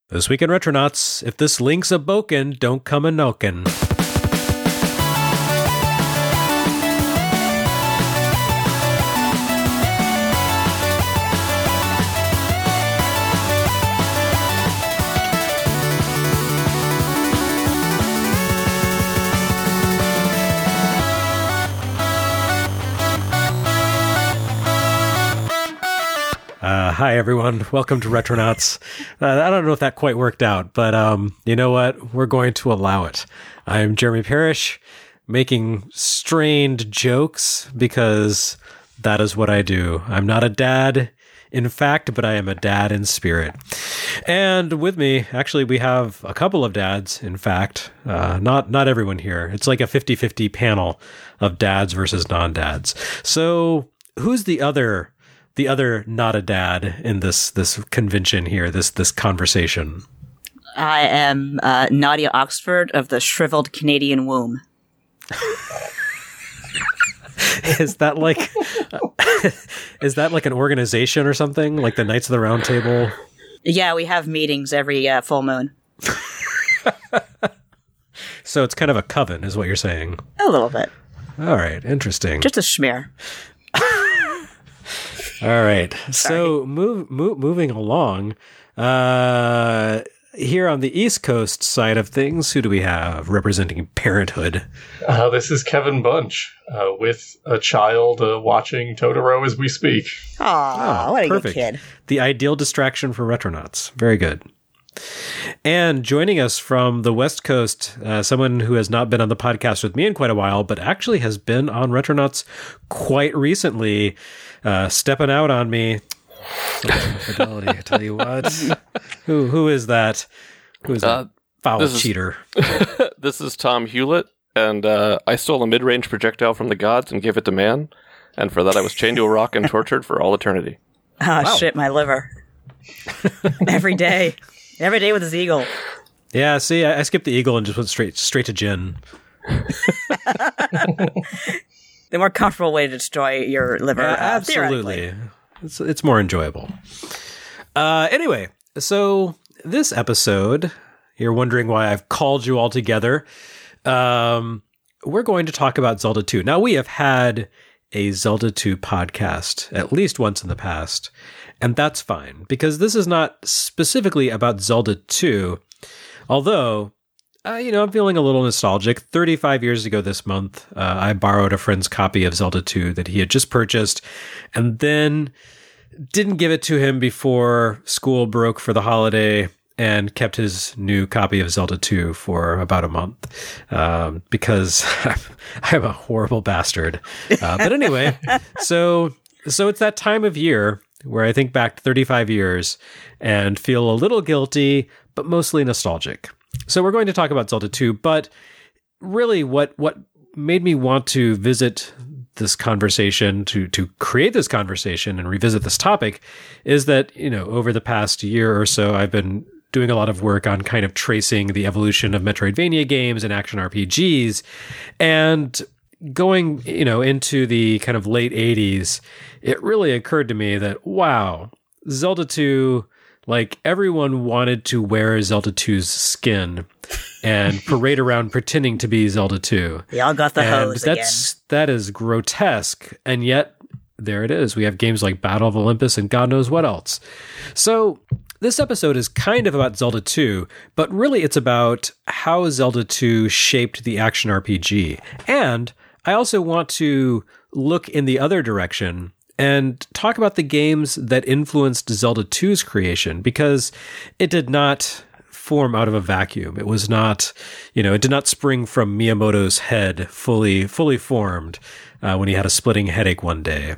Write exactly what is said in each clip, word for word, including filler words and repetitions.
This week in Retronauts, if this link's a boken, don't come a knockin'. Uh, hi, everyone. Welcome to Retronauts. Uh, I don't know if that quite worked out, but um, you know what? We're going to allow it. I'm Jeremy Parrish, making strained jokes because that is what I do. I'm not a dad in fact, but I am a dad in spirit. And with me, actually, we have a couple of dads, in fact. Uh, not not everyone here. It's like a fifty-fifty panel of dads versus non-dads. So who's the other... the other not a dad in this this convention here, this this conversation? I am uh, Nadia Oxford of the Shriveled Canadian Womb. Is that like is that like an organization or something, like the Knights of the Round Table? Yeah, we have meetings every uh, full moon. So it's kind of a coven, is what you're saying? A little bit. All right, interesting. Just a schmear. All right. So move, move, moving along, uh, here on the East Coast side of things, who do we have representing parenthood? Uh, this is Kevin Bunch uh, with a child uh, watching Totoro as we speak. Aw, oh, what a perfect. good kid. The ideal distraction for Retronauts. Very good. And joining us from the West Coast, uh, someone who has not been on the podcast with me in quite a while, but actually has been on Retronauts quite recently, uh, stepping out on me. Fidelity, I tell you what. Who Who is that? Who is uh, that foul this cheater? Is, this is Tom Hewlett, and uh, I stole a mid-range projectile from the gods and gave it to man, and for that I was chained to a rock and tortured for all eternity. Oh, Wow. shit, my liver. Every day. Every day with his eagle. Yeah, see, I, I skipped the eagle and just went straight straight to gin. The more comfortable way to destroy your liver. Uh, uh, absolutely. theoretically. It's, it's more enjoyable. Uh, anyway, so this episode, you're wondering why I've called you all together. Um, we're going to talk about Zelda two. Now, we have had a Zelda two podcast at least once in the past, and that's fine, because this is not specifically about Zelda two, although... Uh, you know, I'm feeling a little nostalgic. thirty-five years ago this month, uh, I borrowed a friend's copy of Zelda two that he had just purchased, and then didn't give it to him before school broke for the holiday, and kept his new copy of Zelda two for about a month, um, because I'm a horrible bastard. Uh, but anyway, so so it's that time of year where I think back thirty-five years and feel a little guilty, but mostly nostalgic. So we're going to talk about Zelda two, but really what what made me want to visit this conversation, to to create this conversation and revisit this topic, is that, you know, over the past year or so, I've been doing a lot of work on kind of tracing the evolution of Metroidvania games and action R P Gs, and going, you know, into the kind of late eighties, it really occurred to me that, wow, Zelda two... like, everyone wanted to wear Zelda two's skin and parade around pretending to be Zelda two. They all got the and hose that's, again. That is grotesque. And yet, there it is. We have games like Battle of Olympus and God knows what else. So, this episode is kind of about Zelda two, but really it's about how Zelda two shaped the action R P G. And I also want to look in the other direction and talk about the games that influenced Zelda two's creation, because it did not form out of a vacuum. It was not, you know, it did not spring from Miyamoto's head fully, fully formed uh, when he had a splitting headache one day.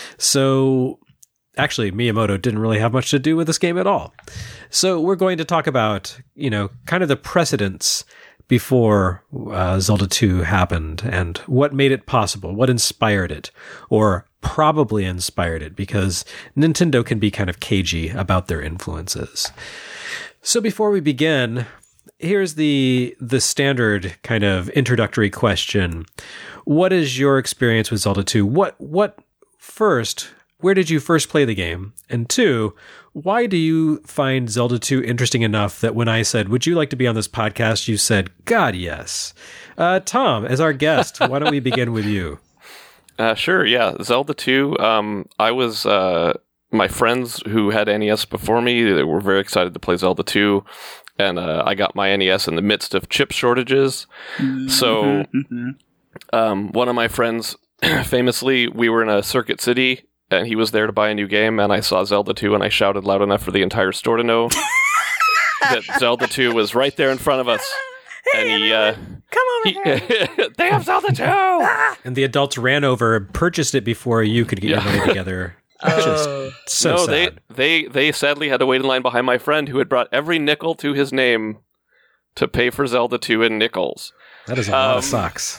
So actually, Miyamoto didn't really have much to do with this game at all. So we're going to talk about, you know, kind of the precedents before uh, Zelda two happened and what made it possible, what inspired it, or probably inspired it, because Nintendo can be kind of cagey about their influences. So before we begin, here's the the standard kind of introductory question. What is your experience with Zelda two? What what first, where did you first play the game? And two, why do you find Zelda two interesting enough that when I said, would you like to be on this podcast, you said, God, yes. Uh, Tom, as our guest, why don't we begin with you? Uh, sure, yeah. Zelda two, um, I was, uh, my friends who had N E S before me, they were very excited to play Zelda two, and uh, I got my N E S in the midst of chip shortages. Mm-hmm. So, um, one of my friends, famously, we were in a Circuit City, and he was there to buy a new game, and I saw Zelda two, and I shouted loud enough for the entire store to know that Zelda two was right there in front of us. And he, uh, come over here. They have Zelda two! And the adults ran over and purchased it before you could get Yeah. your money together. Just so no, sad. they, they, they sadly had to wait in line behind my friend who had brought every nickel to his name to pay for Zelda two in nickels. That is a lot Um, of socks.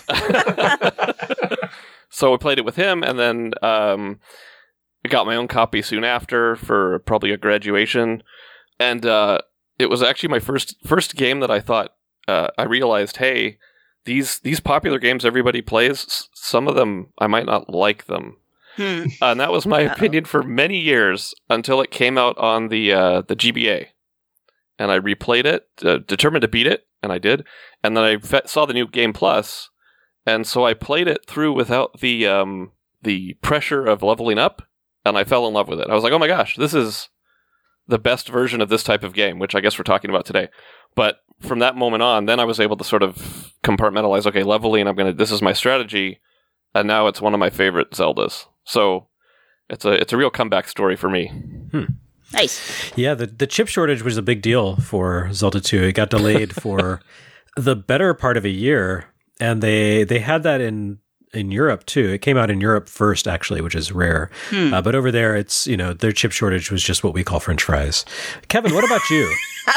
So I played it with him, and then um, I got my own copy soon after for probably a graduation. And uh, it was actually my first first game that I thought, uh, I realized, hey, these these popular games everybody plays, s- some of them, I might not like them. Hmm. And that was my Uh-oh. opinion for many years until it came out on the uh, the G B A. And I replayed it, uh, determined to beat it, and I did. And then I fe- saw the new Game Plus, and so I played it through without the um, the pressure of leveling up, and I fell in love with it. I was like, oh my gosh, this is the best version of this type of game, which I guess we're talking about today. But from that moment on, then I was able to sort of compartmentalize, okay, leveling, I'm gonna, this is my strategy, and now it's one of my favorite Zeldas. So it's a it's a real comeback story for me. Hmm. Nice. Yeah, the, the chip shortage was a big deal for Zelda two. It got delayed for the better part of a year, and they they had that in in Europe too. It came out in Europe first, actually, which is rare. Hmm. Uh, but over there, it's, you know, their chip shortage was just what we call French fries. Kevin, what about you?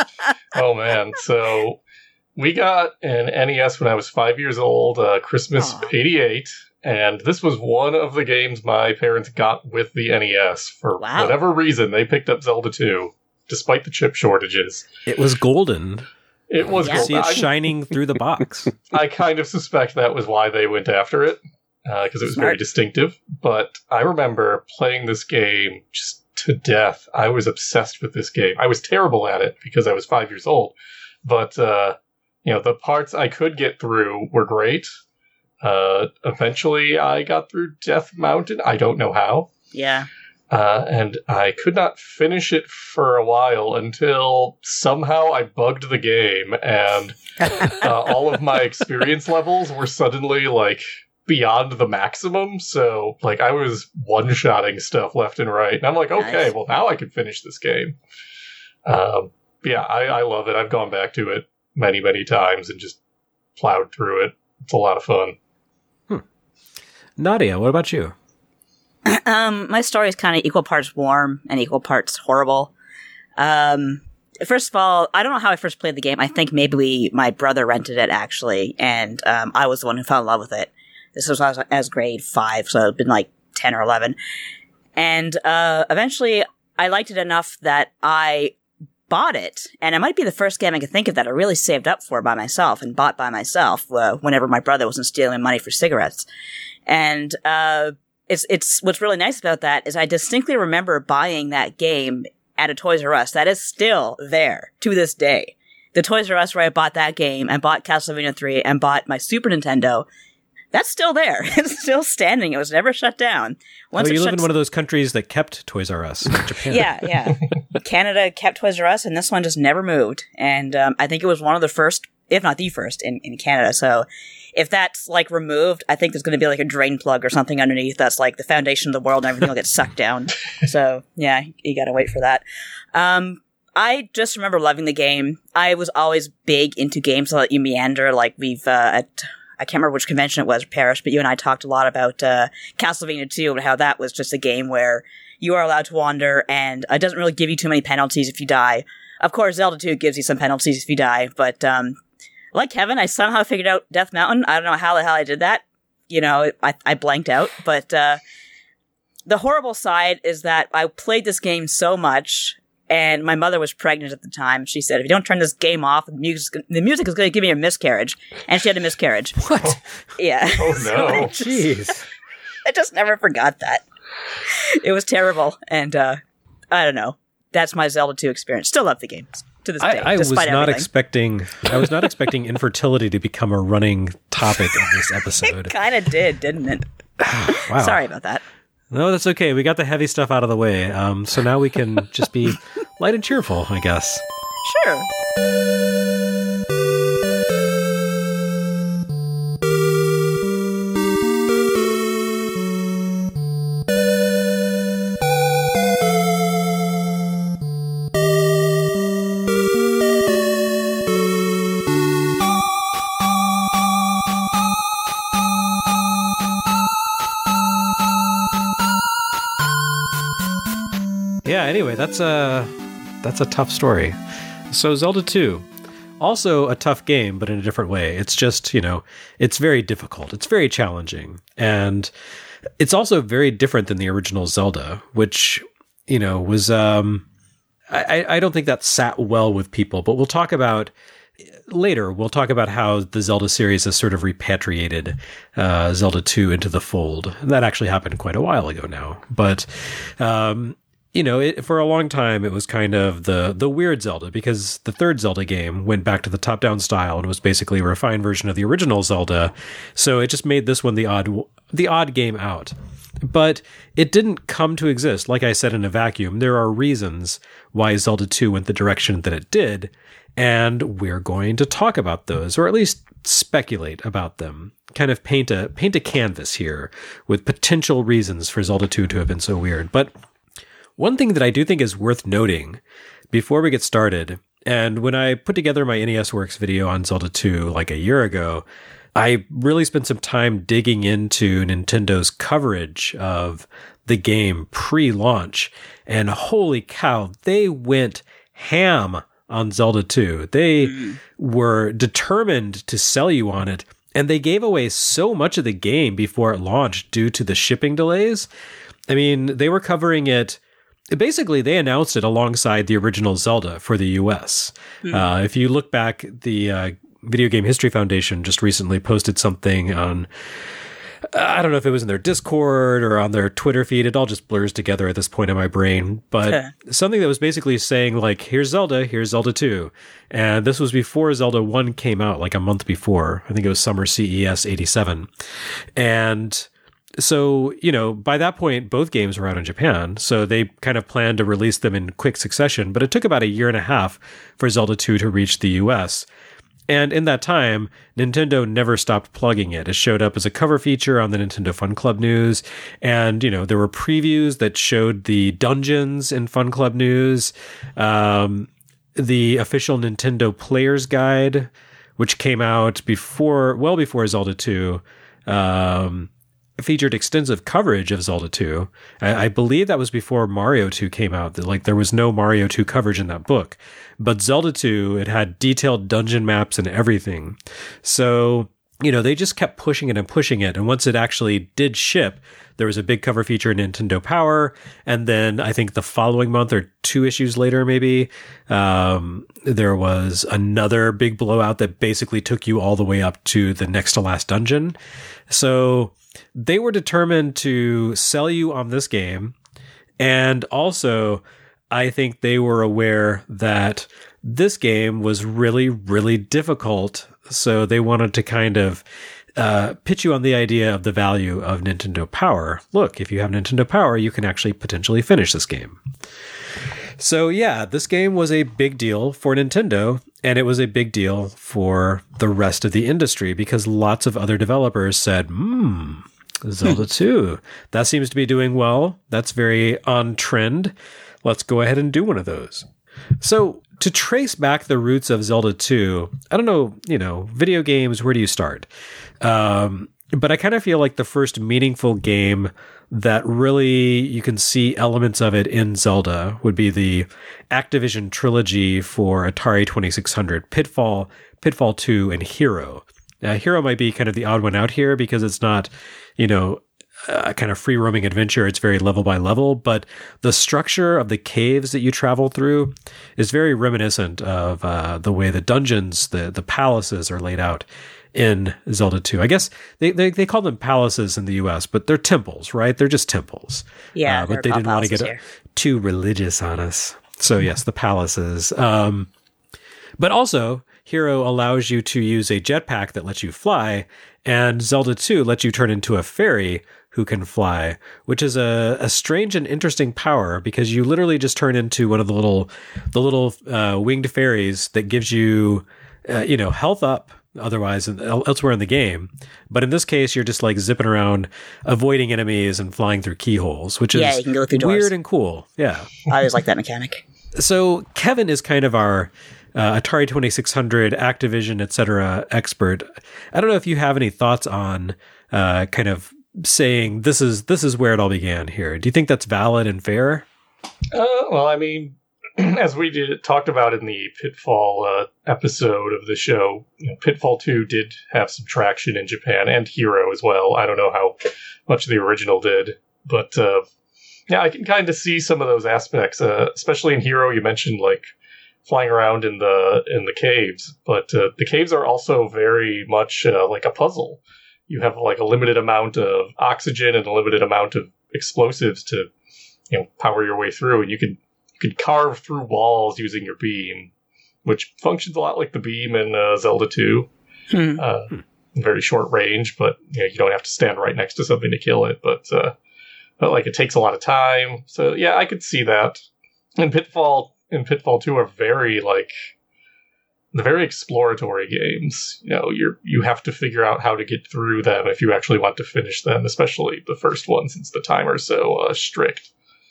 Oh man, so we got an N E S when I was five years old, uh, Christmas Aw. eighty-eight, and this was one of the games my parents got with the N E S. For Wow. whatever reason, they picked up Zelda two, despite the chip shortages. It was golden. It was Yeah. gold. See it I, shining through the box. I kind of suspect that was why they went after it, because it was very Smart. distinctive. But I remember playing this game just to death. I was obsessed with this game. I was terrible at it because I was five years old. But, uh, you know, the parts I could get through were great. Uh, eventually, I got through Death Mountain. I don't know how. Yeah. Uh, and I could not finish it for a while until somehow I bugged the game, and uh, all of my experience levels were suddenly, like, beyond the maximum. So, like, I was one-shotting stuff left and right. And I'm like, okay, Nice. well, now I can finish this game. Um, yeah, I, I love it. I've gone back to it many, many times and just plowed through it. It's a lot of fun. Nadia, what about you? Um, my story is kind of equal parts warm and equal parts horrible. Um, first of all, I don't know how I first played the game. I think maybe we, my brother rented it actually, and um, I was the one who fell in love with it. This was when I was, I was grade five, so it'd been like ten or eleven. And uh, eventually, I liked it enough that I bought it, and it might be the first game I could think of that I really saved up for by myself and bought by myself uh, whenever my brother wasn't stealing money for cigarettes. And uh, it's it's what's really nice about that is I distinctly remember buying that game at a Toys R Us that is still there to this day. The Toys R Us where I bought that game and bought Castlevania three and bought my Super Nintendo, that's still there. It's still standing. It was never shut down. Once oh, it you live shuts- in one of those countries that kept Toys R Us, Japan. yeah, yeah. Canada kept Toys R Us, and this one just never moved. And um, I think it was one of the first, if not the first, in, in Canada. So if that's like removed, I think there's going to be like a drain plug or something underneath that's like the foundation of the world, and everything will get sucked down. So yeah, you got to wait for that. Um, I just remember loving the game. I was always big into games that let you meander. Like we've uh, at I can't remember which convention it was, Paris, but you and I talked a lot about uh, Castlevania two and how that was just a game where you are allowed to wander, and it doesn't really give you too many penalties if you die. Of course, Zelda two gives you some penalties if you die, but um, like Kevin, I somehow figured out Death Mountain. I don't know how the hell I did that. You know, I, I blanked out. But uh, the horrible side is that I played this game so much, and my mother was pregnant at the time. She said, if you don't turn this game off, the music, the music is going to give me a miscarriage. And she had a miscarriage. What? Yeah. Oh, So no. I just- Jeez. I just never forgot that. It was terrible. And uh, I don't know. that's my Zelda two experience. Still love the game to this day. I, I was not everything. expecting. I was not expecting infertility to become a running topic of this episode. It kind of did, didn't it? Wow. Sorry about that. No, that's okay. We got the heavy stuff out of the way. Um, so now we can just be light and cheerful, I guess. Sure. Yeah, anyway, that's a that's a tough story. So Zelda two, also a tough game, but in a different way. It's just, you know, it's very difficult. It's very challenging. And it's also very different than the original Zelda, which, you know, was um I, I don't think that sat well with people, but we'll talk about later. We'll talk about how the Zelda series has sort of repatriated uh, Zelda two into the fold. That actually happened quite a while ago now. But um you know, it, for a long time, it was kind of the the weird Zelda, because the third Zelda game went back to the top-down style and was basically a refined version of the original Zelda. So it just made this one the odd the odd game out. But it didn't come to exist, like I said, in a vacuum. There are reasons why Zelda two went the direction that it did, and we're going to talk about those, or at least speculate about them. Kind of paint a paint a canvas here with potential reasons for Zelda two to have been so weird. But one thing that I do think is worth noting before we get started, and when I put together my N E S Works video on Zelda two like a year ago, I really spent some time digging into Nintendo's coverage of the game pre-launch, and holy cow, they went ham on Zelda two. They mm. were determined to sell you on it, and they gave away so much of the game before it launched due to the shipping delays. I mean, they were covering it. Basically, they announced it alongside the original Zelda for the U S. Mm. Uh, if you look back, the uh, Video Game History Foundation just recently posted something on, I don't know if it was in their Discord or on their Twitter feed. It all just blurs together at this point in my brain. But something that was basically saying, like, here's Zelda, here's Zelda two. And this was before Zelda one came out, like a month before. I think it was Summer C E S eighty-seven. And so, you know, by that point, both games were out in Japan, so they kind of planned to release them in quick succession, but it took about a year and a half for Zelda two to reach the U S. And in that time, Nintendo never stopped plugging it. It showed up as a cover feature on the Nintendo Fun Club News, and, you know, there were previews that showed the dungeons in Fun Club News, um, the official Nintendo Player's Guide, which came out before, well before Zelda two, um, featured extensive coverage of Zelda two. I, I believe that was before Mario two came out. Like, there was no Mario two coverage in that book. But Zelda two, it had detailed dungeon maps and everything. So, you know, they just kept pushing it and pushing it. And once it actually did ship, there was a big cover feature in Nintendo Power. And then I think the following month, or two issues later maybe, um, there was another big blowout that basically took you all the way up to the next to last dungeon. So they were determined to sell you on this game. And also, I think they were aware that this game was really, really difficult. So they wanted to kind of uh, pitch you on the idea of the value of Nintendo Power. Look, if you have Nintendo Power, you can actually potentially finish this game. So yeah, this game was a big deal for Nintendo, and it was a big deal for the rest of the industry, because lots of other developers said, hmm, Zelda two, that seems to be doing well. That's very on trend. Let's go ahead and do one of those. So to trace back the roots of Zelda two, I don't know, you know, video games, where do you start? Um, but I kind of feel like the first meaningful game that really you can see elements of it in Zelda would be the Activision trilogy for Atari twenty-six hundred, Pitfall, Pitfall two, and Hero. Now, Hero might be kind of the odd one out here because it's not, you know, a kind of free-roaming adventure. It's very level by level, but the structure of the caves that you travel through is very reminiscent of uh, the way the dungeons, the, the palaces are laid out in Zelda two. I guess they, they, they call them palaces in the U S, but they're temples, right? They're just temples. Yeah, uh, but they didn't want to get here. too religious on us. So yes, the palaces. Um, but also, Hero allows you to use a jetpack that lets you fly, and Zelda two lets you turn into a fairy who can fly, which is a, a strange and interesting power because you literally just turn into one of the little the little uh, winged fairies that gives you, uh, you know, health up. Otherwise, elsewhere in the game, but in this case, you're just like zipping around, avoiding enemies and flying through keyholes, which is yeah, you can go through doors. Weird and cool. Yeah, I always like that mechanic. So Kevin is kind of our uh, Atari twenty-six hundred, Activision, et cetera expert. I don't know if you have any thoughts on uh, kind of saying this is this is where it all began here. Do you think that's valid and fair? Uh, well, I mean, as we did talked about in the Pitfall uh, episode of the show, you know, Pitfall two did have some traction in Japan, and Hero as well. I don't know how much the original did, but uh, yeah, I can kind of see some of those aspects, uh, especially in Hero. You mentioned like flying around in the in the caves, but uh, the caves are also very much uh, like a puzzle. You have like a limited amount of oxygen and a limited amount of explosives to, you know, power your way through, and you can you can carve through walls using your beam, which functions a lot like the beam in uh, Zelda two. Hmm. Uh, very short range, but you know, you don't have to stand right next to something to kill it. But uh, but like it takes a lot of time, so yeah, I could see that. And Pitfall and Pitfall two are very like the very exploratory games. You know, you're you have to figure out how to get through them if you actually want to finish them, especially the first one, since the timer's so uh, strict.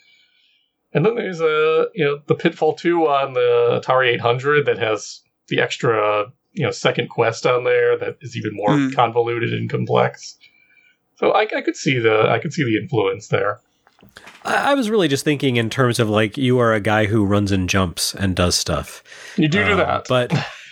And then there's a uh, you know the Pitfall two on the Atari eight hundred that has the extra you know second quest on there that is even more mm. convoluted and complex. So I, I could see the I could see the influence there. I was really just thinking in terms of like you are a guy who runs and jumps and does stuff. You do uh, do that, but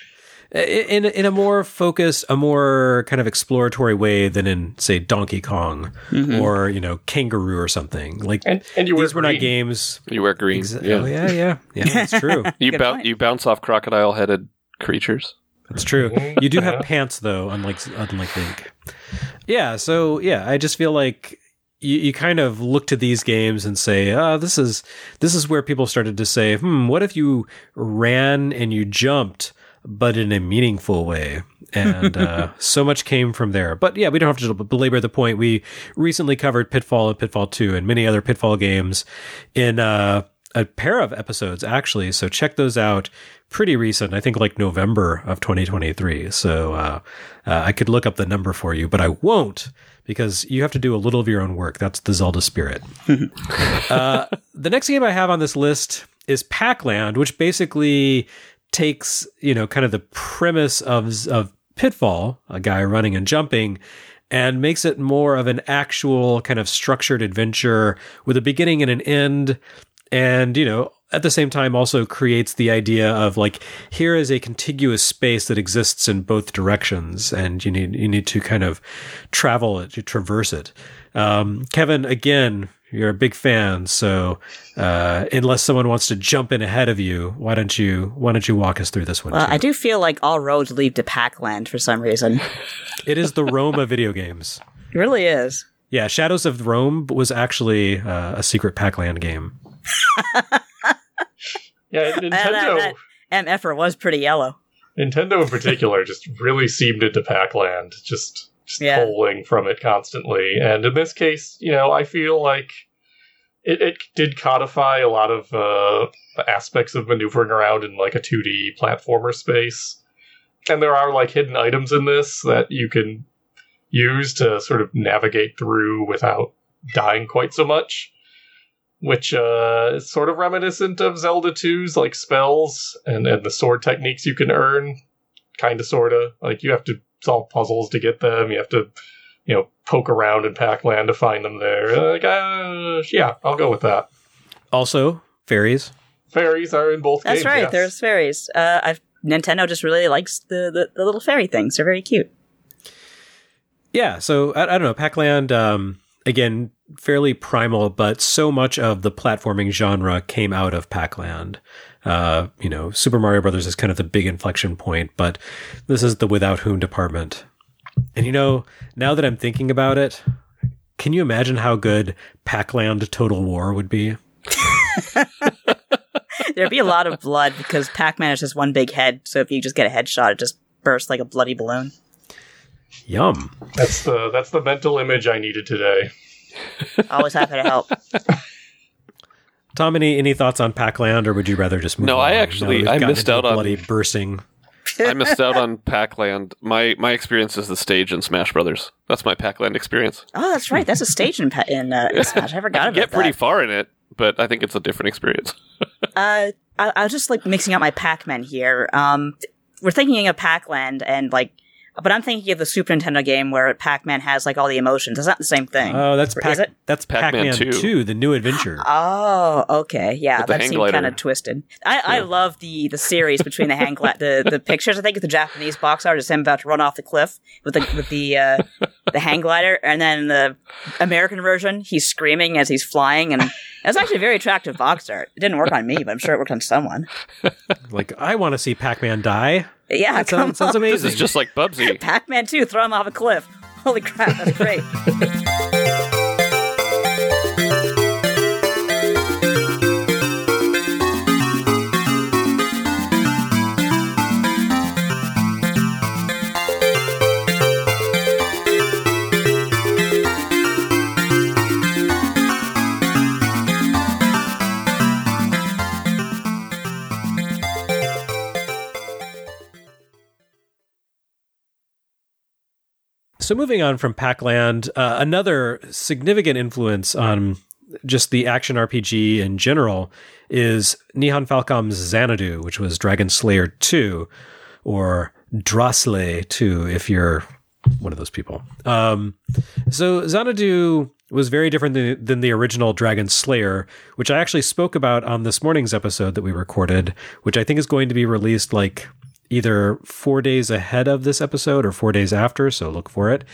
in in a more focused, a more kind of exploratory way than in say Donkey Kong mm-hmm. or you know Kangaroo or something. Like and, and you these were green. not games. You wear green. Exa- yeah. Oh, yeah, yeah, yeah. That's true. you bounce you bounce off crocodile-headed creatures. That's true. You do have pants though, unlike unlike Link. Yeah. So yeah, I just feel like. You, you kind of look to these games and say, "Ah, oh, this is this is where people started to say, hmm, what if you ran and you jumped, but in a meaningful way?" And uh, so much came from there. But yeah, we don't have to belabor the point. We recently covered Pitfall and Pitfall two and many other Pitfall games in uh, a pair of episodes, actually. So check those out. Pretty recent, I think like November of twenty twenty-three. So uh, uh, I could look up the number for you, but I won't. Because you have to do a little of your own work. That's the Zelda spirit. uh, the next game I have on this list is Pac-Land, which basically takes, you know, kind of the premise of of Pitfall, a guy running and jumping, and makes it more of an actual kind of structured adventure with a beginning and an end. And, you know, at the same time also creates the idea of like, here is a contiguous space that exists in both directions, and you need you need to kind of travel it, to traverse it. Um, Kevin, again, you're a big fan, so uh, unless someone wants to jump in ahead of you, why don't you why don't you walk us through this one? Well, too? I do feel like all roads lead to Pac-Land for some reason. It is the Rome of video games. It really is. Yeah, Shadows of Rome was actually uh, a secret Pac-Land game. Yeah, Nintendo. That, that M F-er was pretty yellow. Nintendo in particular just really seemed into Pac-Land, just, just yeah. pulling from it constantly. And in this case, you know, I feel like it, it did codify a lot of uh, aspects of maneuvering around in like a two D platformer space. And there are like hidden items in this that you can use to sort of navigate through without dying quite so much. Which uh, is sort of reminiscent of Zelda two's like spells and, and the sword techniques you can earn. Kind of, sort of. Like you have to solve puzzles to get them. You have to, you know, poke around in Pac-Land to find them there. Like, uh, yeah, I'll go with that. Also, fairies. Fairies are in both That's games. right, yes. there's fairies. Uh, I've, Nintendo just really likes the, the, the little fairy things. They're very cute. Yeah, so I, I don't know. Pac-Land, um, again, fairly primal, but so much of the platforming genre came out of Pac-Land. Uh, you know, Super Mario Brothers is kind of the big inflection point, but this is the without whom department. And you know, now that I'm thinking about it, can you imagine how good Pac-Land Total War would be? There'd be a lot of blood because Pac-Man is just one big head. So if you just get a headshot, it just bursts like a bloody balloon. Yum. That's the that's the mental image I needed today. Always happy to help. Tom, any, any thoughts on Pac-Land, or would you rather just move No, on? I actually- Now that we've I gotten missed into out the on- bloody bursting. I missed out on Pac-Land. My my experience is the stage in Smash Brothers. That's my Pac-Land experience. Oh, that's right. That's a stage in, pa- in uh, Smash. I forgot I about get that. pretty far in it, but I think it's a different experience. Uh, I, I was just like mixing up my Pac-Man here. Um, we're thinking of Pac-Land and like, but I'm thinking of the Super Nintendo game where Pac-Man has like all the emotions. It's not the same thing. Oh, that's Or Pac- is it? that's Pac-Man Pac-Man two. two, the new adventure. Oh, okay, yeah, With the that hang seemed glider. kind of twisted. I, I love the the series between the hang gla- the the pictures. I think of the Japanese box art is him about to run off the cliff with the with the uh, the hang glider, and then the American version, he's screaming as he's flying, and that's actually a very attractive box art. It didn't work on me, but I'm sure it worked on someone. Like, I want to see Pac-Man die. Yeah, That come sounds, sounds on. amazing. This is just like Bubsy. Pac-Man two, throw him off a cliff. Holy crap, that's great. So moving on from Pac-Land, uh, another significant influence on just the action R P G in general is Nihon Falcom's Xanadu, which was Dragon Slayer two, or Drosle two, if you're one of those people. Um, so Xanadu was very different than, than the original Dragon Slayer, which I actually spoke about on this morning's episode that we recorded, which I think is going to be released like either four days ahead of this episode or four days after, so look for it.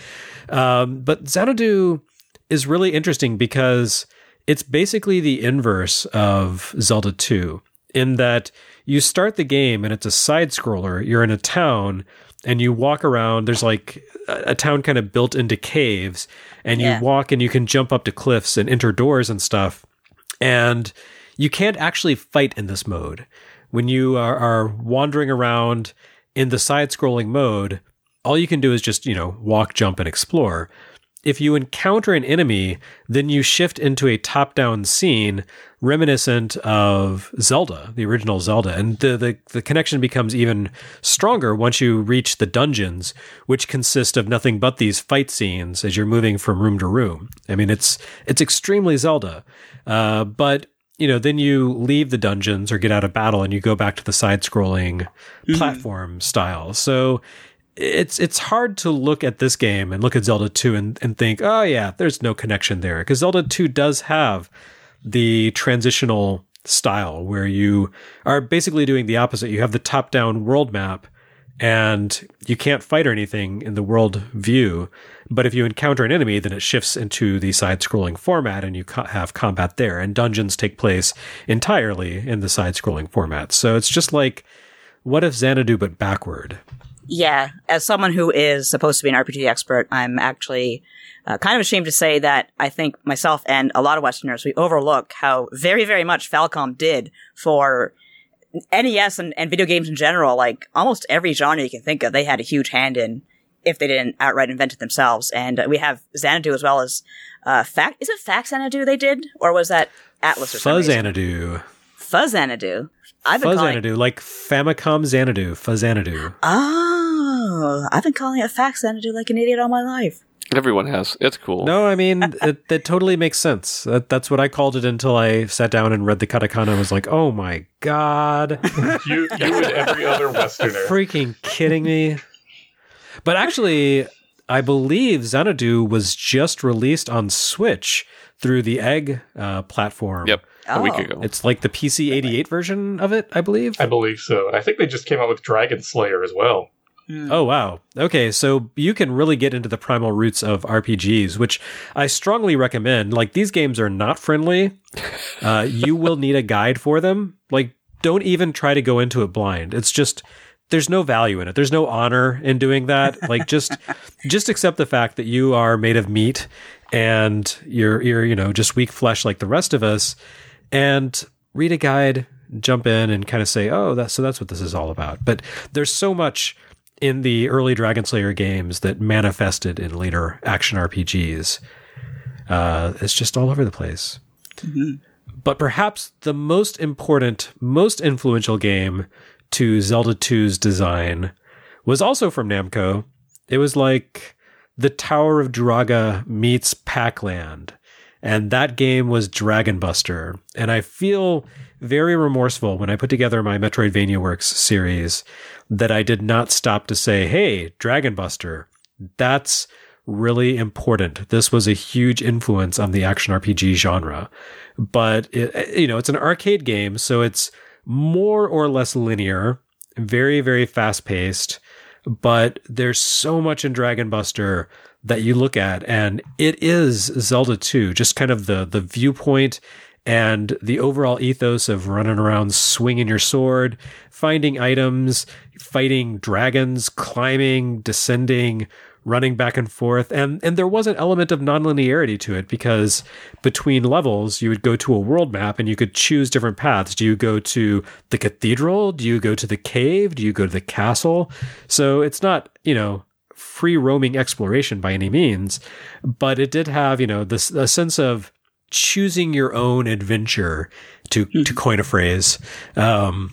Um, but Xanadu is really interesting because it's basically the inverse of Zelda two, in that you start the game and it's a side scroller. You're in a town and you walk around. There's like a, a town kind of built into caves, and Yeah. you walk and you can jump up to cliffs and enter doors and stuff. And you can't actually fight in this mode. When you are, are wandering around in the side-scrolling mode, all you can do is just, you know, walk, jump, and explore. If you encounter an enemy, then you shift into a top-down scene reminiscent of Zelda, the original Zelda. And the, the, the connection becomes even stronger once you reach the dungeons, which consist of nothing but these fight scenes as you're moving from room to room. I mean, it's it's extremely Zelda. Uh, but you know, then you leave the dungeons or get out of battle and you go back to the side-scrolling mm-hmm. platform style. So it's it's hard to look at this game and look at Zelda two and, and think, oh yeah, there's no connection there. Because Zelda two does have the transitional style where you are basically doing the opposite. You have the top-down world map and you can't fight or anything in the world view. But if you encounter an enemy, then it shifts into the side-scrolling format and you co- have combat there. And dungeons take place entirely in the side-scrolling format. So it's just like, what if Xanadu but backward? Yeah, as someone who is supposed to be an R P G expert, I'm actually uh, kind of ashamed to say that I think myself and a lot of Westerners, we overlook how very, very much Falcom did for N E S and, and video games in general. Like almost every genre you can think of, they had a huge hand in, if they didn't outright invent it themselves. And uh, we have Xanadu as well as uh, Fact. Is it Fact Xanadu they did, or was that Atlas or something? Fuzzanadu. Fuzzanadu. I've been calling Fuzzanadu, like Famicom Xanadu. Fuzzanadu. Oh, I've been calling it Fact Xanadu like an idiot all my life. Everyone has. It's cool. No, I mean, it, it totally makes sense. That, that's what I called it until I sat down and read the katakana and was like, oh my God. You, you and every other Westerner. Freaking kidding me. But actually, I believe Xanadu was just released on Switch through the Egg uh, platform. Yep, a Oh. week ago. It's like the P C eighty-eight version of it, I believe. I believe so. And I think they just came out with Dragon Slayer as well. Oh, wow. Okay, so you can really get into the primal roots of R P Gs, which I strongly recommend. Like, these games are not friendly. Uh, you will need a guide for them. Like, don't even try to go into it blind. It's just, there's no value in it. There's no honor in doing that. Like, just just accept the fact that you are made of meat and you're, you're, you know, just weak flesh like the rest of us. And read a guide, jump in and kind of say, oh, that's, so that's what this is all about. But there's so much in the early Dragon Slayer games that manifested in later action R P Gs. Uh, it's just all over the place. Mm-hmm. But perhaps the most important, most influential game to Zelda two's design was also from Namco. It was like the Tower of Druaga meets Pac-Land. And that game was Dragon Buster. And I feel very remorseful when I put together my Metroidvania Works series that I did not stop to say, hey, Dragon Buster, that's really important. This was a huge influence on the action R P G genre. But, it, you know, it's an arcade game, so it's more or less linear, very, very fast-paced. But there's so much in Dragon Buster that you look at, and it is Zelda two, just kind of the the viewpoint and the overall ethos of running around swinging your sword, finding items, fighting dragons, climbing, descending, running back and forth. And and there was an element of nonlinearity to it, because between levels, you would go to a world map and you could choose different paths. Do you go to the cathedral? Do you go to the cave? Do you go to the castle? So it's not, you know, free roaming exploration by any means, but it did have, you know, this a sense of choosing your own adventure, to mm-hmm. to coin a phrase. Um,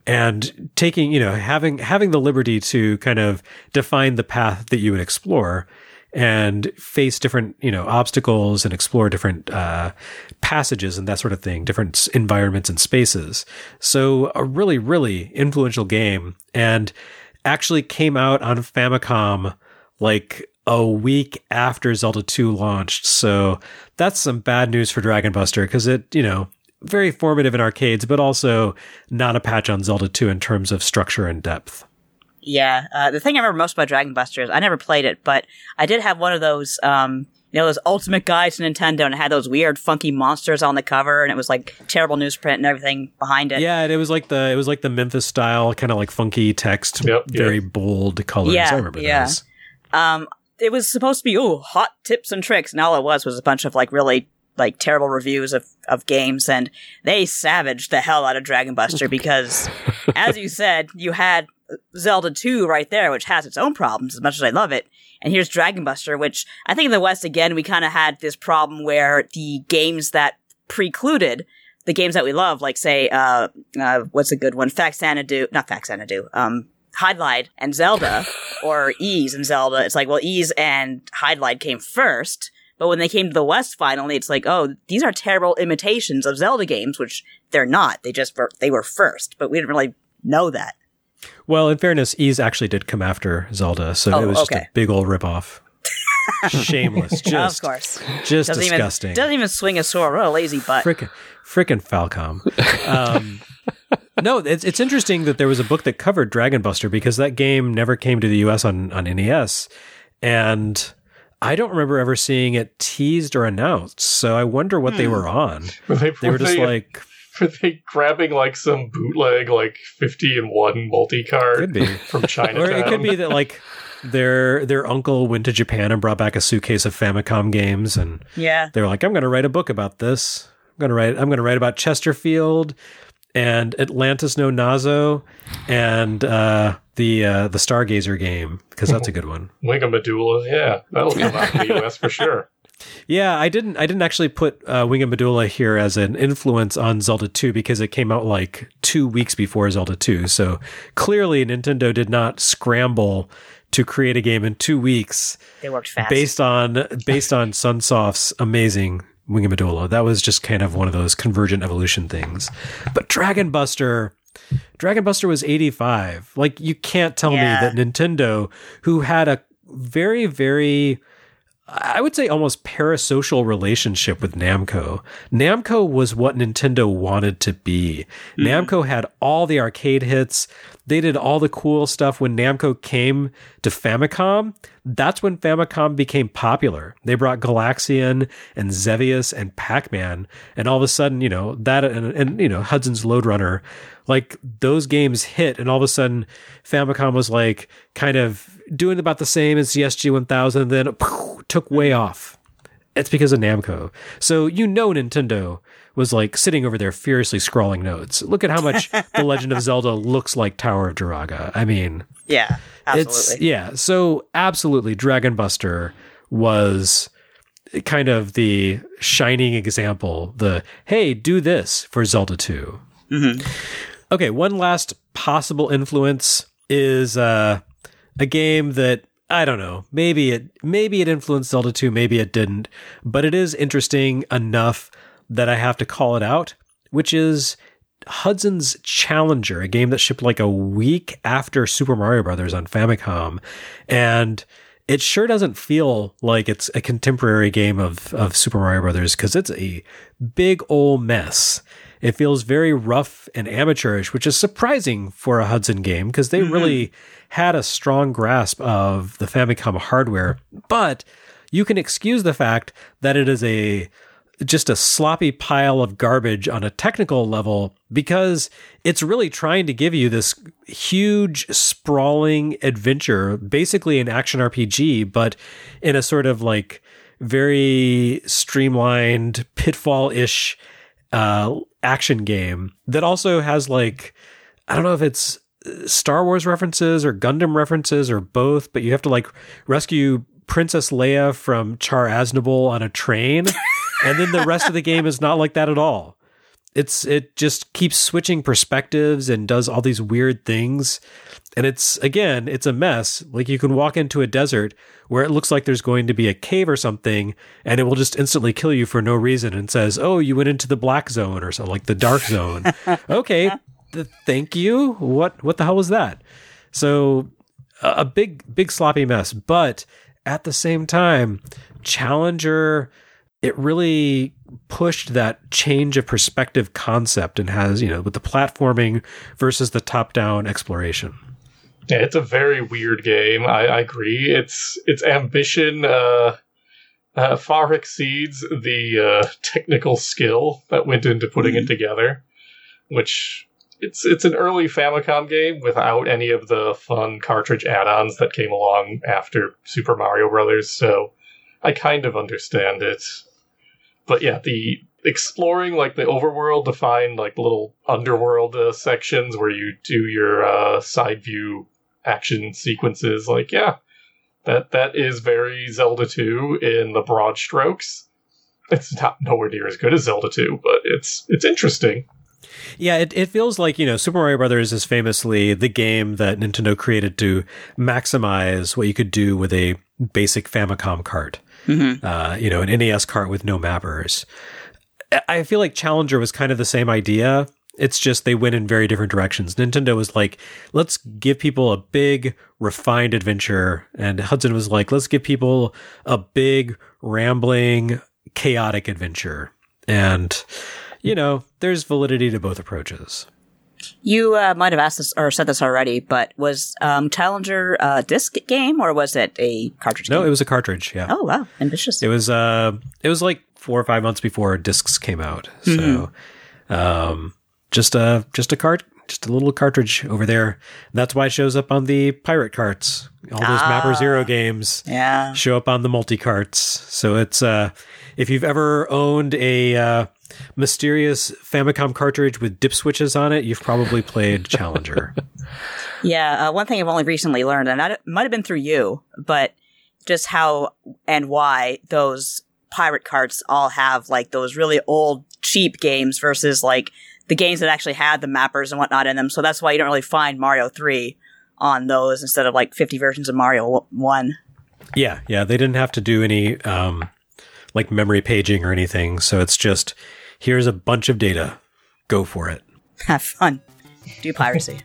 And taking, you know, having having the liberty to kind of define the path that you would explore and face different, you know, obstacles and explore different uh, passages and that sort of thing, different environments and spaces. So a really, really influential game, and actually came out on Famicom like a week after Zelda two launched. So that's some bad news for Dragon Buster, because it, you know, very formative in arcades, but also not a patch on Zelda two in terms of structure and depth. Yeah, uh, the thing I remember most about Dragon Buster is I never played it, but I did have one of those, um, you know, those ultimate guides to Nintendo, and it had those weird, funky monsters on the cover, and it was like terrible newsprint and everything behind it. Yeah, and it was like the it was like the Memphis style, kind of like funky text, yep, very yep. bold colors. Yeah, I remember yeah. those. Um, it was supposed to be ooh hot tips and tricks, and all it was was a bunch of like really like terrible reviews of, of games, and they savaged the hell out of Dragon Buster because, as you said, you had Zelda two right there, which has its own problems as much as I love it. And here's Dragon Buster, which I think in the West, again, we kind of had this problem where the games that precluded the games that we love, like say, uh, uh, what's a good one? Faxanadu, not Faxanadu, um, Hydlide and Zelda, or Ys and Zelda. It's like, well, Ys and Hydlide came first. But when they came to the West finally, it's like, oh, these are terrible imitations of Zelda games, which they're not. They just were, they were first, but we didn't really know that. Well, in fairness, Ys actually did come after Zelda, so oh, it was okay. just a big old ripoff. Shameless, just of course, just doesn't disgusting. Even, doesn't even swing a sword. What a lazy butt. Frickin', frickin' Falcom. Um, no, it's it's interesting that there was a book that covered Dragon Buster, because that game never came to the U S on on N E S, and I don't remember ever seeing it teased or announced, so I wonder what hmm. they were on. Were they, they were, were just they, like... Were they grabbing like some bootleg, like fifty in one multi-card could be. from Chinatown? Or it could be that like their their uncle went to Japan and brought back a suitcase of Famicom games, and yeah. they were like, I'm going to write a book about this. I'm going to write I'm going to write about Chesterfield and Atlantis no Nazo and uh, the uh, the Stargazer game, because that's a good one. Wingamedulla, yeah, that'll come out in the U S for sure. Yeah, I didn't I didn't actually put uh, Wingamedulla here as an influence on Zelda two, because it came out like two weeks before Zelda two. So clearly Nintendo did not scramble to create a game in two weeks. They worked fast. Based on based on Sunsoft's amazing Wingamedulla. That was just kind of one of those convergent evolution things. But Dragon Buster, Dragon Buster was eighty-five. Like, you can't tell yeah. me that Nintendo, who had a very, very, I would say almost parasocial relationship with Namco. Namco was what Nintendo wanted to be. Mm. Namco had all the arcade hits. They did all the cool stuff. When Namco came to Famicom, that's when Famicom became popular. They brought Galaxian and Xevious and Pac-Man, and all of a sudden, you know, that and, and you know, Hudson's Lode Runner, like those games hit, and all of a sudden Famicom was like kind of doing about the same as the S G one thousand, then poof, took way off. It's because of Namco. So you know Nintendo was like sitting over there furiously scrawling notes. Look at how much The Legend of Zelda looks like Tower of Jiraga. I mean, yeah, absolutely. It's, yeah, so absolutely, Dragon Buster was kind of the shining example. The, hey, do this for Zelda two. Mm-hmm. Okay, one last possible influence is uh, a game that, I don't know, maybe it maybe it influenced Zelda two, maybe it didn't, but it is interesting enough that I have to call it out, which is Hudson's Challenger, a game that shipped like a week after Super Mario Brothers on Famicom, and it sure doesn't feel like it's a contemporary game of, of Super Mario Brothers because it's a big old mess. It feels very rough and amateurish, which is surprising for a Hudson game because they mm-hmm. really had a strong grasp of the Famicom hardware. But you can excuse the fact that it is a just a sloppy pile of garbage on a technical level because it's really trying to give you this huge, sprawling adventure, basically an action R P G, but in a sort of like very streamlined, pitfall-ish uh, action game that also has like, I don't know if it's Star Wars references or Gundam references or both, but you have to like rescue Princess Leia from Char Aznable on a train. And then the rest of the game is not like that at all. It's it just keeps switching perspectives and does all these weird things. And it's, again, it's a mess. Like you can walk into a desert where it looks like there's going to be a cave or something, and it will just instantly kill you for no reason and says, oh, you went into the black zone or something, like the dark zone. Okay, th- thank you. What what the hell was that? So a, a big, big sloppy mess. But at the same time, Challenger, it really pushed that change of perspective concept and has, you know, with the platforming versus the top-down exploration. Yeah, it's a very weird game. I, I agree. Its its ambition uh, uh, far exceeds the uh, technical skill that went into putting mm-hmm. it together, which it's it's an early Famicom game without any of the fun cartridge add-ons that came along after Super Mario Brothers, so I kind of understand it. But yeah, the exploring like the overworld to find like little underworld uh, sections where you do your uh, side view action sequences, like yeah, that that is very Zelda two in the broad strokes. It's not nowhere near as good as Zelda two, but it's it's interesting. Yeah, it, it feels like, you know, Super Mario Brothers is famously the game that Nintendo created to maximize what you could do with a basic Famicom cart. Mm-hmm. Uh, you know, an N E S cart with no mappers. I feel like Challenger was kind of the same idea. It's just they went in very different directions. Nintendo was like, let's give people a big, refined adventure. And Hudson was like, let's give people a big, rambling, chaotic adventure. And, you know, there's validity to both approaches. You uh, might have asked this or said this already, but was um, Challenger a disc game or was it a cartridge no, game? No, it was a cartridge, yeah. Oh, wow. Ambitious. It was uh, it was like four or five months before discs came out. Mm-hmm. So um, just a, just a cart, just a little cartridge over there. That's why it shows up on the pirate carts. All those ah, Mapper Zero games yeah. show up on the multi-carts. So it's, uh, if you've ever owned a uh, mysterious Famicom cartridge with dip switches on it, you've probably played Challenger. Yeah, uh, one thing I've only recently learned, and it might have been through you, but just how and why those pirate carts all have like those really old, cheap games versus like the games that actually had the mappers and whatnot in them. So that's why you don't really find Mario three on those instead of like fifty versions of Mario one. Yeah, yeah, they didn't have to do any um, like memory paging or anything. So it's just, here's a bunch of data. Go for it. Have fun. Do piracy.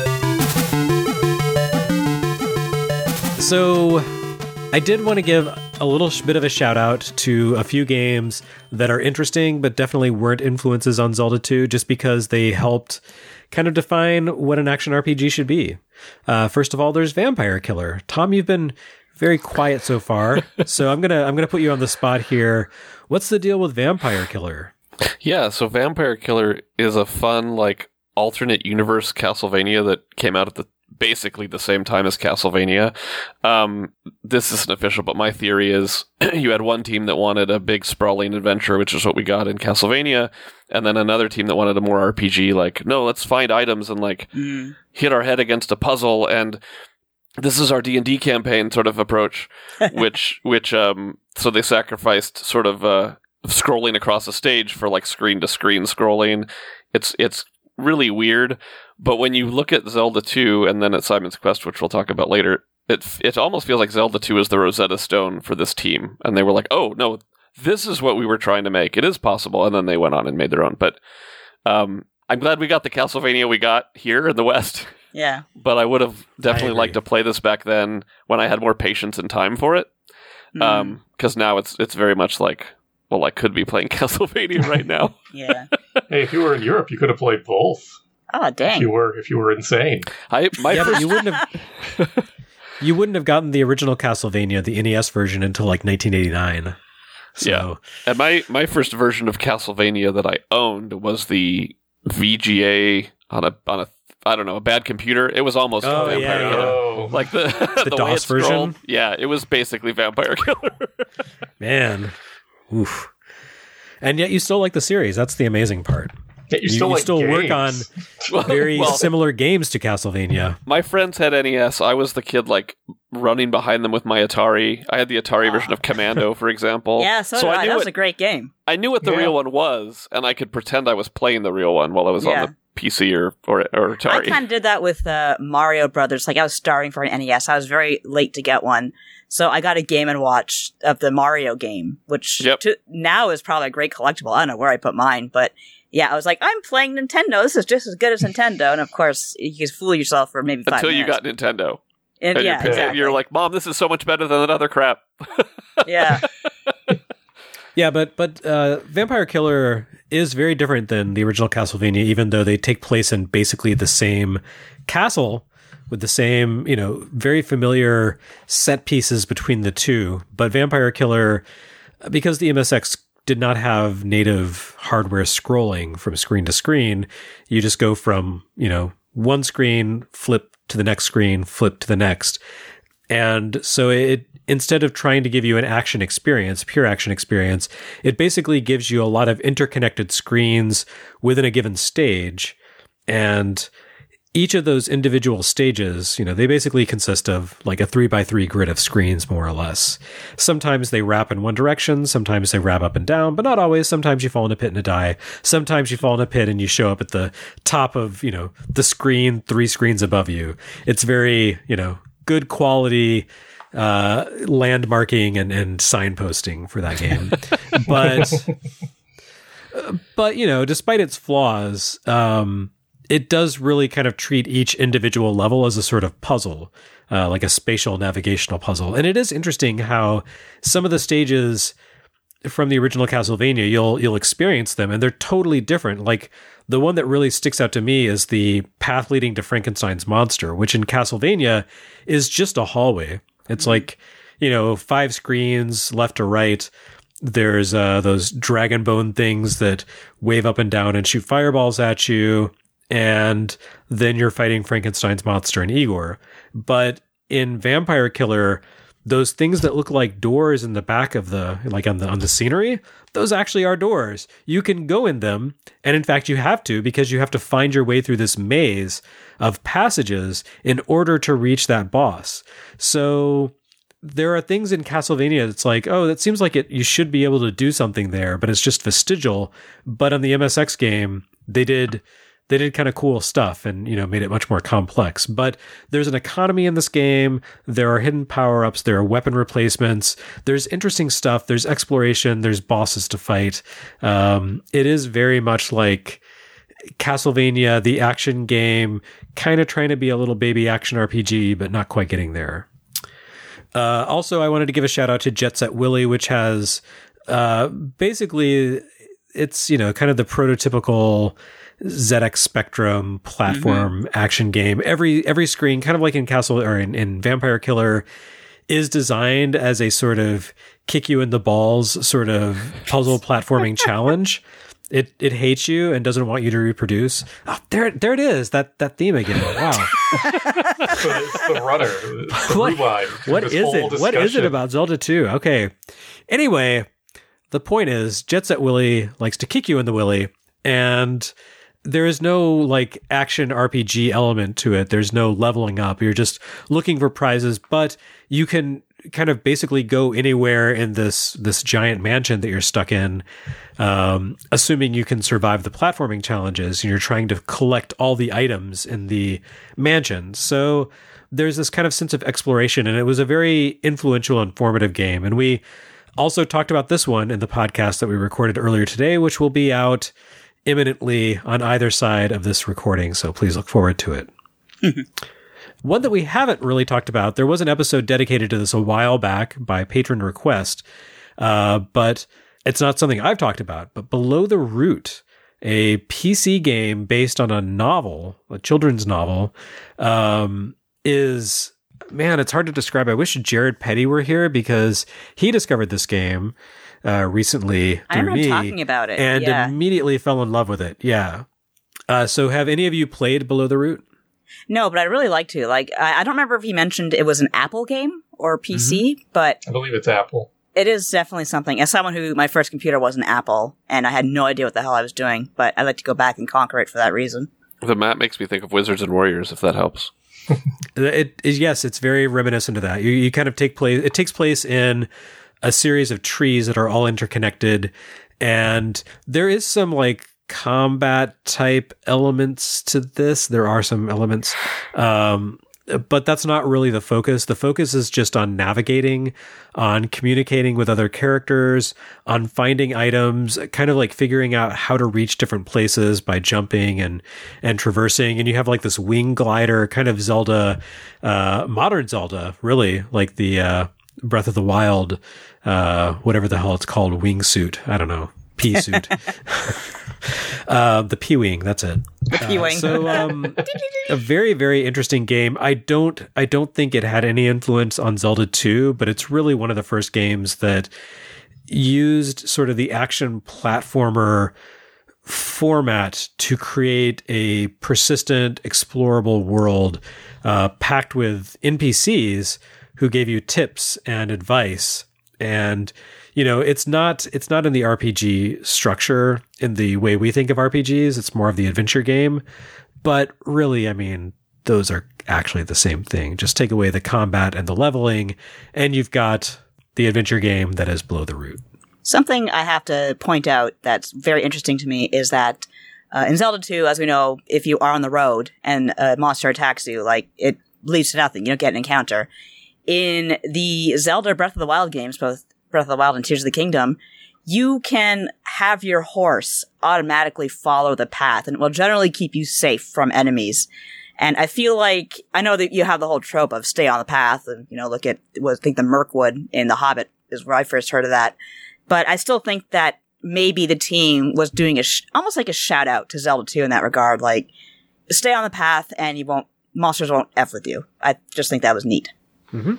So I did want to give a little sh- bit of a shout out to a few games that are interesting, but definitely weren't influences on Zelda two, just because they helped kind of define what an action R P G should be. Uh, first of all, there's Vampire Killer. Tom, you've been very quiet so far, so I'm gonna I'm gonna put you on the spot here. What's the deal with Vampire Killer? Yeah, so Vampire Killer is a fun, like, alternate universe Castlevania that came out at the basically the same time as Castlevania. Um, this isn't official, but my theory is you had one team that wanted a big sprawling adventure, which is what we got in Castlevania, and then another team that wanted a more R P G, like, no, let's find items and, like, mm. hit our head against a puzzle, and this is our D and D campaign sort of approach, which, which, um, so they sacrificed sort of, uh, scrolling across a stage for, like, screen-to-screen scrolling. It's, it's really weird, but when you look at Zelda two and then at Simon's Quest, which we'll talk about later, it it almost feels like Zelda two is the Rosetta Stone for this team. And they were like, oh, no, this is what we were trying to make. It is possible. And then they went on and made their own. But um, I'm glad we got the Castlevania we got here in the West. Yeah. But I would have definitely liked to play this back then when I had more patience and time for it. Mm. Um, because now it's it's very much like, well, I could be playing Castlevania right now. Yeah. Hey, if you were in Europe, you could have played both. Oh, dang! If you were, if you were insane, I my yeah, first- but you wouldn't have. You wouldn't have gotten the original Castlevania, the N E S version, until like nineteen eighty-nine. So. Yeah, and my my first version of Castlevania that I owned was the V G A on a on a I don't know a bad computer. It was almost oh, Vampire yeah, Killer, oh. like the the, the DOS way it version. scrolled. Yeah, it was basically Vampire Killer. Man, oof. And yet you still like the series. That's the amazing part. Yeah, you still, you, like you still work on well, very well, similar games to Castlevania. My friends had N E S. I was the kid like running behind them with my Atari. I had the Atari oh. version of Commando, for example. Yeah, so, so I. I. That was what, a great game. I knew what the yeah. real one was, and I could pretend I was playing the real one while I was yeah. on the P C or or, or Atari. I kind of did that with uh, Mario Brothers. Like I was starting for an N E S. I was very late to get one. So I got a Game and Watch of the Mario game, which yep. to, now is probably a great collectible. I don't know where I put mine, but yeah, I was like, I'm playing Nintendo. This is just as good as Nintendo. And of course, you can fool yourself for maybe five Until minutes. you got Nintendo. And, and yeah, you're, exactly. You're like, Mom, this is so much better than that other crap. Yeah. Yeah, but but uh, Vampire Killer is very different than the original Castlevania, even though they take place in basically the same castle with the same, you know, very familiar set pieces between the two. But Vampire Killer, because the M S X did not have native hardware scrolling from screen to screen, you just go from, you know, one screen, flip to the next screen, flip to the next. And so it, instead of trying to give you an action experience, pure action experience, it basically gives you a lot of interconnected screens within a given stage. And each of those individual stages, you know, they basically consist of like a three by three grid of screens, more or less. Sometimes they wrap in one direction. Sometimes they wrap up and down, but not always. Sometimes you fall in a pit and a die. Sometimes you fall in a pit and you show up at the top of, you know, the screen, three screens above you. It's very, you know, good quality uh, landmarking and, and signposting for that game. but, but, you know, despite its flaws, um, it does really kind of treat each individual level as a sort of puzzle, uh, like a spatial navigational puzzle. And it is interesting how some of the stages from the original Castlevania, you'll you'll experience them, and they're totally different. Like the one that really sticks out to me is the path leading to Frankenstein's monster, which in Castlevania is just a hallway. It's mm-hmm. like, you know, five screens left to right. There's uh, those dragon bone things that wave up and down and shoot fireballs at you. And then you're fighting Frankenstein's monster and Igor. But in Vampire Killer, those things that look like doors in the back of the, like on the on the scenery, those actually are doors. You can go in them, and in fact you have to, because you have to find your way through this maze of passages in order to reach that boss. So there are things in Castlevania that's like, oh, that seems like it. You should be able to do something there, but it's just vestigial. But on the M S X game, they did... They did kind of cool stuff and, you know, made it much more complex. But there's an economy in this game. There are hidden power-ups. There are weapon replacements. There's interesting stuff. There's exploration. There's bosses to fight. Um, it is very much like Castlevania, the action game, kind of trying to be a little baby action R P G, but not quite getting there. Uh, also, I wanted to give a shout out to Jet Set Willy, which has uh, basically, it's, you know, kind of the prototypical Z X Spectrum platform mm-hmm. action game. Every every screen, kind of like in Castle or in, in Vampire Killer, is designed as a sort of kick you in the balls sort of puzzle platforming challenge. It it hates you and doesn't want you to reproduce. Oh, there there it is. That that theme again. Wow. So it's the runner. It's the what rewind. what is it? Discussion. What is it about Zelda two? Okay. Anyway, the point is, Jet Set Willy likes to kick you in the willy, and there is no like action R P G element to it. There's no leveling up. You're just looking for prizes, but you can kind of basically go anywhere in this this giant mansion that you're stuck in, um, assuming you can survive the platforming challenges, and you're trying to collect all the items in the mansion. So there's this kind of sense of exploration, and it was a very influential and formative game. And we also talked about this one in the podcast that we recorded earlier today, which will be out imminently on either side of this recording. So please look forward to it. One that we haven't really talked about, there was an episode dedicated to this a while back by patron request, uh, but it's not something I've talked about. But Below the Root, a P C game based on a novel, a children's novel, um, is, man, it's hard to describe. I wish Jared Petty were here because he discovered this game uh, recently I through remember me talking about it, and yeah. immediately fell in love with it. Yeah. Uh, so have any of you played Below the Root? No, but I'd really like to. Like, I, I don't remember if he mentioned it was an Apple game or P C, mm-hmm. but I believe it's Apple. It is definitely something. As someone who, my first computer was an Apple, and I had no idea what the hell I was doing, but I'd like to go back and conquer it for that reason. The map makes me think of Wizards and Warriors, if that helps. it, it yes, it's very reminiscent of that. You you kind of take place. It takes place in a series of trees that are all interconnected, and there is some like combat type elements to this. There are some elements, um, but that's not really the focus. The focus is just on navigating, on communicating with other characters, on finding items, kind of like figuring out how to reach different places by jumping and, and traversing. And you have like this wing glider, kind of Zelda, uh, modern Zelda, really, like the, uh, Breath of the Wild, uh, whatever the hell it's called, wingsuit. I don't know. Pea suit. uh, the P-Wing, that's it. The P-Wing. Uh, so, um, a very, very interesting game. I don't, I don't think it had any influence on Zelda two, but it's really one of the first games that used sort of the action platformer format to create a persistent, explorable world, uh, packed with N P Cs who gave you tips and advice. And you know, it's not it's not in the R P G structure in the way we think of R P Gs. It's more of the adventure game. But really, I mean, those are actually the same thing. Just take away the combat and the leveling, and you've got the adventure game that is Below the Root. Something I have to point out that's very interesting to me is that uh, in Zelda two, as we know, if you are on the road and a monster attacks you, like, it leads to nothing. You don't get an encounter. In the Zelda Breath of the Wild games, both Breath of the Wild and Tears of the Kingdom, you can have your horse automatically follow the path, and it will generally keep you safe from enemies. And I feel like, I know that you have the whole trope of stay on the path, and, you know, look at, I think the Mirkwood in The Hobbit is where I first heard of that. But I still think that maybe the team was doing a, sh- almost like a shout out to Zelda two in that regard, like, stay on the path and you won't, monsters won't F with you. I just think that was neat. Mm-hmm.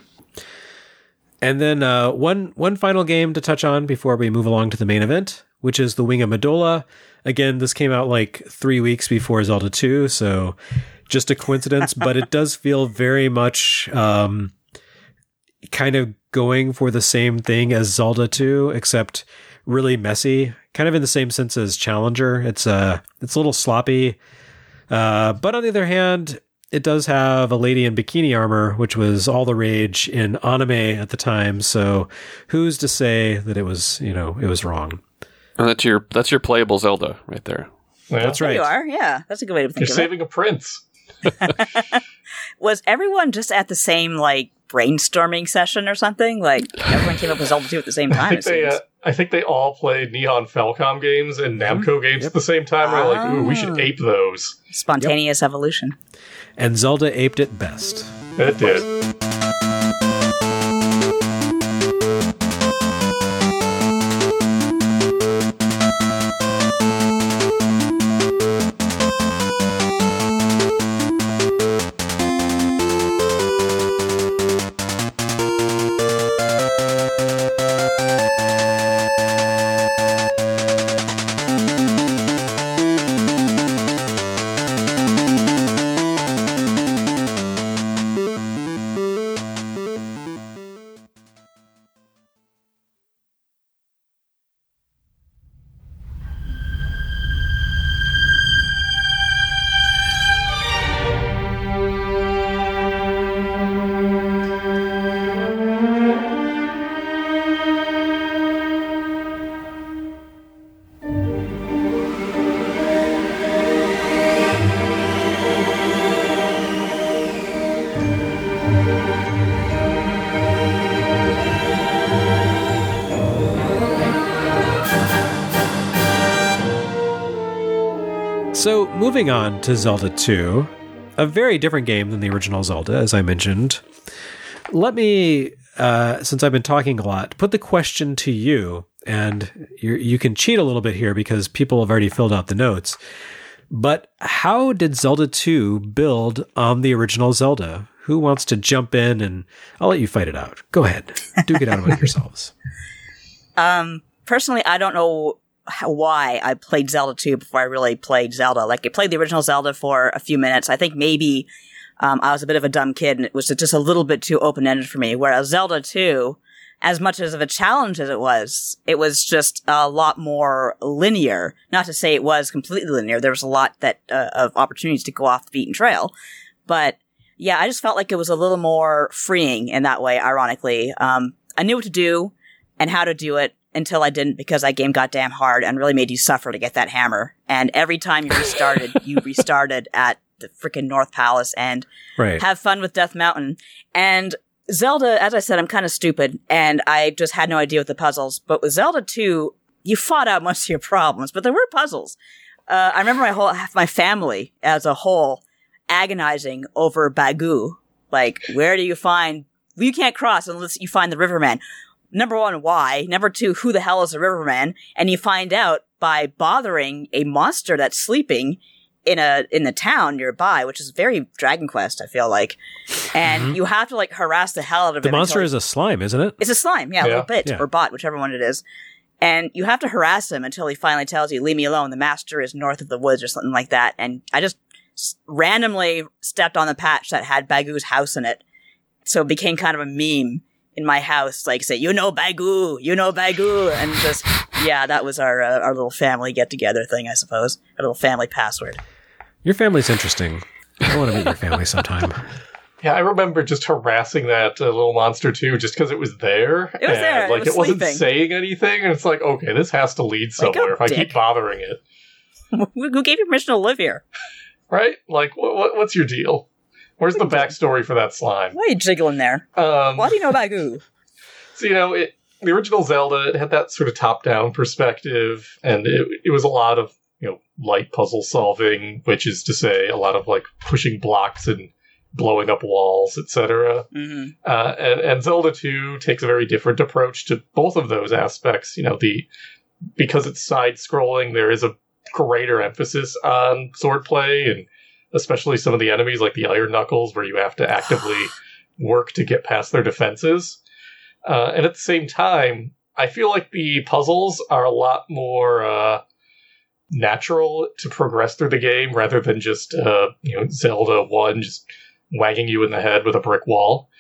And then uh, one one final game to touch on before we move along to the main event, which is The Wing of Madola. Again, this came out like three weeks before Zelda two, so just a coincidence, but it does feel very much um, kind of going for the same thing as Zelda two, except really messy, kind of in the same sense as Challenger. It's, uh, it's a little sloppy, uh, but on the other hand, it does have a lady in bikini armor, which was all the rage in anime at the time. So who's to say that it was, you know, it was wrong? And that's your that's your playable Zelda right there. Yeah. That's right. There you are. Yeah, that's a good way to think You're of saving it. a prince. Was everyone just at the same, like, brainstorming session or something? Like, everyone came up with Zelda two at the same I time, think it they, seems. uh, I think they all played Neon Falcom games and Namco Mm-hmm. games Yep. at the same time. We're like, ooh, we Ah. should ape those. Spontaneous evolution. And Zelda aped it best. It did. So, moving on to Zelda two, a very different game than the original Zelda, as I mentioned. Let me, uh, since I've been talking a lot, put the question to you, and you you can cheat a little bit here because people have already filled out the notes. But how did Zelda two build on the original Zelda? Who wants to jump in, and I'll let you fight it out. Go ahead. Duke it out among yourselves. Um, personally, I don't know how, why I played Zelda two before I really played Zelda. Like, I played the original Zelda for a few minutes. I think maybe um, I was a bit of a dumb kid and it was just a little bit too open-ended for me. Whereas Zelda two, as much as of a challenge as it was, it was just a lot more linear. Not to say it was completely linear. There was a lot that uh, of opportunities to go off the beaten trail. But yeah, I just felt like it was a little more freeing in that way, ironically. Um, I knew what to do and how to do it until I didn't, because that game got damn hard and really made you suffer to get that hammer. And every time you restarted, you restarted at the freaking North Palace and right. have fun with Death Mountain. And Zelda, as I said, I'm kind of stupid and I just had no idea with the puzzles. But with Zelda two, you fought out most of your problems, but there were puzzles. Uh, I remember my whole, my family as a whole agonizing over Bagoo. Like, where do you find, well, you can't cross unless you find the Riverman. Number one, why? Number two, who the hell is the Riverman? And you find out by bothering a monster that's sleeping in a, in the town nearby, which is very Dragon Quest, I feel like. And mm-hmm. you have to like harass the hell out of the him. The monster is a slime, isn't it? It's a slime, yeah, yeah. a little bit, yeah. or bot, whichever one it is. And you have to harass him until he finally tells you, leave me alone. The master is north of the woods or something like that. And I just randomly stepped on the patch that had Bagoo's house in it. So it became kind of a meme in my house, like say, you know Bagoo, you know Bagoo. And just, yeah, that was our uh, our little family get-together thing, I suppose. Our little family password. Your family's interesting. I want to meet your family sometime. Yeah, I remember just harassing that uh, little monster too, just because it was there. It was and, there. Like, it, was it wasn't sleeping. saying anything, and it's like, okay, this has to lead somewhere if I keep bothering it. Who gave you permission to live here? Right? Like, what, what, what's your deal? Where's the backstory for that slime? Why are you jiggling there? Um, Why do you know Bagoo? So, you know, it, the original Zelda, it had that sort of top-down perspective, and it, it was a lot of, you know, light puzzle solving, which is to say a lot of, like, pushing blocks and blowing up walls, et cetera. Mm-hmm. Uh, and, and Zelda two takes a very different approach to both of those aspects. You know, the because it's side-scrolling, there is a greater emphasis on swordplay, and especially some of the enemies, like the Iron Knuckles, where you have to actively work to get past their defenses. Uh, and at the same time, I feel like the puzzles are a lot more uh, natural to progress through the game, rather than just, uh, you know, Zelda one just wagging you in the head with a brick wall.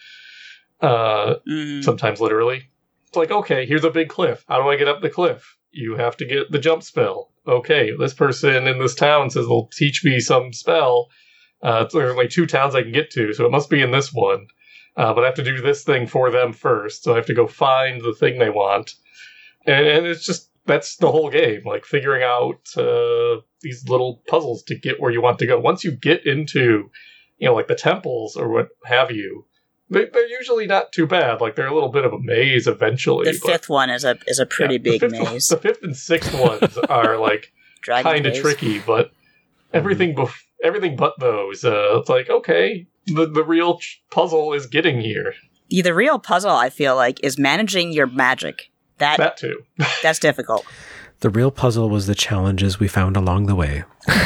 Uh, mm-hmm. Sometimes literally. It's like, okay, here's a big cliff. How do I get up the cliff? You have to get the jump spell. Okay, this person in this town says they'll teach me some spell. Uh, there's only two towns I can get to, so it must be in this one. Uh, but I have to do this thing for them first, so I have to go find the thing they want. And, and it's just, that's the whole game, like figuring out uh, these little puzzles to get where you want to go. Once you get into, you know, like the temples or what have you, they, they're usually not too bad. Like, they're a little bit of a maze eventually. The fifth one is a is a pretty yeah, big the fifth, maze. The fifth and sixth ones are, like, kind of tricky, but everything bef- everything but those, uh, it's like, okay, the, the real ch- puzzle is getting here. The, the real puzzle, I feel like, is managing your magic. That, That too. That's difficult. The real puzzle was the challenges we found along the way.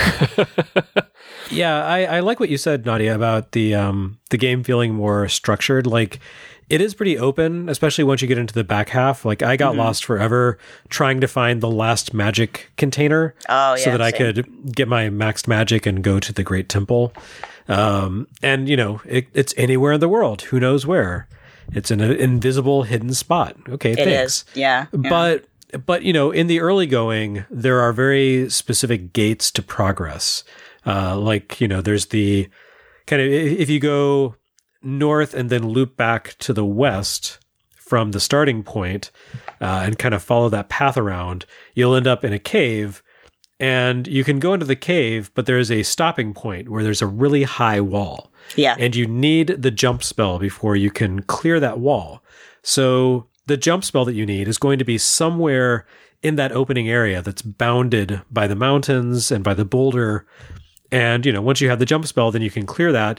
Yeah, I, I like what you said, Nadia, about the um, the game feeling more structured. Like, it is pretty open, especially once you get into the back half. Like, I got mm-hmm. lost forever trying to find the last magic container oh, yeah, so that same. I could get my maxed magic and go to the Great Temple. Um, and, you know, it, it's anywhere in the world. Who knows where? It's an invisible hidden spot. Okay, it thanks. Is. Yeah, yeah. But... But, you know, in the early going, there are very specific gates to progress. Uh, like, you know, there's the kind of, if you go north and then loop back to the west from the starting point uh, and kind of follow that path around, you'll end up in a cave. And you can go into the cave, but there's a stopping point where there's a really high wall. Yeah. And you need the jump spell before you can clear that wall. So the jump spell that you need is going to be somewhere in that opening area that's bounded by the mountains and by the boulder. And, you know, once you have the jump spell, then you can clear that.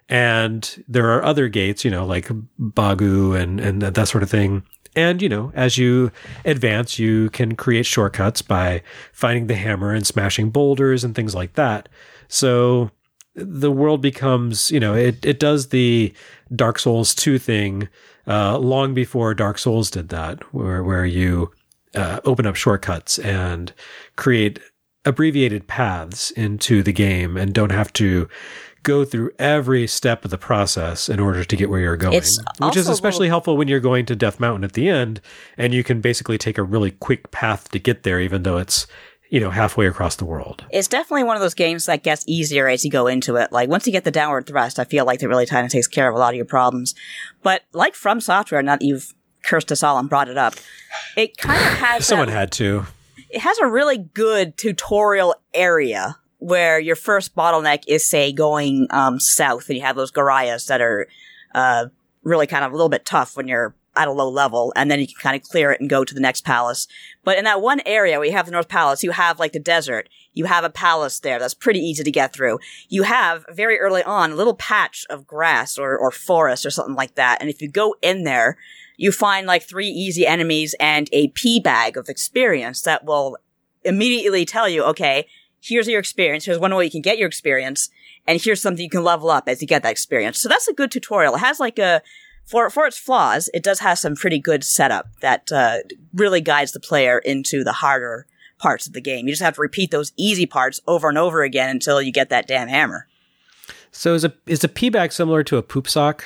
And there are other gates, you know, like Bagu and, and that sort of thing. And, you know, as you advance, you can create shortcuts by finding the hammer and smashing boulders and things like that. So the world becomes, you know, it, it does the Dark Souls two thing uh, long before Dark Souls did that, where, where you uh, open up shortcuts and create abbreviated paths into the game and don't have to go through every step of the process in order to get where you're going, it's which is also especially little- helpful when you're going to Death Mountain at the end, and you can basically take a really quick path to get there, even though it's, you know, halfway across the world. It's definitely one of those games that gets easier as you go into it. Like, once you get the downward thrust, I feel like it really kind of takes care of a lot of your problems. But like From Software, now that you've cursed us all and brought it up, it kind of has Someone that, had to. It has a really good tutorial area where your first bottleneck is, say, going um, south, and you have those Garayas that are uh, really kind of a little bit tough when you're at a low level, and then you can kind of clear it and go to the next palace. But in that one area where you have the North Palace, you have like the desert. You have a palace there that's pretty easy to get through. You have, very early on, a little patch of grass or, or forest or something like that. And if you go in there, you find like three easy enemies and a pea bag of experience that will immediately tell you, okay, here's your experience. Here's one way you can get your experience. And here's something you can level up as you get that experience. So that's a good tutorial. It has like a, For for its flaws, it does have some pretty good setup that uh, really guides the player into the harder parts of the game. You just have to repeat those easy parts over and over again until you get that damn hammer. So is a is a pea bag similar to a poop sock?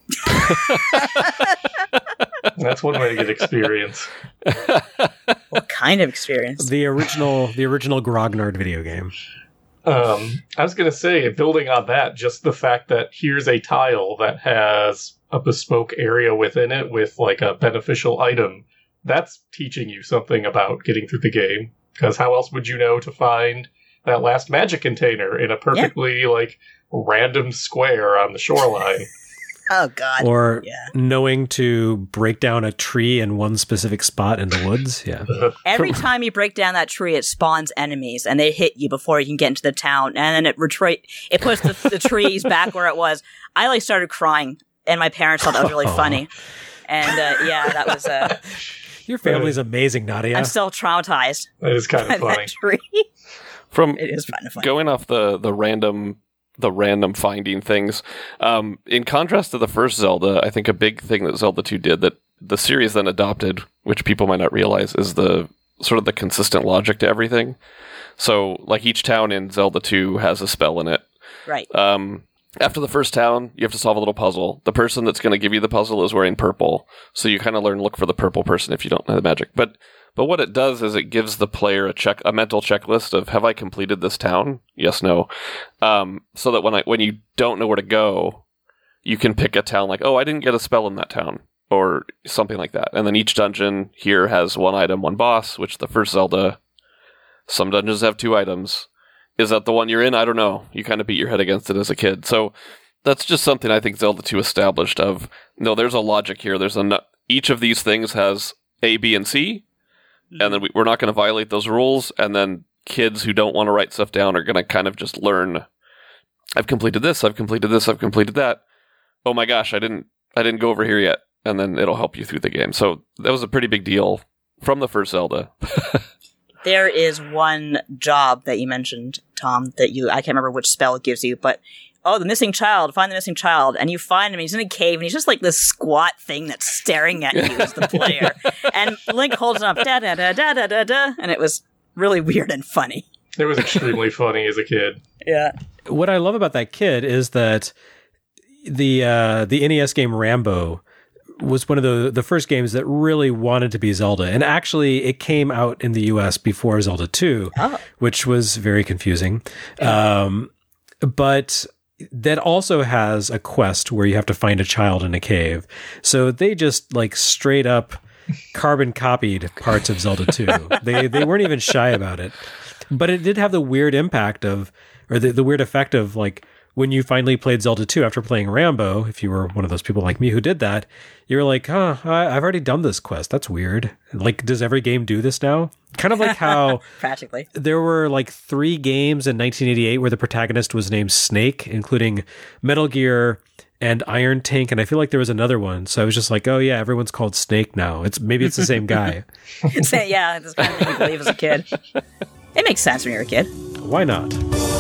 That's one way to get experience. What kind of experience? The original the original Grognard video game. Um, I was going to say, building on that, just the fact that here's a tile that has a bespoke area within it with like a beneficial item, that's teaching you something about getting through the game. Because how else would you know to find that last magic container in a perfectly yeah. like random square on the shoreline? Oh, God. Or yeah. knowing to break down a tree in one specific spot in the woods. Yeah. Every time you break down that tree, it spawns enemies, and they hit you before you can get into the town, and then it retreat. It puts the, the trees back where it was. I like started crying, and my parents thought that was really oh. funny. And uh, yeah, that was. Uh, Your family's amazing, Nadia. I'm still traumatized. That is kind of funny. That tree. From it is kind of funny. Going off the the random. the random finding things. Um, in contrast to the first Zelda, I think a big thing that Zelda two did that the series then adopted, which people might not realize, is the sort of the consistent logic to everything. So, like, each town in Zelda two has a spell in it. Right. Um, after the first town, you have to solve a little puzzle. The person that's going to give you the puzzle is wearing purple, so you kind of learn to look for the purple person if you don't know the magic. But But what it does is it gives the player a check, a mental checklist of, have I completed this town? Yes, no. Um, so that when I when you don't know where to go, you can pick a town like, oh, I didn't get a spell in that town, or something like that. And then each dungeon here has one item, one boss, which the first Zelda, some dungeons have two items. Is that the one you're in? I don't know. You kind of beat your head against it as a kid. So that's just something I think Zelda two established of, no, there's a logic here. There's a, each of these things has A, B, and C. And then we, we're not going to violate those rules. And then kids who don't want to write stuff down are going to kind of just learn, I've completed this, I've completed this, I've completed that. Oh my gosh, I didn't I didn't go over here yet. And then it'll help you through the game. So that was a pretty big deal from the first Zelda. There is one job that you mentioned, Tom, that you, I can't remember which spell it gives you, but, oh, the missing child, find the missing child. And you find him, he's in a cave, and he's just like this squat thing that's staring at you as the player. And Link holds it up, da da da da da da da, and it was really weird and funny. It was extremely funny as a kid. Yeah. What I love about that kid is that the uh, the N E S game Rambo was one of the the first games that really wanted to be Zelda. And actually, it came out in the U S before Zelda two, oh. which was very confusing. Um, but that also has a quest where you have to find a child in a cave. So they just like straight up carbon copied parts of Zelda two. They they weren't even shy about it. But it did have the weird impact of, or the, the weird effect of like, when you finally played Zelda two after playing Rambo, if you were one of those people like me who did that, you were like, huh, I've already done this quest. That's weird. Like, does every game do this now? Kind of like how practically there were like three games in nineteen eighty-eight where the protagonist was named Snake, including Metal Gear and Iron Tank. And I feel like there was another one. So I was just like, oh yeah, everyone's called Snake now. It's maybe it's the same guy. Yeah, this kind of thing you believe as a kid. It makes sense when you're a kid. Why not?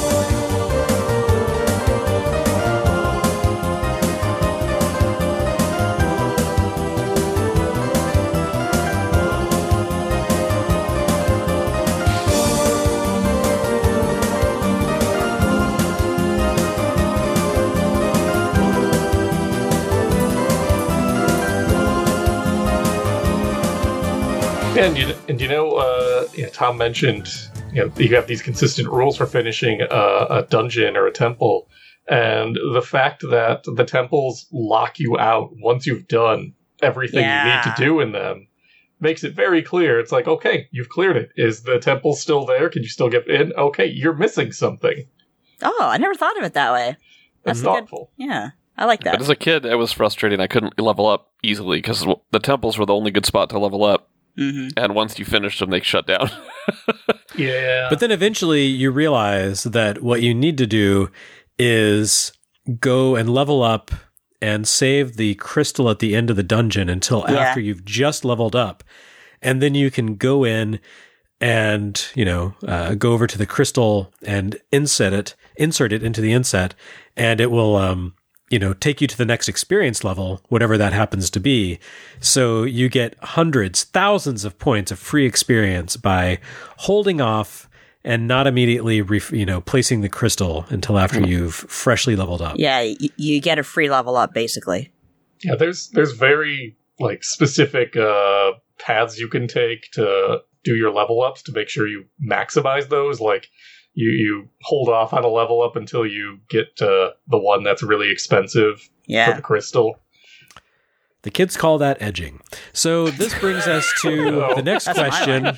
And you, and you know, uh, you know, Tom mentioned, you know, you have these consistent rules for finishing a, a dungeon or a temple, and the fact that the temples lock you out once you've done everything yeah. you need to do in them makes it very clear. It's like, okay, you've cleared it. Is the temple still there? Can you still get in? Okay, you're missing something. Oh, I never thought of it that way. That's thoughtful. Good, yeah, I like that. But as a kid, it was frustrating. I couldn't level up easily because the temples were the only good spot to level up. Mm-hmm. And once you finish them, they shut down. Yeah. But then eventually you realize that what you need to do is go and level up and save the crystal at the end of the dungeon until yeah. after you've just leveled up. And then you can go in and, you know, uh, go over to the crystal and insert it, insert it into the inset, and it will, um, you know, take you to the next experience level, whatever that happens to be. So you get hundreds, thousands of points of free experience by holding off and not immediately, ref- you know, placing the crystal until after you've freshly leveled up. Yeah, y- you get a free level up, basically. Yeah, there's there's very like specific uh, paths you can take to do your level ups to make sure you maximize those. Like, You you hold off on a level up until you get to the one that's really expensive yeah. for the crystal. The kids call that edging. So this brings us to oh, the next question.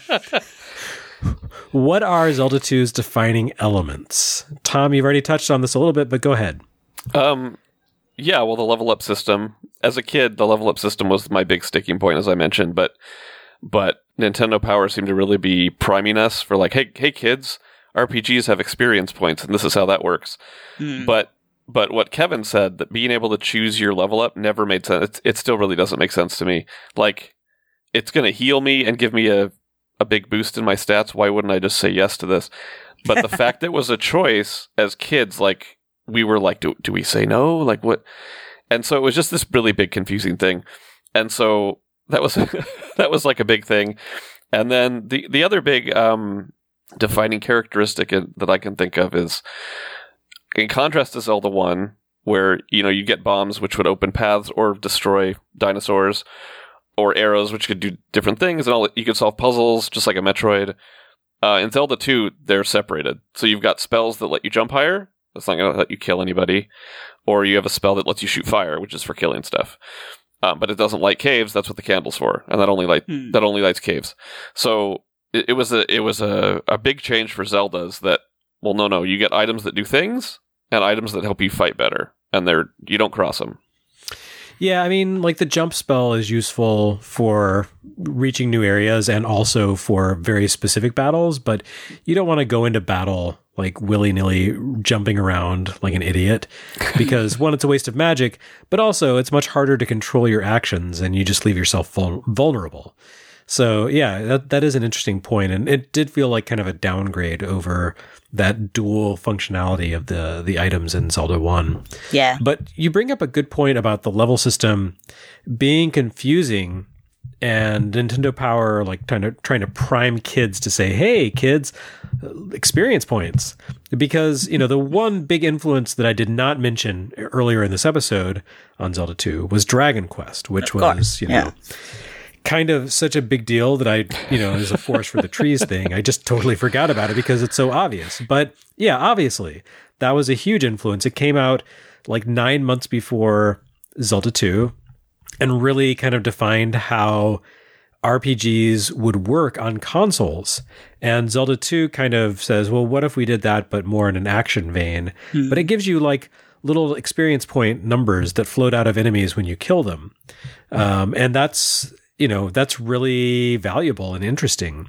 What are Zelda two's defining elements? Tom, you've already touched on this a little bit, but go ahead. Um, yeah, well, the level up system. As a kid, the level up system was my big sticking point, as I mentioned, but but Nintendo Power seemed to really be priming us for like, hey, hey, kids, R P Gs have experience points, and this is how that works. Mm. But but what Kevin said, that being able to choose your level up never made sense. It, it still really doesn't make sense to me. Like, it's going to heal me and give me a, a big boost in my stats. Why wouldn't I just say yes to this? But the fact that it was a choice as kids, like, we were like, do, do we say no? Like, what? And so it was just this really big confusing thing. And so that was that was like a big thing. And then the, the other big... um defining characteristic that I can think of is, in contrast to Zelda one, where, you know, you get bombs which would open paths or destroy dinosaurs, or arrows which could do different things, and all you could solve puzzles just like a Metroid. Uh, in Zelda two, they're separated. So you've got spells that let you jump higher. That's not going to let you kill anybody. Or you have a spell that lets you shoot fire, which is for killing stuff. Um, but it doesn't light caves. That's what the candle's for, and that only light hmm. that only lights caves. So It, it was a it was a, a big change for Zeldas that, well, no, no, you get items that do things and items that help you fight better, and they're you don't cross them. Yeah, I mean, like the jump spell is useful for reaching new areas and also for very specific battles, but you don't want to go into battle like willy-nilly jumping around like an idiot because one, it's a waste of magic, but also it's much harder to control your actions and you just leave yourself vul- vulnerable. So yeah, that that is an interesting point, and it did feel like kind of a downgrade over that dual functionality of the the items in Zelda one. Yeah. But you bring up a good point about the level system being confusing, and Nintendo Power like trying to trying to prime kids to say, "Hey, kids, experience points." Because, you know, the one big influence that I did not mention earlier in this episode on Zelda two was Dragon Quest, which was, you know, yeah. kind of such a big deal that I, you know, as a forest for the trees thing, I just totally forgot about it because it's so obvious. But yeah, obviously, that was a huge influence. It came out like nine months before Zelda two and really kind of defined how R P Gs would work on consoles. And Zelda two kind of says, well, what if we did that, but more in an action vein? Hmm. But it gives you like little experience point numbers that float out of enemies when you kill them. Um, and that's, you know, that's really valuable and interesting.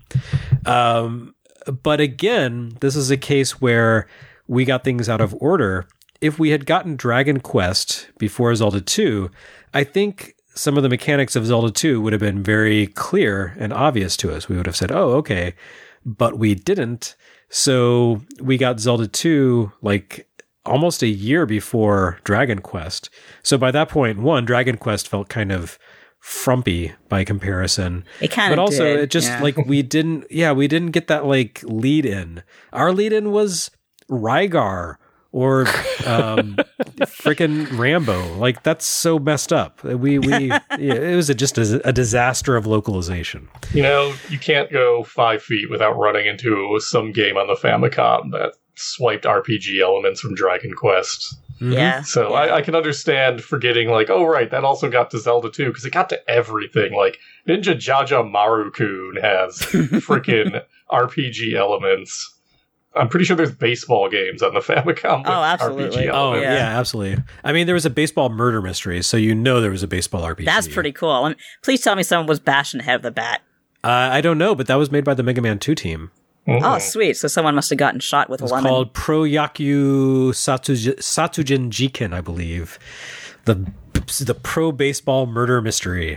Um, but again, this is a case where we got things out of order. If we had gotten Dragon Quest before Zelda two, I think some of the mechanics of Zelda two would have been very clear and obvious to us. We would have said, oh, okay, but we didn't. So we got Zelda two like almost a year before Dragon Quest. So by that point, one, Dragon Quest felt kind of frumpy by comparison. It kind of But also did, it just yeah. like we didn't, yeah, we didn't get that like lead in. Our lead in was Rygar or um, freaking Rambo. Like that's so messed up. We, we, yeah, it was a, just a, a disaster of localization. You know, you can't go five feet without running into some game on the Famicom that swiped R P G elements from Dragon Quest. Mm-hmm. Yeah. So yeah. I, I can understand forgetting, like, oh, right, that also got to Zelda two, because it got to everything. Like, Ninja Jaja Maru-kun has freaking R P G elements. I'm pretty sure there's baseball games on the Famicom with Oh, absolutely. R P G Oh, elements. yeah. Yeah. absolutely. I mean, there was a baseball murder mystery, so you know there was a baseball R P G. That's pretty cool. I mean, please tell me someone was bashing the head of the bat. Uh, I don't know, but that was made by the Mega Man two team. Mm-hmm. Oh, sweet. So someone must have gotten shot with It's a lemon. called Pro Yaku Satsuj- Satsujin Jiken, I believe. The the pro baseball murder mystery.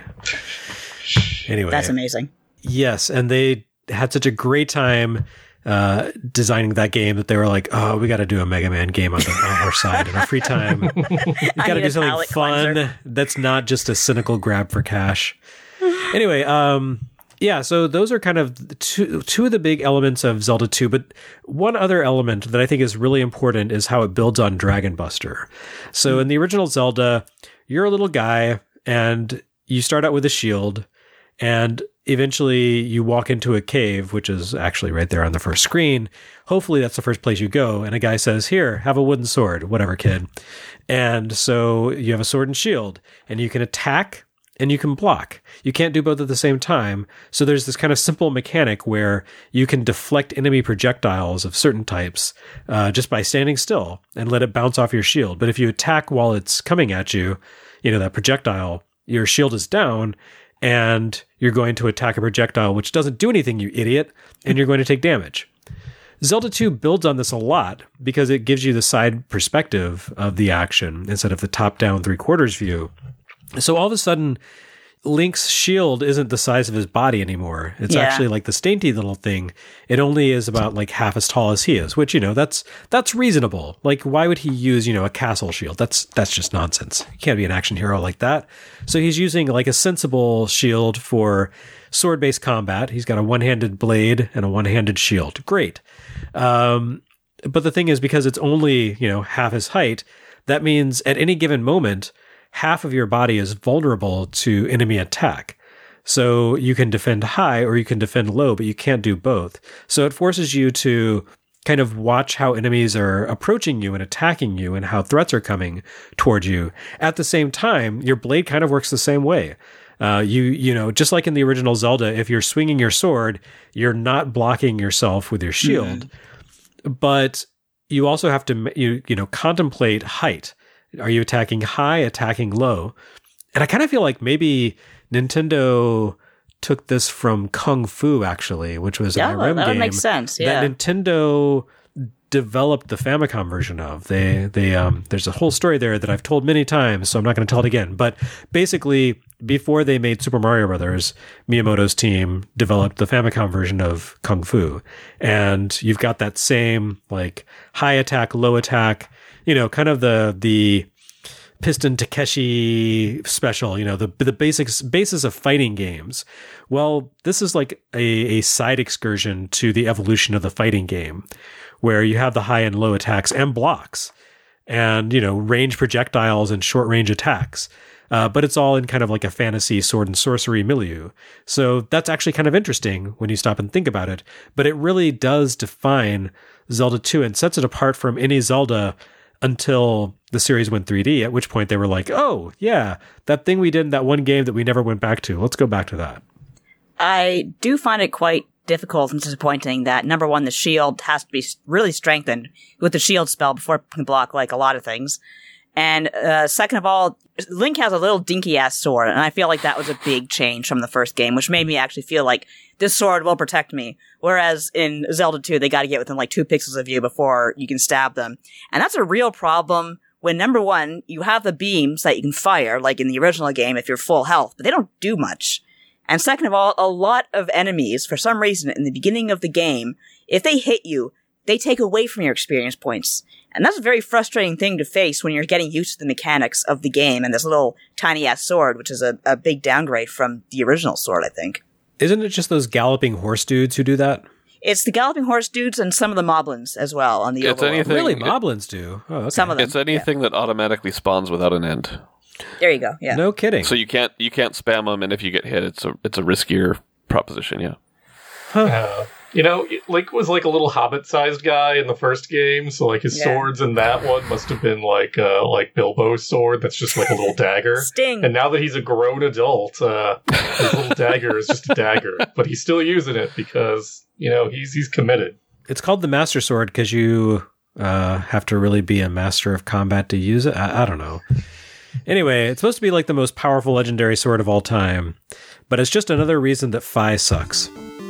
Anyway. That's amazing. Yes, and they had such a great time uh, designing that game that they were like, oh, we got to do a Mega Man game on, the, on our side in our free time. We I got to need do a something palate fun cleanser. that's not just a cynical grab for cash. Anyway, um, yeah, so those are kind of the two, two of the big elements of Zelda two, but one other element that I think is really important is how it builds on Dragon Buster. So in the original Zelda, you're a little guy and you start out with a shield, and eventually you walk into a cave, which is actually right there on the first screen. Hopefully that's the first place you go. And a guy says, here, have a wooden sword, whatever, kid. And so you have a sword and shield, and you can attack and you can block. You can't do both at the same time. So there's this kind of simple mechanic where you can deflect enemy projectiles of certain types uh, just by standing still and let it bounce off your shield. But if you attack while it's coming at you, you know, that projectile, your shield is down, and you're going to attack a projectile which doesn't do anything, you idiot, and you're going to take damage. Zelda two builds on this a lot because it gives you the side perspective of the action instead of the top-down three-quarters view. So all of a sudden, Link's shield isn't the size of his body anymore. It's Yeah. actually like this dainty little thing. It only is about like half as tall as he is, which, you know, that's that's reasonable. Like, why would he use, you know, a castle shield? That's that's just nonsense. You can't be an action hero like that. So he's using like a sensible shield for sword-based combat. He's got a one-handed blade and a one-handed shield. Great. Um, but the thing is, because it's only, you know, half his height, that means at any given moment, half of your body is vulnerable to enemy attack. So you can defend high or you can defend low, but you can't do both. So it forces you to kind of watch how enemies are approaching you and attacking you and how threats are coming toward you. At the same time, your blade kind of works the same way. Uh, you, you know, just like in the original Zelda, if you're swinging your sword, you're not blocking yourself with your shield, mm-hmm. but you also have to, you, you know, contemplate height. Are you attacking high, attacking low? and I kind of feel like maybe Nintendo took this from Kung Fu, actually, which was yeah, an I R E M that game would make sense. Yeah. that Nintendo developed the Famicom version of. They they um there's a whole story there that I've told many times, so I'm not going to tell it again. But basically, before they made Super Mario Brothers, Miyamoto's team developed the Famicom version of Kung Fu, and you've got that same like high attack, low attack, you know, kind of the the Piston Takeshi special, you know, the the basics basis of fighting games. Well, this is like a, a side excursion to the evolution of the fighting game, where you have the high and low attacks and blocks, and you know, range projectiles and short range attacks. Uh, but it's all in kind of like a fantasy sword and sorcery milieu. So that's actually kind of interesting when you stop and think about it. But it really does define Zelda two and sets it apart from any Zelda until the series went three D, at which point they were like, oh, yeah, that thing we did in that one game that we never went back to. Let's go back to that. I do find it quite difficult and disappointing that, number one, the shield has to be really strengthened with the shield spell before it can block like a lot of things. And uh, second of all, Link has a little dinky-ass sword, and I feel like that was a big change from the first game, which made me actually feel like this sword will protect me. Whereas in Zelda two, they got to get within like two pixels of you before you can stab them. And that's a real problem when, number one, you have the beams that you can fire, like in the original game if you're full health, but they don't do much. And second of all, a lot of enemies, for some reason, in the beginning of the game, if they hit you, they take away from your experience points. And that's a very frustrating thing to face when you're getting used to the mechanics of the game and this little tiny-ass sword, which is a, a big downgrade from the original sword, I think. Isn't it just those galloping horse dudes who do that? It's the galloping horse dudes and some of the moblins as well on the It's overworld. anything- Really, it- moblins do. Oh, okay. Some of them. It's anything that automatically spawns without an end. There you go, yeah. No kidding. So you can't you can't spam them, and if you get hit, it's a it's a riskier proposition. Yeah. Uh, you know, Link was like a little hobbit-sized guy in the first game, so like his Yeah. swords in that one must have been like uh, like Bilbo's sword. That's just like a little dagger. Sting! And now that he's a grown adult, uh, his little dagger is just a dagger, but he's still using it because you know he's he's committed. It's called the Master Sword because you uh, have to really be a master of combat to use it. I, I don't know. Anyway, it's supposed to be like the most powerful legendary sword of all time, but it's just another reason that Fi sucks.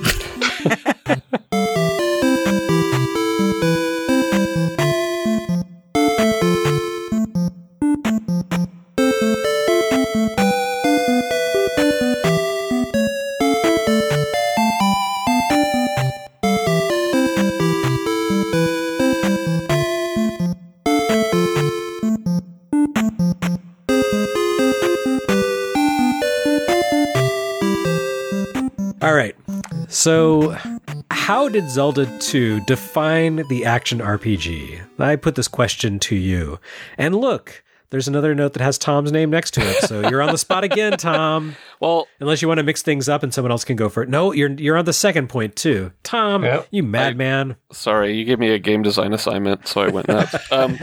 All right. So, how did Zelda two define the action R P G? I put this question to you. And look, there's another note that has Tom's name next to it. So you're on the spot again, Tom. Well, Unless you want to mix things up and someone else can go for it. No, you're you're on the second point too. Tom, Yep. you madman. sorry, you gave me a game design assignment, so I went nuts. Um,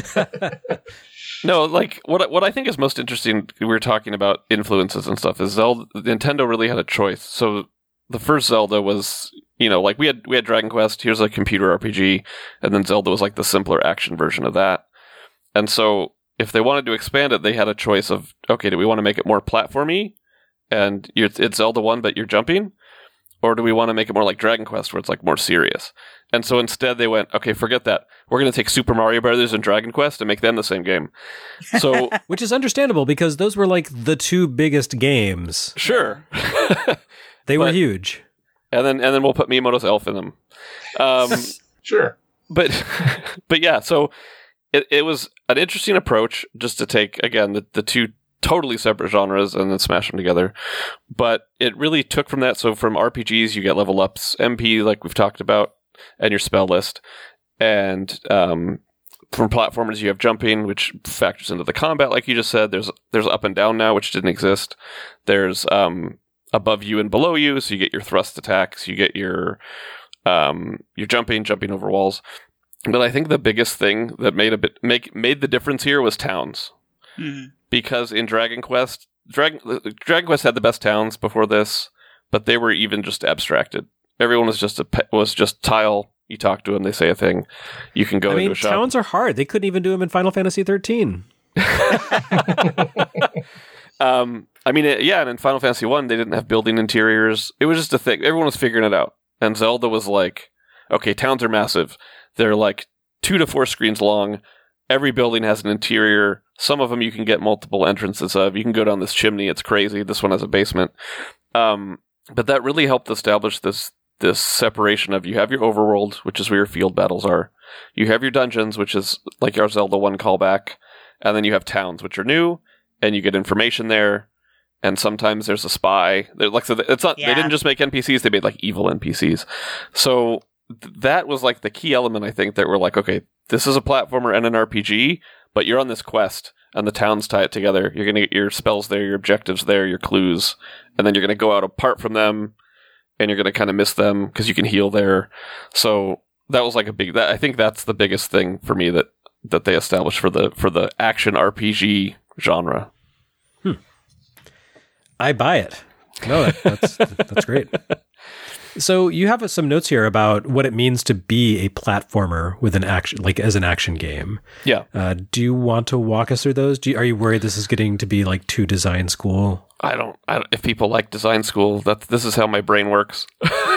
no, like what what I think is most interesting. We were talking about influences and stuff. Is Zelda? Nintendo really had a choice. So the first Zelda was, you know, like we had we had Dragon Quest. Here's a computer R P G, and then Zelda was like the simpler action version of that. And so if they wanted to expand it, they had a choice of, okay, do we want to make it more platformy, and you're, it's Zelda one, but you're jumping, or do we want to make it more like Dragon Quest, where it's like more serious? And so instead they went, okay, forget that. We're going to take Super Mario Brothers and Dragon Quest and make them the same game. So Which is understandable because those were like the two biggest games. sure. They were But- huge. and then and then we'll put Miyamoto's Elf in them. Um, Sure. but but yeah, so it, it was an interesting approach just to take, again, the, the two totally separate genres and then smash them together. But it really took from that. So from R P Gs, you get level ups, M P, like we've talked about, and your spell list. And um, from platformers, you have jumping, which factors into the combat, like you just said. There's there's up and down now, which didn't exist. There's um, above you and below you, so you get your thrust attacks, you get your um, your jumping, jumping over walls. But I think the biggest thing that made a bit make made the difference here was towns, Mhm. because in Dragon Quest, Dragon Dragon Quest had the best towns before this, but they were even just abstracted. Everyone was just a pe- was just tile. You talk to them, they say a thing. You can go I into mean, a shop. towns are hard. They couldn't even do them in Final Fantasy thirteen. um, I mean, it, yeah, and in Final Fantasy One, they didn't have building interiors. It was just a thing. Everyone was figuring it out. And Zelda was like, okay, towns are massive. They're like two to four screens long. Every building has an interior. Some of them you can get multiple entrances of. You can go down this chimney. It's crazy. This one has a basement. Um, but that really helped establish this this separation of, you have your overworld, which is where your field battles are. You have your dungeons, which is like our Zelda one callback. And then you have towns, which are new, and you get information there. And sometimes there's a spy. They're like, so it's not. Yeah. They didn't just make N P Cs; they made like evil N P Cs. So th- that was like the key element, I think, that we're like, okay, this is a platformer and an R P G, but you're on this quest, and the towns tie it together. You're gonna get your spells there, your objectives there, your clues, and then you're gonna go out apart from them, and you're gonna kind of miss them because you can heal there. So that was like a big. That, I think that's the biggest thing for me that that they established for the for the action R P G genre. Hmm. I buy it. No, that, that's that's great. So you have some notes here about what it means to be a platformer with an action, like as an action game. Yeah. Uh, do you want to walk us through those? Do you, are you worried this is getting to be like too design school? I don't. I don't if people like design school, that this is how my brain works.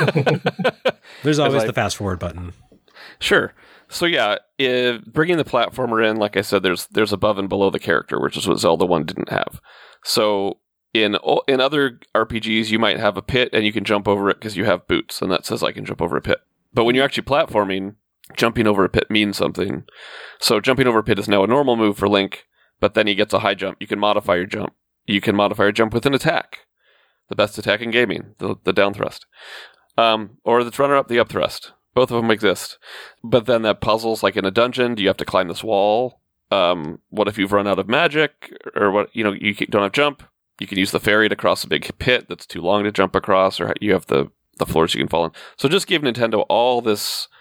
There's always I, the fast forward button. Sure. So yeah, if bringing the platformer in, like I said, there's there's above and below the character, which is what Zelda one didn't have. So in in other R P Gs, you might have a pit and you can jump over it because you have boots, and that says I can jump over a pit. But when you're actually platforming, jumping over a pit means something. So jumping over a pit is now a normal move for Link, but then he gets a high jump. You can modify your jump. You can modify your jump with an attack. The best attack in gaming, the, the down thrust. Um, or the runner-up, the up thrust. Both of them exist. But then that puzzles, like in a dungeon, do you have to climb this wall? Um, what if you've run out of magic? Or what, you know, you don't have jump? You can use the ferry to cross a big pit that's too long to jump across, or you have the, the floors you can fall in. So just give Nintendo all this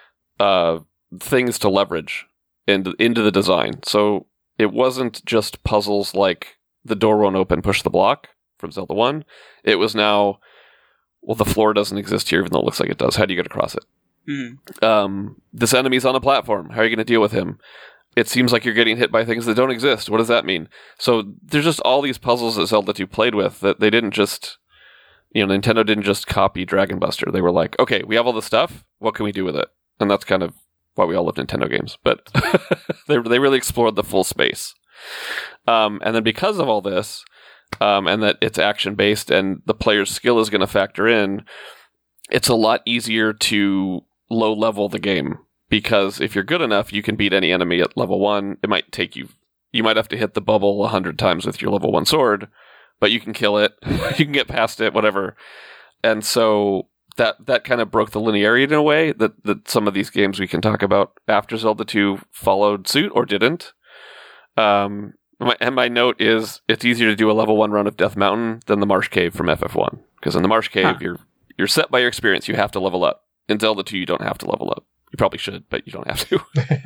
uh, things to leverage into, into the design. So it wasn't just puzzles like the door won't open, push the block from Zelda one. It was now, well, the floor doesn't exist here, even though it looks like it does. How do you get across it? Mm. Um, this enemy's on a platform. How are you going to deal with him? It seems like you're getting hit by things that don't exist. What does that mean? So there's just all these puzzles that Zelda two played with that they didn't just, you know, Nintendo didn't just copy Dragon Buster. They were like, okay, we have all this stuff. What can we do with it? And that's kind of why we all love Nintendo games. But they they really explored the full space. Um, and then because of all this, um, and that it's action-based and the player's skill is going to factor in, it's a lot easier to low-level the game. Because if you're good enough, you can beat any enemy at level one. It might take you, you might have to hit the bubble a hundred times with your level one sword, but you can kill it. You can get past it, whatever. And so that that kind of broke the linearity in a way that, that some of these games we can talk about after Zelda two followed suit or didn't. Um, my, and my note is it's easier to do a level one run of Death Mountain than the Marsh Cave from F F one. Because in the Marsh Cave, huh. you're you're set by your experience. You have to level up. In Zelda two, you don't have to level up. You probably should, but you don't have to.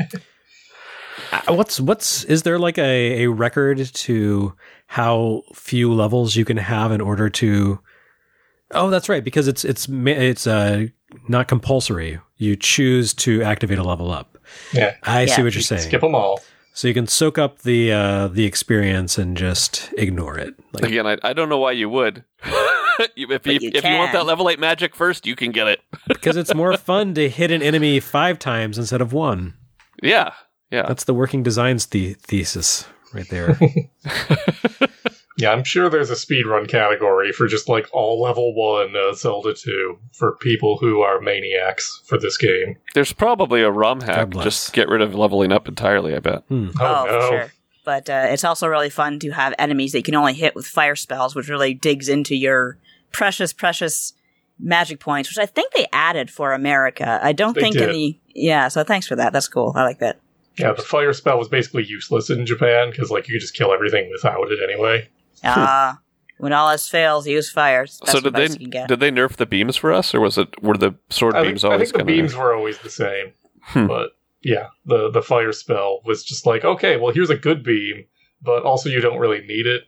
what's what's is there like a, a record to how few levels you can have in order to? Oh, that's right, because it's it's it's uh, not compulsory. You choose to activate a level up. Yeah, I yeah. see what you're you saying. Skip them all. So you can soak up the uh, the experience and just ignore it. Like, Again, I, I don't know why you would. if you, you if you want that level eight magic first, you can get it. Because it's more fun to hit an enemy five times instead of one. Yeah, yeah. That's the working designs the- thesis right there. Yeah, I'm sure there's a speedrun category for just like all level one uh, Zelda two for people who are maniacs for this game. There's probably a ROM hack. Just get rid of leveling up entirely, I bet. Hmm. Oh, oh no. for sure. But uh, it's also really fun to have enemies that you can only hit with fire spells, which really digs into your precious, precious magic points, which I think they added for America. I don't They think did. any... Yeah, so thanks for that. That's cool. I like that. Yeah, the fire spell was basically useless in Japan because like you could just kill everything without it anyway. Ah, uh, when all else fails, use fire. That's So did they you can get. did they nerf the beams for us, or was it were the sword I beams think, I always think the kind of beams were always the same, Hmm. but yeah, the the fire spell was just like, okay, well here's a good beam, but also you don't really need it.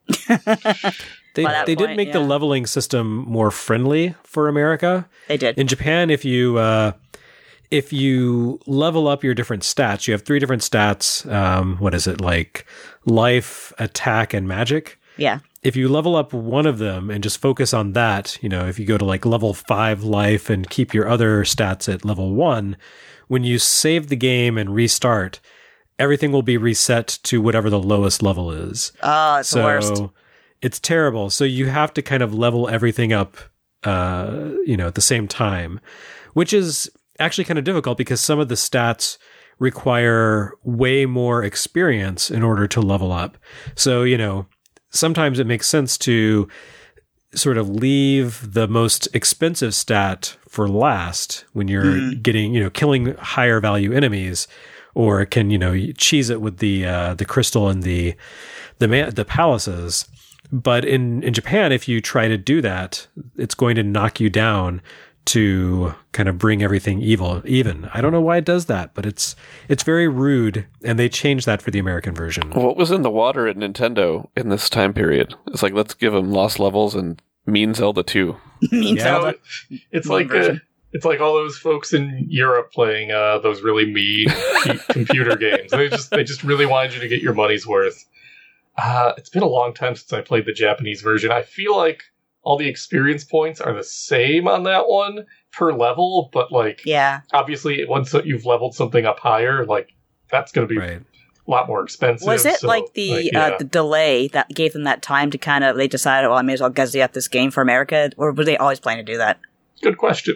They By that they point, did make yeah. the leveling system more friendly for America. They did. In Japan, if you uh, if you level up your different stats, you have three different stats. Um, what is it, like life, attack, and magic? Yeah. If you level up one of them and just focus on that, you know, if you go to like level five life and keep your other stats at level one, when you save the game and restart, everything will be reset to whatever the lowest level is. Oh, it's so the worst. It's terrible. So you have to kind of level everything up, uh, you know, at the same time, which is actually kind of difficult because some of the stats require way more experience in order to level up. So, you know, sometimes it makes sense to sort of leave the most expensive stat for last when you're mm. getting, you know, killing higher value enemies, or can, you know, cheese it with the uh, the crystal and the the man- the palaces. But in, in Japan, if you try to do that, it's going to knock you down to kind of bring everything evil even. I don't know why it does that, but it's it's very rude, and they changed that for the American version. What was in the water at Nintendo in this time period? It's like, let's give them Lost Levels and Mean Zelda two. Mean Yeah. Zelda. It's like uh, it's like all those folks in Europe playing uh, those really mean cheap computer games. They just they just really wanted you to get your money's worth. Uh, it's been a long time since I played the Japanese version. I feel like all the experience points are the same on that one per level, but like, Yeah. obviously, once you've leveled something up higher, like that's going to be Right. a lot more expensive. Was it so, like the like, yeah. uh, the delay that gave them that time to kind of, they decided, well, I may as well guzzy up this game for America? Or were they always planning to do that? Good question.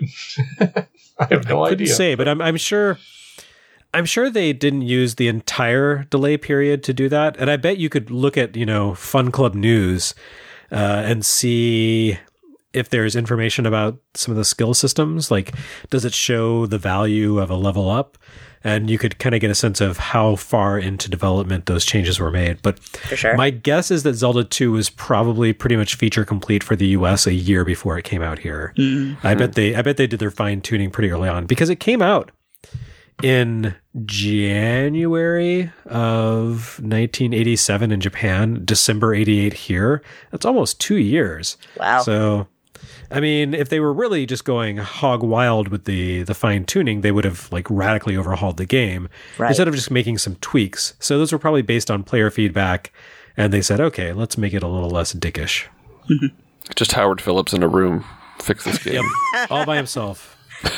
I have no I couldn't idea. say, but I'm I'm sure I'm sure they didn't use the entire delay period to do that. And I bet you could look at, you know, Fun Club News uh, and see if there's information about some of the skill systems. Like, does it show the value of a level up? And you could kind of get a sense of how far into development those changes were made. But For sure. my guess is that Zelda two was probably pretty much feature complete for the U S a year before it came out here. Mm-hmm. I bet they I bet they did their fine tuning pretty early on, because it came out in January of nineteen eighty-seven in Japan, December eighty-eight here. That's almost two years. Wow. So, I mean, if they were really just going hog wild with the, the fine tuning, they would have like radically overhauled the game Right. instead of just making some tweaks. So those were probably based on player feedback, and they said, okay, let's make it a little less dickish. Just Howard Phillips in a room fix this game. Yep, all by himself.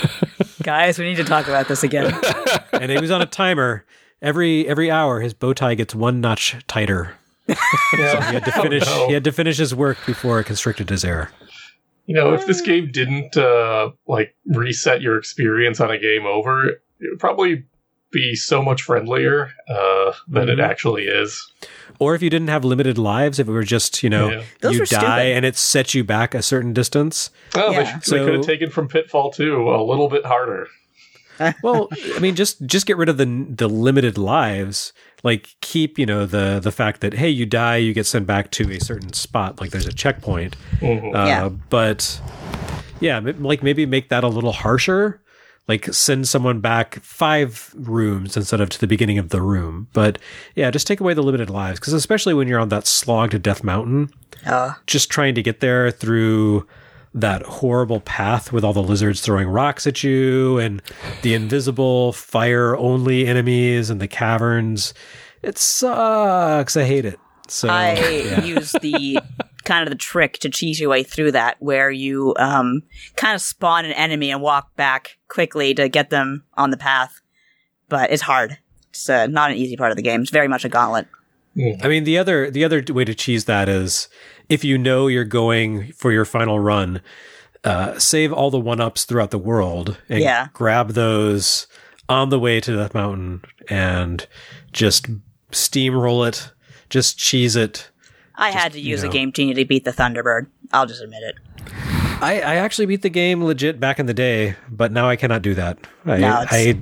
Guys, we need to talk about this again. And he was on a timer. Every every hour, his bow tie gets one notch tighter. Yeah. He had to finish. Oh, no. He had to finish his work before it constricted his air. You know, if this game didn't uh, like reset your experience on a game over, it would probably be so much friendlier uh, than it Mhm. actually is. Or if you didn't have limited lives, if it were just, you know, Yeah. Those you were die stupid. and it sets you back a certain distance. Oh, Yeah. they, should- they So- could have taken from Pitfall two a little bit harder. Well, I mean, just just get rid of the the limited lives. Like, keep, you know, the the fact that, hey, you die, you get sent back to a certain spot. Like, there's a checkpoint. Mhm. Uh, Yeah. But yeah, m- like maybe make that a little harsher. Like, send someone back five rooms instead of to the beginning of the room. But yeah, just take away the limited lives, because especially when you're on that slog to Death Mountain, Uh, just trying to get there through that horrible path with all the lizards throwing rocks at you and the invisible fire only enemies and the caverns. It sucks. I hate it. So I yeah. use the kind of the trick to cheese your way through that, where you um, kind of spawn an enemy and walk back quickly to get them on the path. But it's hard. It's uh, not an easy part of the game. It's very much a gauntlet. I mean, the other the other way to cheese that is, if you know you're going for your final run, uh, save all the one-ups throughout the world and Yeah. grab those on the way to that mountain and just steamroll it, just cheese it. I had to you use know. a Game Genie to beat the Thunderbird. I'll just admit it. I, I actually beat the game legit back in the day, but now I cannot do that. I, No, it's- I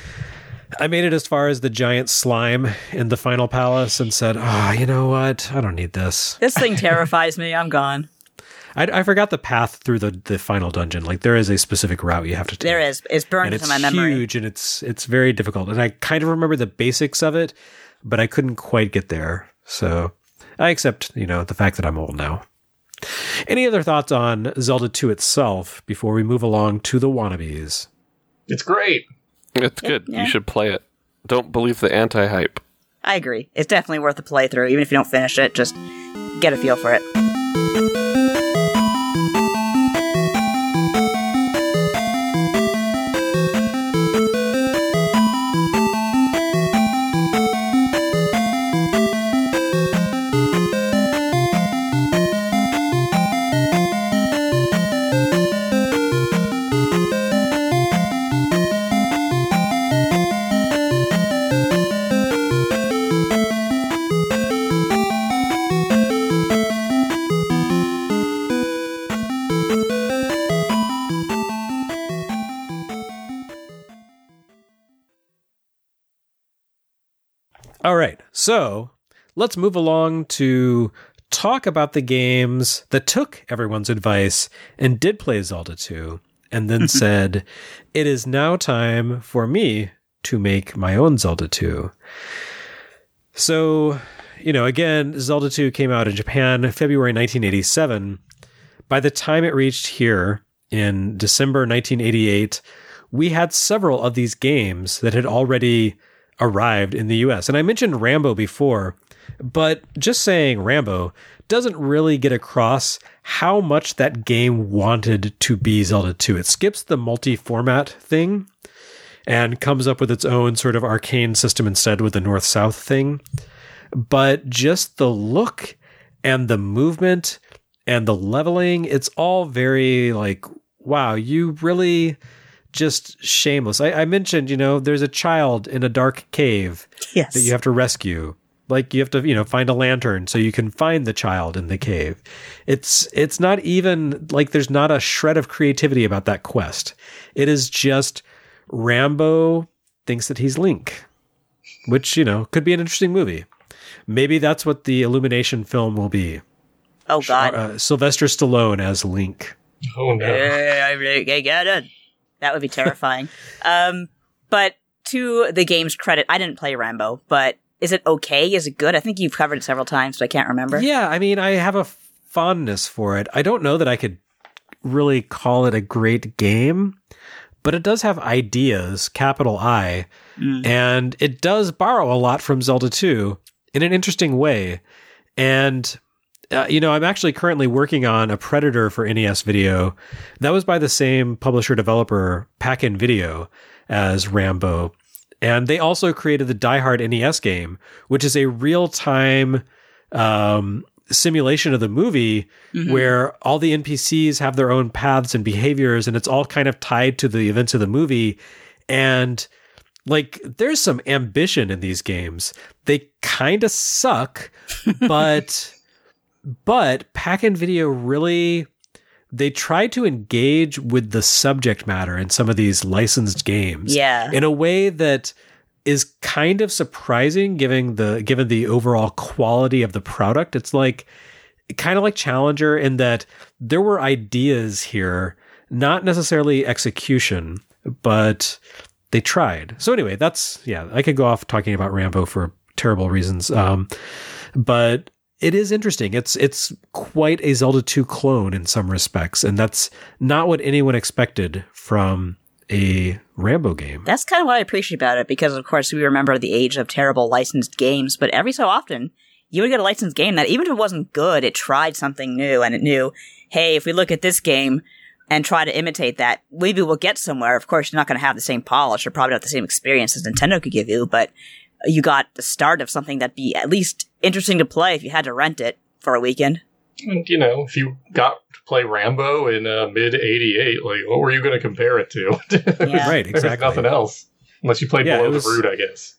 I made it as far as the giant slime in the final palace and said, "Ah, you know what? I don't need this." This thing terrifies me. I'm gone. I, I forgot the path through the, the final dungeon. Like, there is a specific route you have to take. There is. It's burned and into it's my memory. huge, and it's it's very difficult. And I kind of remember the basics of it, but I couldn't quite get there. So I accept, you know, the fact that I'm old now. Any other thoughts on Zelda two itself before we move along to the wannabes? It's great. It's good. yeah. You should play it. Don't believe the anti-hype. I agree. It's definitely worth a playthrough, even if you don't finish it. Just get a feel for it. All right, so let's move along to talk about the games that took everyone's advice and did play Zelda two, and then said, it is now time for me to make my own Zelda two. So, you know, again, Zelda two came out in Japan February nineteen eighty-seven. By the time it reached here in December nineteen eighty-eight, we had several of these games that had already arrived in the U S. And I mentioned Rambo before, but just saying Rambo doesn't really get across how much that game wanted to be Zelda two. It skips the multi-format thing and comes up with its own sort of arcane system instead with the north-south thing. But just the look and the movement and the leveling, it's all very like, wow, you really just shameless. I, I mentioned, you know, there's a child in a dark cave yes. that you have to rescue. Like you have to, you know, find a lantern so you can find the child in the cave. It's it's not even like there's not a shred of creativity about that quest. It is just Rambo thinks that he's Link, which, you know, could be an interesting movie. Maybe that's what the Illumination film will be. Oh, God. Uh, Sylvester Stallone as Link. Oh, no. I get it. That would be terrifying. um, but to the game's credit, I didn't play Rambo, but is it okay? Is it good? I think you've covered it several times, but I can't remember. Yeah, I mean, I have a fondness for it. I don't know that I could really call it a great game, but it does have ideas, capital I, mm. and it does borrow a lot from Zelda two in an interesting way. And Uh, you know, I'm actually currently working on a Predator for N E S Video. That was by the same publisher developer, Pack-In Video, as Rambo. And they also created the Die Hard N E S game, which is a real-time um, simulation of the movie mm-hmm. where all the N P Cs have their own paths and behaviors, and it's all kind of tied to the events of the movie. And like, there's some ambition in these games. They kind of suck, but... But Pack-In Video really, they try to engage with the subject matter in some of these licensed games. Yeah. In a way that is kind of surprising given the given the overall quality of the product. It's like kind of like Challenger in that there were ideas here, not necessarily execution, but they tried. So anyway, that's, yeah, I could go off talking about Rambo for terrible reasons. Um, but it is interesting. It's it's quite a Zelda two clone in some respects, and that's not what anyone expected from a Rambo game. That's kind of what I appreciate about it, because, of course, we remember the age of terrible licensed games, but every so often, you would get a licensed game that, even if it wasn't good, it tried something new, and it knew, hey, if we look at this game and try to imitate that, maybe we'll get somewhere. Of course, you're not going to have the same polish, or probably not the same experience as Nintendo could give you, but you got the start of something that'd be at least interesting to play if you had to rent it for a weekend. And, you know, if you got to play Rambo in uh, mid eighty-eight, like, what were you going to compare it to? Yeah. Right, exactly. There's nothing else. Unless you played yeah, Below was, the Root, I guess.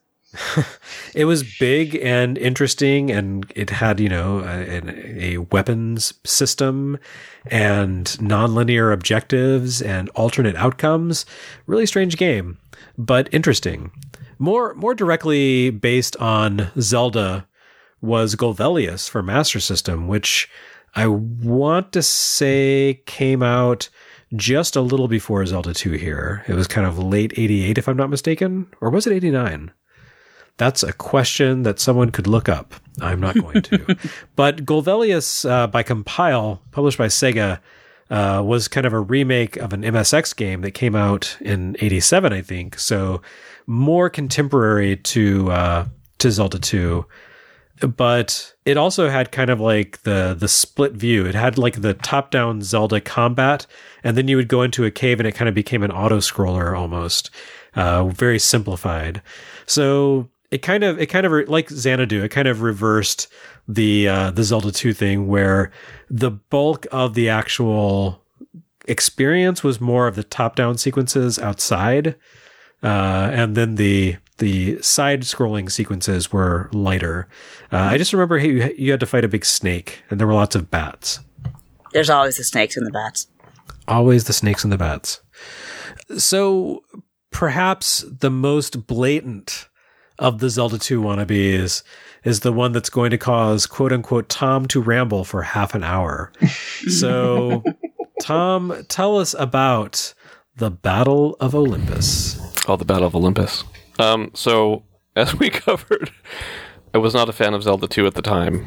It was big and interesting, and it had, you know, a, a weapons system and nonlinear objectives and alternate outcomes. Really strange game, but interesting. More more directly based on Zelda was Golvellius for Master System, which I want to say came out just a little before Zelda two here. It was kind of late eighty-eight, if I'm not mistaken. Or was it eighty-nine? That's a question that someone could look up. I'm not going to. But Golvellius uh, by Compile, published by Sega, uh, was kind of a remake of an M S X game that came out in eighty-seven, I think. So more contemporary to uh, to Zelda two. but it also had kind of like the the split view. It had like the top-down Zelda combat, and then you would go into a cave and it kind of became an auto-scroller almost, uh, very simplified. So it kind of, it kind of, re- like Xanadu, it kind of reversed the uh, the Zelda two thing, where the bulk of the actual experience was more of the top-down sequences outside, uh, and then the the side-scrolling sequences were lighter. Uh, I just remember you, you had to fight a big snake, and there were lots of bats. There's always the snakes and the bats. Always the snakes and the bats. So perhaps the most blatant of the Zelda two wannabes is the one that's going to cause quote-unquote Tom to ramble for half an hour. So, Tom, tell us about the Battle of Olympus. Oh, the Battle of Olympus. Um, so, as we covered, I was not a fan of Zelda two at the time.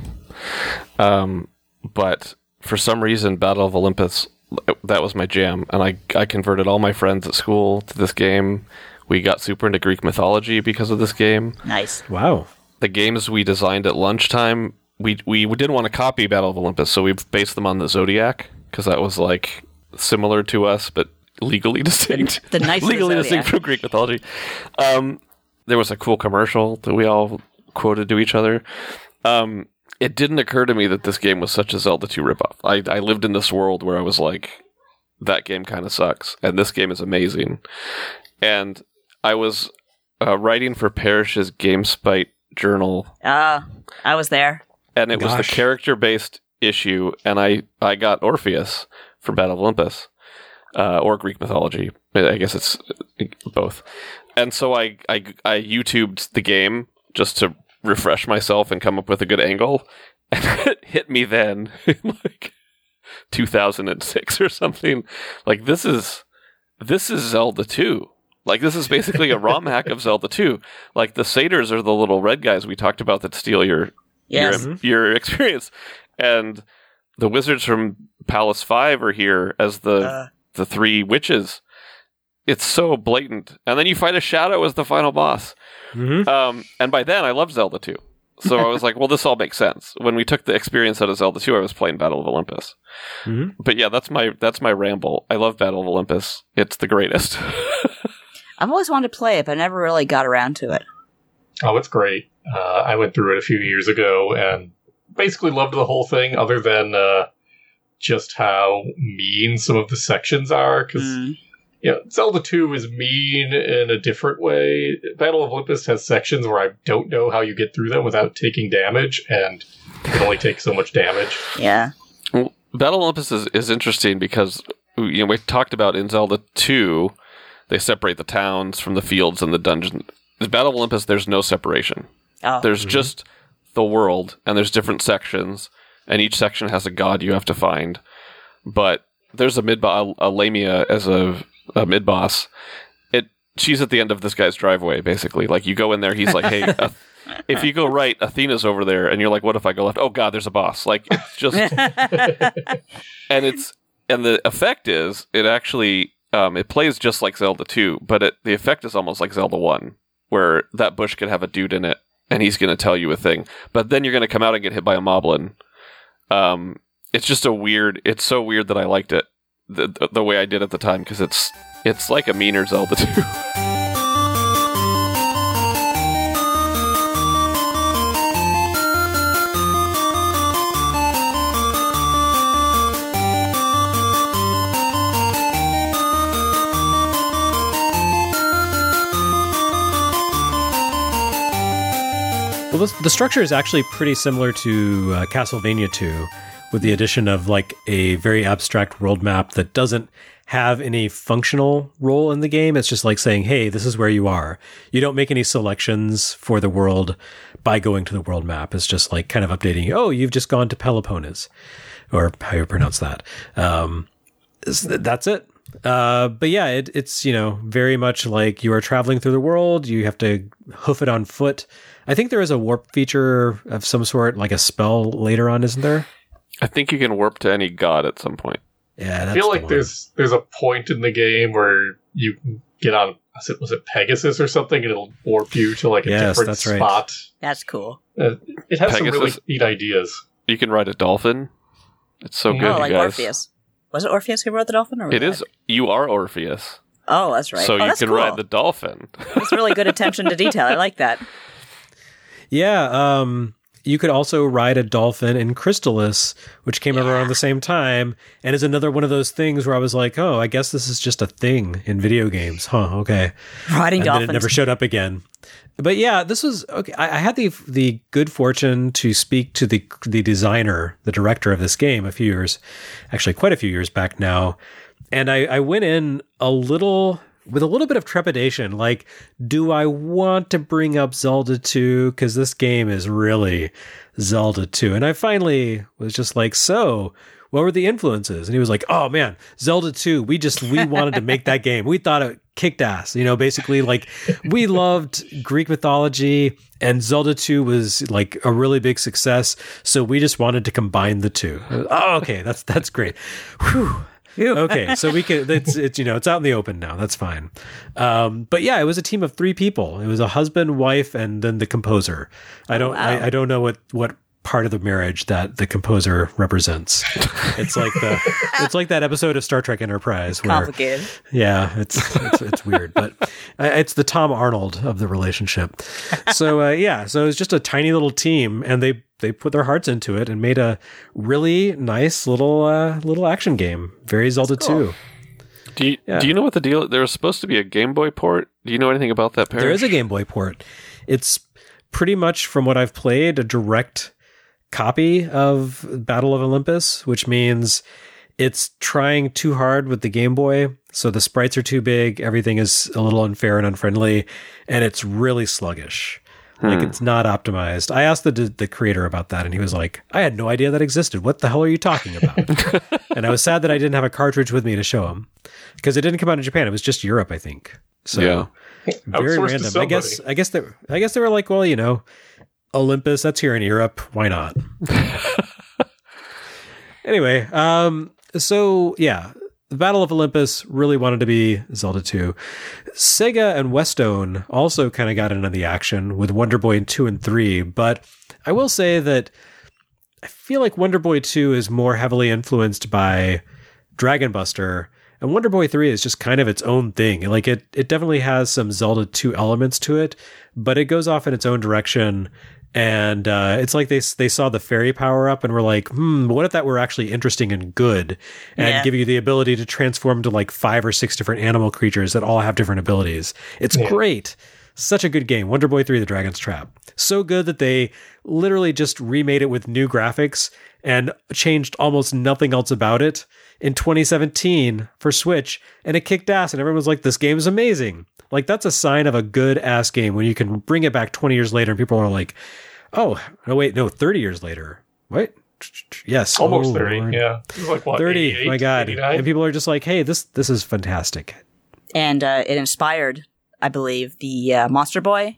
Um, but for some reason, Battle of Olympus, that was my jam. And I, I converted all my friends at school to this game. We got super into Greek mythology because of this game. Nice. Wow. The games we designed at lunchtime, we we didn't want to copy Battle of Olympus, so we based them on the Zodiac, because that was like similar to us, but legally distinct. The, the nice legally Zodiac. distinct from Greek mythology. Um, there was a cool commercial that we all quoted to each other. Um, it didn't occur to me that this game was such a Zelda two ripoff. I, I lived in this world where I was like, that game kind of sucks, and this game is amazing. And I was uh, writing for Parrish's GameSpite journal. Ah, uh, I was there. And it Gosh. was the character-based issue, and I, I got Orpheus from Battle of Olympus, uh, or Greek mythology. I guess it's both. And so I, I, I YouTubed the game just to refresh myself and come up with a good angle, and it hit me then in like two thousand six or something. Like, this is this is Zelda two. Like, this is basically a ROM hack of Zelda two. Like, the satyrs are the little red guys we talked about that steal your Yes. your, your experience. And the wizards from Palace five are here as the Uh. the three witches. It's so blatant. And then you fight a shadow as the final boss. Mm-hmm. Um, and by then, I loved Zelda two. So I was like, well, this all makes sense. When we took the experience out of Zelda two, I was playing Battle of Olympus. Mm-hmm. But yeah, that's my that's my ramble. I love Battle of Olympus. It's the greatest. I've always wanted to play it, but I never really got around to it. Oh, it's great. Uh, I went through it a few years ago and basically loved the whole thing, other than uh, just how mean some of the sections are. Because Mm. you know, Zelda two is mean in a different way. Battle of Olympus has sections where I don't know how you get through them without taking damage, and you can only take so much damage. Yeah. Well, Battle of Olympus is, is interesting because, you know, we talked about in Zelda two, they separate the towns from the fields and the dungeon. In Battle of Olympus, there's no separation. Oh. There's Mm-hmm. just the world, and there's different sections, and each section has a god you have to find. But there's a mid a, a Lamia as a, a mid boss. It she's at the end of this guy's driveway, basically. Like, you go in there, he's like, "Hey, uh, if you go right, Athena's over there," and you're like, "What if I go left?" Oh God, there's a boss. Like, it's just, and it's and the effect is it actually um, it plays just like Zelda two, but it, the effect is almost like Zelda one, where that bush could have a dude in it, and he's going to tell you a thing, but then you're going to come out and get hit by a moblin. Um, it's just a weird. It's so weird that I liked it the the, the way I did at the time, because it's it's like a meaner Zelda two. Well, this, the structure is actually pretty similar to uh, Castlevania two, with the addition of like a very abstract world map that doesn't have any functional role in the game. It's just like saying, hey, this is where you are. You don't make any selections for the world by going to the world map. It's just like kind of updating you. Oh, you've just gone to Peloponnes, or how you pronounce that. Um, that's it. Uh, but yeah, it, it's, you know, very much like you are traveling through the world. You have to hoof it on foot. I think there is a warp feature of some sort, like a spell later on, isn't there? I think you can warp to any god at some point. Yeah, that's I feel the like one. there's there's a point in the game where you get on, was it, was it Pegasus or something, and it'll warp you to like a Yes, different that's right. spot. That's cool. Uh, it has some really Pegasus. neat ideas. You can ride a dolphin. It's so Oh, good, oh, you like guys. Orpheus. Was it Orpheus who wrote the dolphin? Or was It that- is. You are Orpheus, Oh, that's right. so oh, you that's can cool. ride the dolphin. That's really good attention to detail. I like that. Yeah, um, you could also ride a dolphin in Crystalis, which came out around the same time, and is another one of those things where I was like, oh, I guess this is just a thing in video games. Huh, okay. Riding And dolphins. then it never showed up again. But yeah, this was okay. I, I had the the good fortune to speak to the the designer, the director of this game, a few years, actually quite a few years back now, and I, I went in a little with a little bit of trepidation. Like, do I want to bring up Zelda two? Because this game is really Zelda two, and I finally was just like, so. What were the influences? And he was like, oh man, Zelda two, we just, we wanted to make that game. We thought it kicked ass. You know, basically like we loved Greek mythology and Zelda two was like a really big success. So we just wanted to combine the two. Oh, okay. That's, that's great. Whew. Okay. So we can, it's, it's, you know, it's out in the open now. That's fine. Um, but yeah, it was a team of three people. It was a husband, wife, and then the composer. I don't, wow. I, I don't know what, what, part of the marriage that the composer represents. It's like the it's like that episode of Star Trek Enterprise where Complicated. yeah, it's it's, it's weird, but it's the Tom Arnold of the relationship. So uh, yeah, so it's just a tiny little team, and they they put their hearts into it and made a really nice little uh, little action game. Very Zelda cool. two. Do you Yeah. do you know what the deal? There was supposed to be a Game Boy port. Do you know anything about that? Parrish? There is a Game Boy port. It's pretty much, from what I've played, a direct copy of Battle of Olympus, which means it's trying too hard with the Game Boy. So the sprites are too big. Everything is a little unfair and unfriendly, and it's really sluggish. Hmm. Like it's not optimized. I asked the the creator about that, and he was like, "I had no idea that existed. What the hell are you talking about?" And I was sad that I didn't have a cartridge with me to show him because it didn't come out in Japan. It was just Europe, I think. So Yeah. very Outsourced to random. I guess. somebody. I guess they. I guess they were like, well, you know, Olympus. That's here in Europe. Why not? Anyway, um, so yeah, the Battle of Olympus really wanted to be Zelda two. Sega and Westone also kind of got into the action with Wonder Boy two and three, but I will say that I feel like Wonder Boy two is more heavily influenced by Dragon Buster, and Wonder Boy three is just kind of its own thing. Like it, it definitely has some Zelda two elements to it, but it goes off in its own direction. And uh, it's like they they saw the fairy power up and were like, hmm, what if that were actually interesting and good and Yeah. give you the ability to transform to like five or six different animal creatures that all have different abilities. It's Yeah. great. Such a good game. Wonder Boy three, The Dragon's Trap. So good that they literally just remade it with new graphics and changed almost nothing else about it in twenty seventeen for Switch. And it kicked ass and everyone was like, this game is amazing. Like that's a sign of a good ass game when you can bring it back twenty years later and people are like, oh, no, wait, no, thirty years later. What? Yes. Almost oh, thirty, Lord. yeah. It was like, what, thirty. eighty-eight, My God. eighty-nine? And people are just like, hey, this this is fantastic. And uh, it inspired, I believe, the uh, Monster Boy,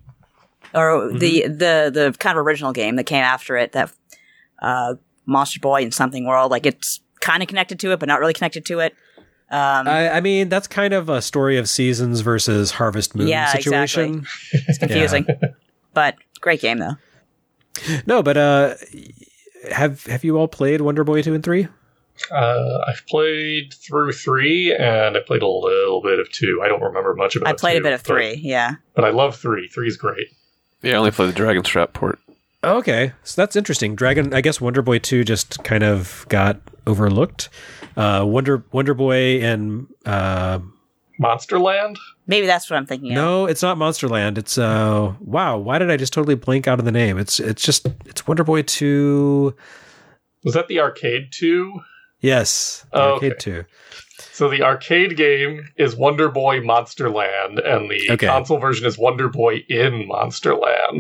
or the, the the kind of original game that came after it, that uh, Monster Boy in Something World. Like it's kind of connected to it, but not really connected to it. Um, I, I mean, that's kind of a story of seasons versus Harvest Moon Yeah, situation. it's confusing, but great game though. No, but uh, have have you all played Wonder Boy two and three? Uh, I've played through three, and I played a little bit of two. I don't remember much about I played two, a bit of but- three, yeah. But I love three. Three's great. Yeah, I only play the Dragon's Trap port. Okay, so that's interesting. Dragon, I guess Wonder Boy two just kind of got overlooked. Uh, Wonder Wonder Boy and uh, Monsterland? Maybe that's what I'm thinking of. no, it's not Monsterland. It's uh, wow. Why did I just totally blank out of the name? It's it's just it's Wonder Boy two. Was that the arcade two? Yes, the Oh, arcade okay. two. So the arcade game is Wonder Boy Monsterland, and the Okay. console version is Wonder Boy in Monsterland.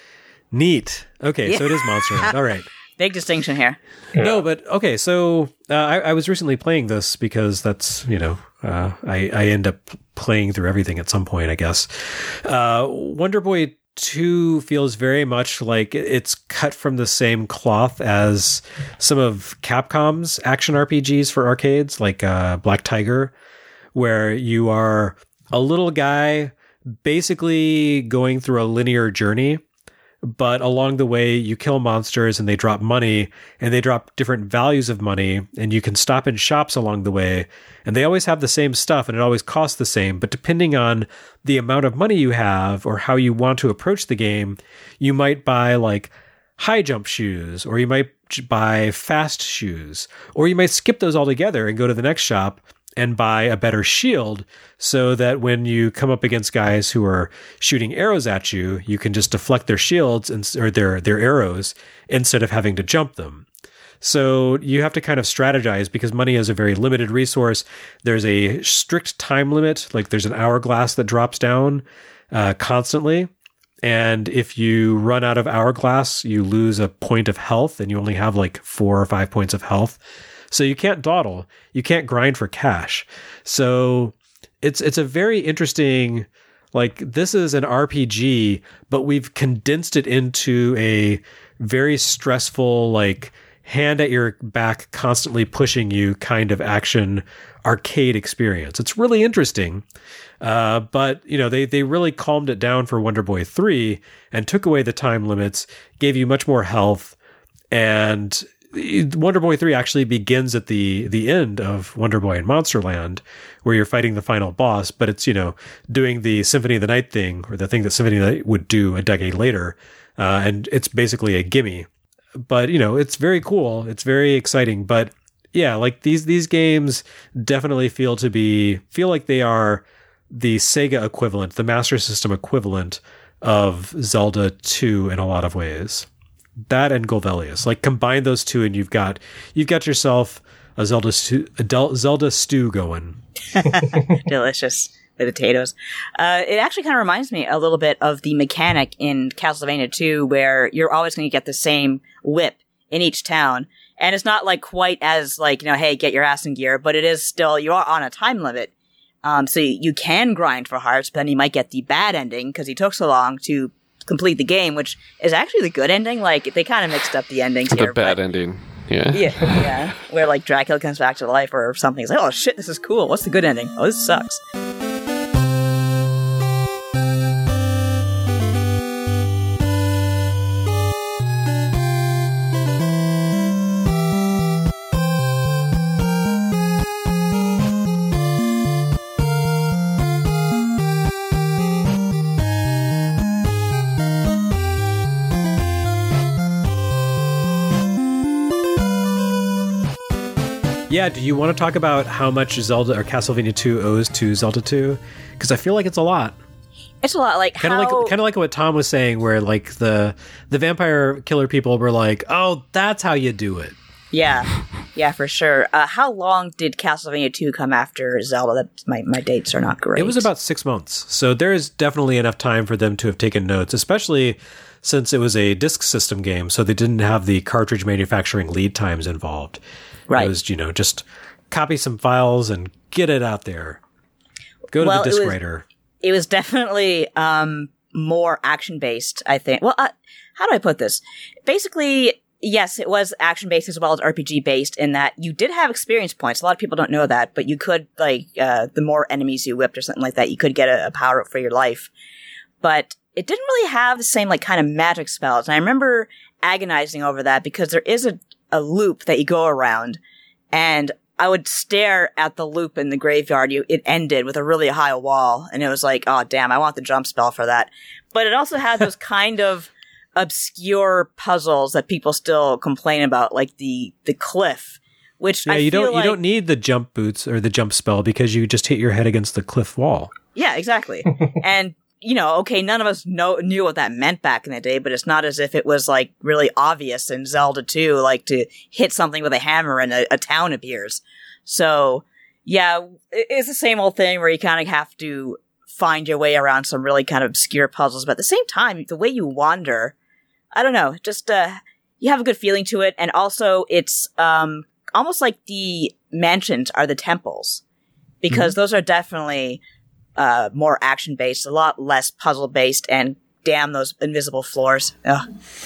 Neat. Okay, so it is Monsterland. All right. Big distinction here. Yeah. No, but okay. So uh, I, I was recently playing this because that's you know uh, I I end up playing through everything at some point. I guess uh, Wonder Boy two feels very much like it's cut from the same cloth as some of Capcom's action R P Gs for arcades, like uh, Black Tiger, where you are a little guy basically going through a linear journey, but along the way you kill monsters and they drop money and they drop different values of money, and you can stop in shops along the way and they always have the same stuff and it always costs the same. But depending on the amount of money you have or how you want to approach the game, you might buy like high jump shoes, or you might buy fast shoes, or you might skip those altogether and go to the next shop and buy a better shield so that when you come up against guys who are shooting arrows at you, you can just deflect their shields and, or their, their arrows instead of having to jump them. So you have to kind of strategize because money is a very limited resource. There's a strict time limit, like there's an hourglass that drops down uh, constantly. And if you run out of hourglass, you lose a point of health and you only have like four or five points of health. So you can't dawdle. You can't grind for cash. So it's it's a very interesting, like this is an R P G, but we've condensed it into a very stressful, like hand at your back, constantly pushing you kind of action arcade experience. It's really interesting. Uh, but, you know, they, they really calmed it down for Wonder Boy three and took away the time limits, gave you much more health. And Wonder Boy three actually begins at the, the end of Wonder Boy in Monsterland, where you're fighting the final boss, but it's, you know, doing the Symphony of the Night thing, or the thing that Symphony of the Night would do a decade later. Uh, and it's basically a gimme. But, you know, it's very cool. It's very exciting. But yeah, like these, these games definitely feel to be, feel like they are the Sega equivalent, the Master System equivalent of Zelda two in a lot of ways. That and Golvelius, like combine those two, and you've got you've got yourself a Zelda stew, a Del- Zelda stew going. Delicious with potatoes. Uh, it actually kind of reminds me a little bit of the mechanic in Castlevania two, where you're always going to get the same whip in each town, and it's not like quite as like, you know, hey, get your ass in gear, but it is still, you are on a time limit. Um, so you, you can grind for hearts, but then you might get the bad ending because he took so long to complete the game, which is actually the good ending. Like, they kind of mixed up the endings the here. The bad but, ending. Yeah. Yeah, yeah. Where, like, Dracula comes back to life or something. He's like, oh, shit, this is cool. What's the good ending? Oh, this sucks. Yeah, do you want to talk about how much Zelda or Castlevania two owes to Zelda two? Because I feel like it's a lot. It's a lot, like kind of how... like kind of like what Tom was saying, where like the the vampire killer people were like, "Oh, that's how you do it." Yeah, yeah, for sure. Uh, how long did Castlevania two come after Zelda? That my my dates are not great. It was about six months, so there is definitely enough time for them to have taken notes, especially since it was a disk system game, so they didn't have the cartridge manufacturing lead times involved. Right. It was, you know, just copy some files and get it out there. Go to well, the disk it was, writer. It was definitely um, more action-based, I think. Well, uh, how do I put this? Basically, yes, it was action-based as well as R P G-based in that you did have experience points. A lot of people don't know that, but you could, like, uh, the more enemies you whipped or something like that, you could get a, a power-up for your life. But it didn't really have the same, like, kind of magic spells. And I remember agonizing over that because there is a a loop that you go around, and I would stare at the loop in the graveyard. You, it ended with a really high wall, and it was like, oh, damn, I want the jump spell for that. But it also had those kind of obscure puzzles that people still complain about, like the, the cliff, which yeah, I you feel don't like, you don't need the jump boots or the jump spell because you just hit your head against the cliff wall. Yeah, exactly. And you know, okay, none of us know, knew what that meant back in the day, but it's not as if it was, like, really obvious in Zelda two, like, to hit something with a hammer and a, a town appears. So, yeah, it's the same old thing where you kind of have to find your way around some really kind of obscure puzzles, but at the same time, the way you wander, I don't know, just, uh, you have a good feeling to it, and also it's, um, almost like the mansions are the temples, because mm-hmm. those are definitely Uh, more action-based, a lot less puzzle-based, and damn those invisible floors. Ugh.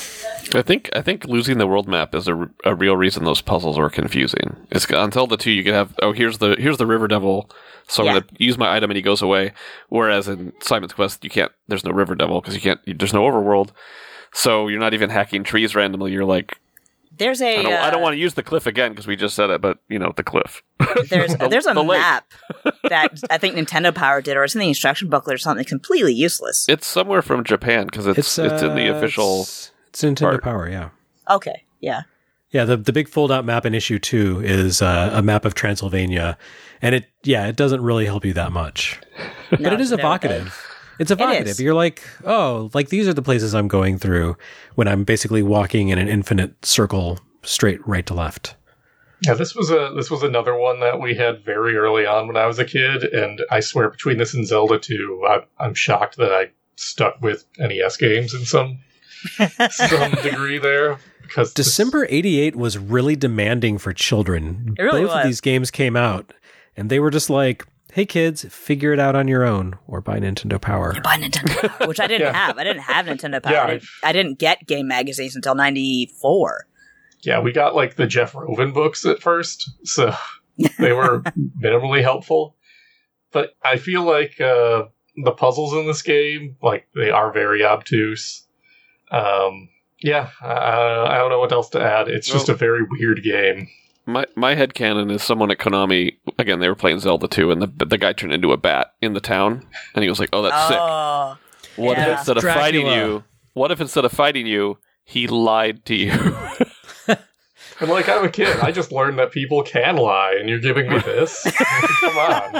I think I think losing the world map is a, a real reason those puzzles are confusing. It's on Zelda two you can have oh here's the here's the River Devil, so I'm Yeah. gonna use my item and he goes away. Whereas in Simon's Quest you can't. There's no River Devil because you can't. There's no overworld, so you're not even hacking trees randomly. You're like There's a I don't, uh, I don't want to use the cliff again because we just said it, but you know the cliff. there's The- there's a the lake. map that I think Nintendo Power did, or it's in the instruction booklet or something, completely useless. It's somewhere from Japan because it's it's, It's, in the uh, official. It's, it's Nintendo part. Power, yeah. Okay, yeah. Yeah, the the big fold out map in issue two is uh, a map of Transylvania, and it yeah it doesn't really help you that much, No, but it is it's very evocative. good. It's evocative. is. You're like, oh, like these are the places I'm going through when I'm basically walking in an infinite circle straight right to left. Yeah, this was a this was another one that we had very early on when I was a kid, and I swear between this and Zelda two, I, I'm shocked that I stuck with N E S games in some some degree there because this- December eighty-eight was really demanding for children. It really Both of was. these games came out, and they were just like, hey kids, figure it out on your own or buy Nintendo Power. Buy Nintendo Power, which I didn't Yeah. have. I didn't have Nintendo Power. Yeah, I, didn't, I didn't get game magazines until ninety-four. Yeah, we got like the Jeff Rovin books at first, so they were minimally helpful. But I feel like uh, the puzzles in this game, like they are very obtuse. Um, yeah, I, I don't know what else to add. It's just Well- a very weird game. My my headcanon is someone at Konami, again, they were playing Zelda two, and the the guy turned into a bat in the town, and he was like, oh, that's sick. Oh, What yeah. if instead of fighting Dracula. you, what if instead of fighting you, he lied to you? And like, I'm a kid. I just learned that people can lie, and you're giving me this? Come on.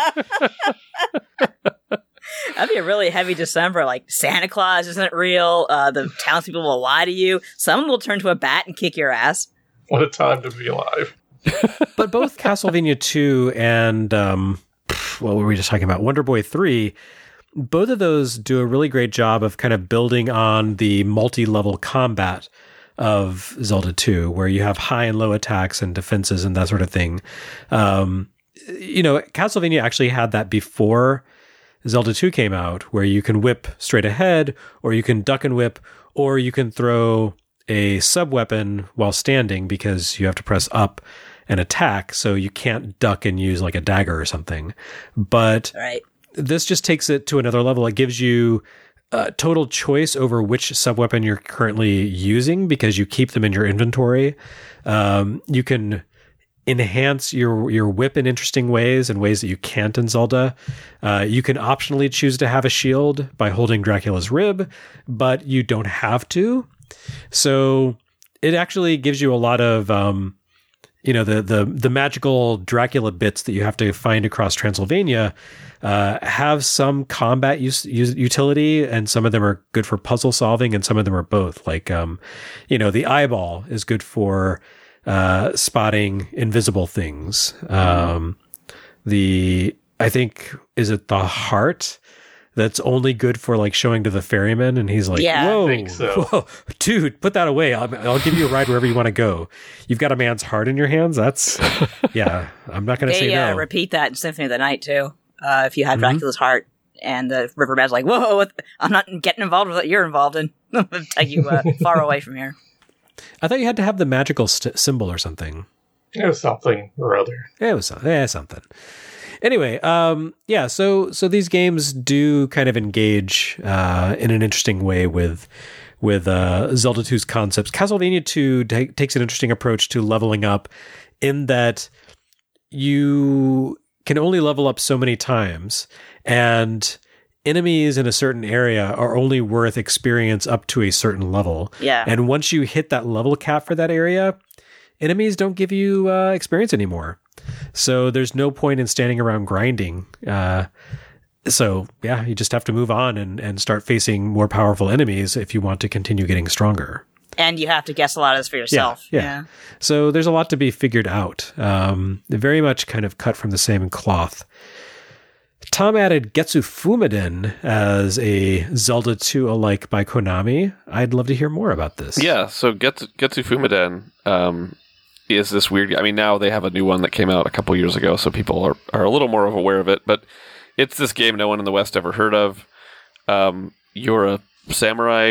that'd be a really heavy December. Like Santa Claus isn't real. Uh, the townspeople will lie to you. Someone will turn to a bat and kick your ass. What a time to be alive. But both Castlevania two and um, what were we just talking about? Wonder Boy three, both of those do a really great job of kind of building on the multi-level combat of Zelda two, where you have high and low attacks and defenses and that sort of thing. Um, you know, Castlevania actually had that before Zelda two came out, where you can whip straight ahead, or you can duck and whip, or you can throw a sub-weapon while standing because you have to press up and attack, so you can't duck and use like a dagger or something. But Right. this just takes it to another level. It gives you uh, total choice over which sub-weapon you're currently using because you keep them in your inventory. Um, you can enhance your your whip in interesting ways, in ways that you can't in Zelda. Uh, you can optionally choose to have a shield by holding Dracula's rib, but you don't have to. So it actually gives you a lot of, um, you know, the the the magical Dracula bits that you have to find across Transylvania uh, have some combat use, use utility, and some of them are good for puzzle solving, and some of them are both. Like, um, you know, the eyeball is good for uh, spotting invisible things. Um, the I think is it the heart that's only good for like showing to the ferryman, and he's like, Yeah. "Whoa, I think so. whoa, dude, put that away. I'll, I'll give you a ride wherever you want to go. You've got a man's heart in your hands. That's yeah. I'm not going to say They uh, no. repeat that in Symphony of the Night too. Uh, if you have Mhm. Dracula's heart, and the riverbed's like, "Whoa, what- I'm not getting involved with what you're involved in. Take you uh, far away from here." I thought you had to have the magical st- symbol or something. It was something or other. Yeah, it was some- yeah, something. Anyway, um, yeah. So so these games do kind of engage uh, in an interesting way with with uh, Zelda two's concepts. Castlevania two ta- takes an interesting approach to leveling up, in that you can only level up so many times, and enemies in a certain area are only worth experience up to a certain level. Yeah. And once you hit that level cap for that area, enemies don't give you uh, experience anymore. So there's no point in standing around grinding. Uh, so yeah, you just have to move on and, and start facing more powerful enemies if you want to continue getting stronger. And you have to guess a lot of this for yourself. yeah. So there's a lot to be figured out. Um, very much kind of cut from the same cloth. Tom added Getsu Fumaden as a Zelda two alike by Konami. I'd love to hear more about this. Yeah, so Getsu, Getsu Fumaden um, is this weird... I mean, now they have a new one that came out a couple years ago, so people are, are a little more aware of it, but it's this game no one in the West ever heard of. Um, you're a samurai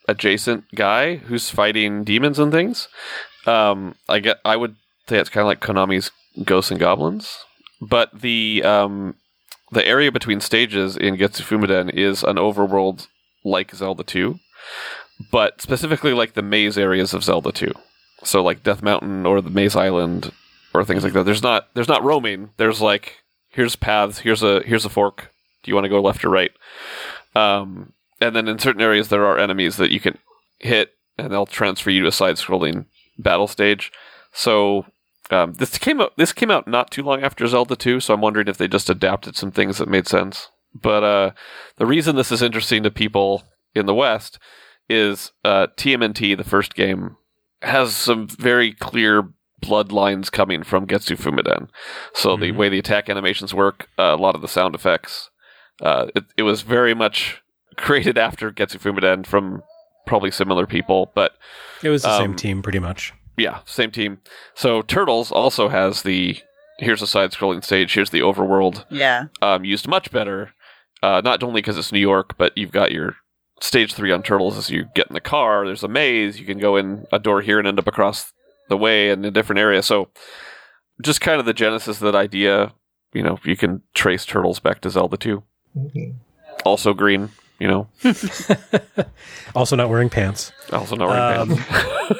adjacent guy who's fighting demons and things. Um, I get, I would say it's kind of like Konami's Ghosts and Goblins, but the um, the area between stages in Getsu Fumiden is an overworld like Zelda two, but specifically like the maze areas of Zelda two. So like Death Mountain or the Maze Island or things like that. There's not there's not roaming. There's like here's paths. Here's a here's a fork. Do you want to go left or right? Um, and then in certain areas there are enemies that you can hit, and they'll transfer you to a side-scrolling battle stage. So um, this came out this came out not too long after Zelda two. So I'm wondering if they just adapted some things that made sense. But uh, the reason this is interesting to people in the West is uh, T M N T, the first game, has some very clear bloodlines coming from Getsu Fumiden. So mm-hmm. the way the attack animations work, uh, a lot of the sound effects, uh, it, it was very much created after Getsu Fumiden from probably similar people, but it was the um, same team pretty much. Yeah, same team. So Turtles also has the here's a side-scrolling stage, here's the overworld. Yeah, um, used much better. Uh, not only because it's New York, but you've got your stage three on Turtles as you get in the car. There's a maze. You can go in a door here and end up across the way in a different area. So just kind of the genesis of that idea, you know, you can trace Turtles back to Zelda two. Mm-hmm. Also green, you know. Also not wearing pants. Also not wearing um, pants.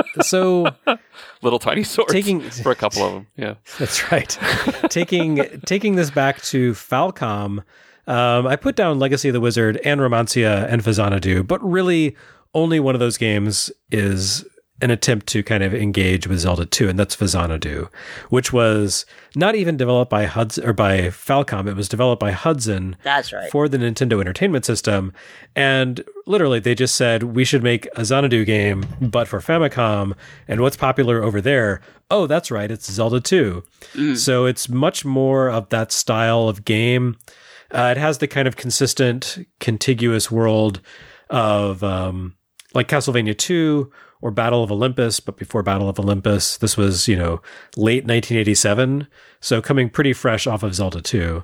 So little tiny swords taking, for a couple of them. Yeah, that's right. taking taking this back to Falcom, um, I put down Legacy of the Wizard and Romancia and Phazanadu, but really only one of those games is an attempt to kind of engage with Zelda two, and that's Phazanadu, which was not even developed by Hudson or by Falcom. It was developed by Hudson. That's right. For the Nintendo Entertainment System. And literally they just said, we should make a Xanadu game, but for Famicom. And what's popular over there? Oh, that's right. It's Zelda two. Mm. So it's much more of that style of game. Uh, it has the kind of consistent, contiguous world of um, like Castlevania two, or Battle of Olympus, but before Battle of Olympus, this was, you know, late nineteen eighty-seven. So coming pretty fresh off of Zelda two.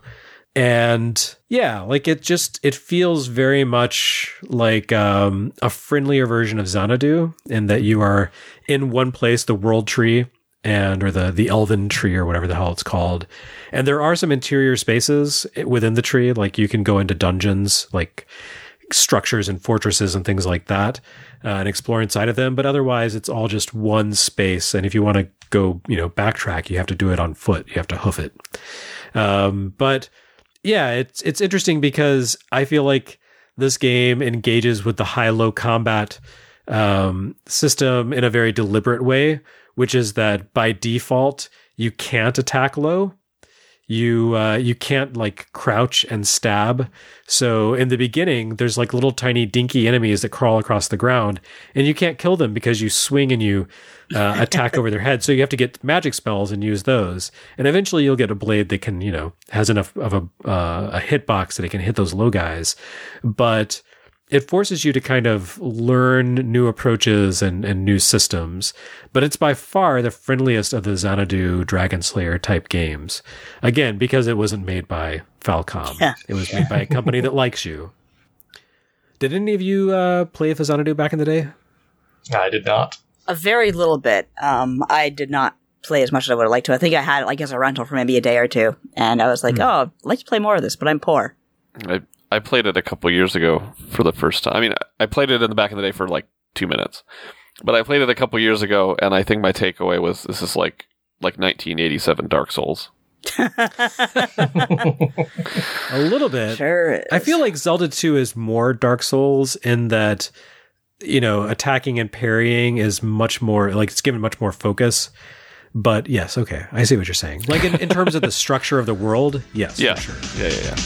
And yeah, like it just, it feels very much like um, a friendlier version of Xanadu in that you are in one place, the world tree, and or the the elven tree or whatever the hell it's called. And there are some interior spaces within the tree, like you can go into dungeons, like structures and fortresses and things like that, uh, and explore inside of them. But otherwise, it's all just one space. And if you want to go, you know, backtrack, you have to do it on foot. You have to hoof it. Um, but yeah, it's it's interesting because I feel like this game engages with the high-low combat um, system in a very deliberate way, which is that by default, you can't attack low. You uh, you can't like crouch and stab. So in the beginning, there's like little tiny dinky enemies that crawl across the ground, and you can't kill them because you swing and you uh, attack over their head. So you have to get magic spells and use those. And eventually, you'll get a blade that can, you know, has enough of a uh, a hitbox that it can hit those low guys. But it forces you to kind of learn new approaches and, and new systems, but it's by far the friendliest of the Xanadu Dragon Slayer type games. Again, because it wasn't made by Falcom. Yeah. It was made by a company that likes you. Did any of you uh, play for Xanadu back in the day? I did not. A very little bit. Um, I did not play as much as I would have liked to. I think I had it like as a rental for maybe a day or two, and I was like, mm. oh, I'd like to play more of this, but I'm poor. I- I played it a couple years ago for the first time. I mean, I played it in the back in the day for like two minutes, but I played it a couple years ago, and I think my takeaway was this is like like nineteen eighty-seven Dark Souls. A little bit. Sure is. I feel like Zelda two is more Dark Souls in that, you know, attacking and parrying is much more, like it's given much more focus. But yes, okay, I see what you're saying. Like in, in terms of the structure of the world, yes, yeah, for sure. Yeah, yeah, yeah.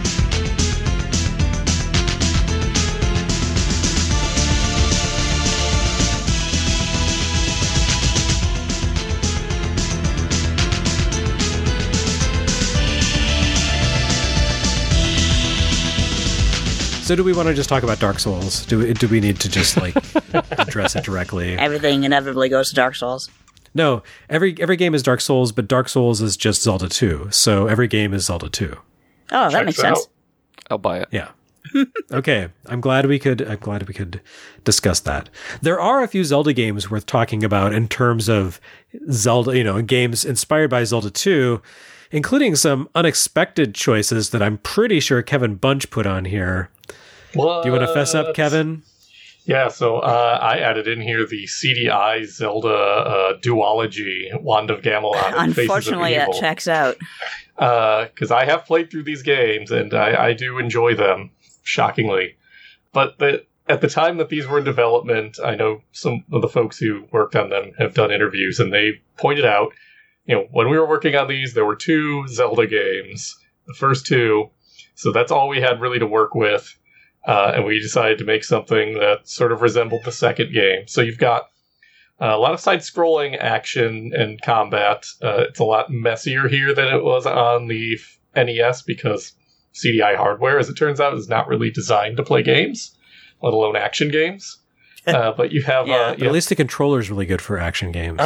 So do we want to just talk about Dark Souls? Do we, do we need to just like address it directly? Everything inevitably goes to Dark Souls. No, every every game is Dark Souls, but Dark Souls is just Zelda two. So every game is Zelda two. Oh, that Checks makes sense. out. I'll buy it. Yeah. Okay, I'm glad we could. I'm glad we could discuss that. There are a few Zelda games worth talking about in terms of Zelda, you know, games inspired by Zelda two, including some unexpected choices that I'm pretty sure Kevin Bunch put on here. What? Do you want to fess up, Kevin? Yeah, so uh, I added in here the C D I Zelda uh, duology, Wand of Gamelon and Faces of Unfortunately, Evil. that checks out. Because uh, I have played through these games, and I, I do enjoy them, shockingly. But the, at the time that these were in development, I know some of the folks who worked on them have done interviews, and they pointed out, you know, when we were working on these, there were two Zelda games, the first two, so that's all we had really to work with. Uh, and we decided to make something that sort of resembled the second game. So you've got uh, a lot of side-scrolling action and combat. Uh, it's a lot messier here than it was on the N E S because C D I hardware, as it turns out, is not really designed to play games, let alone action games. Uh, but you have... Yeah. uh, But you at least the controller is really good for action games.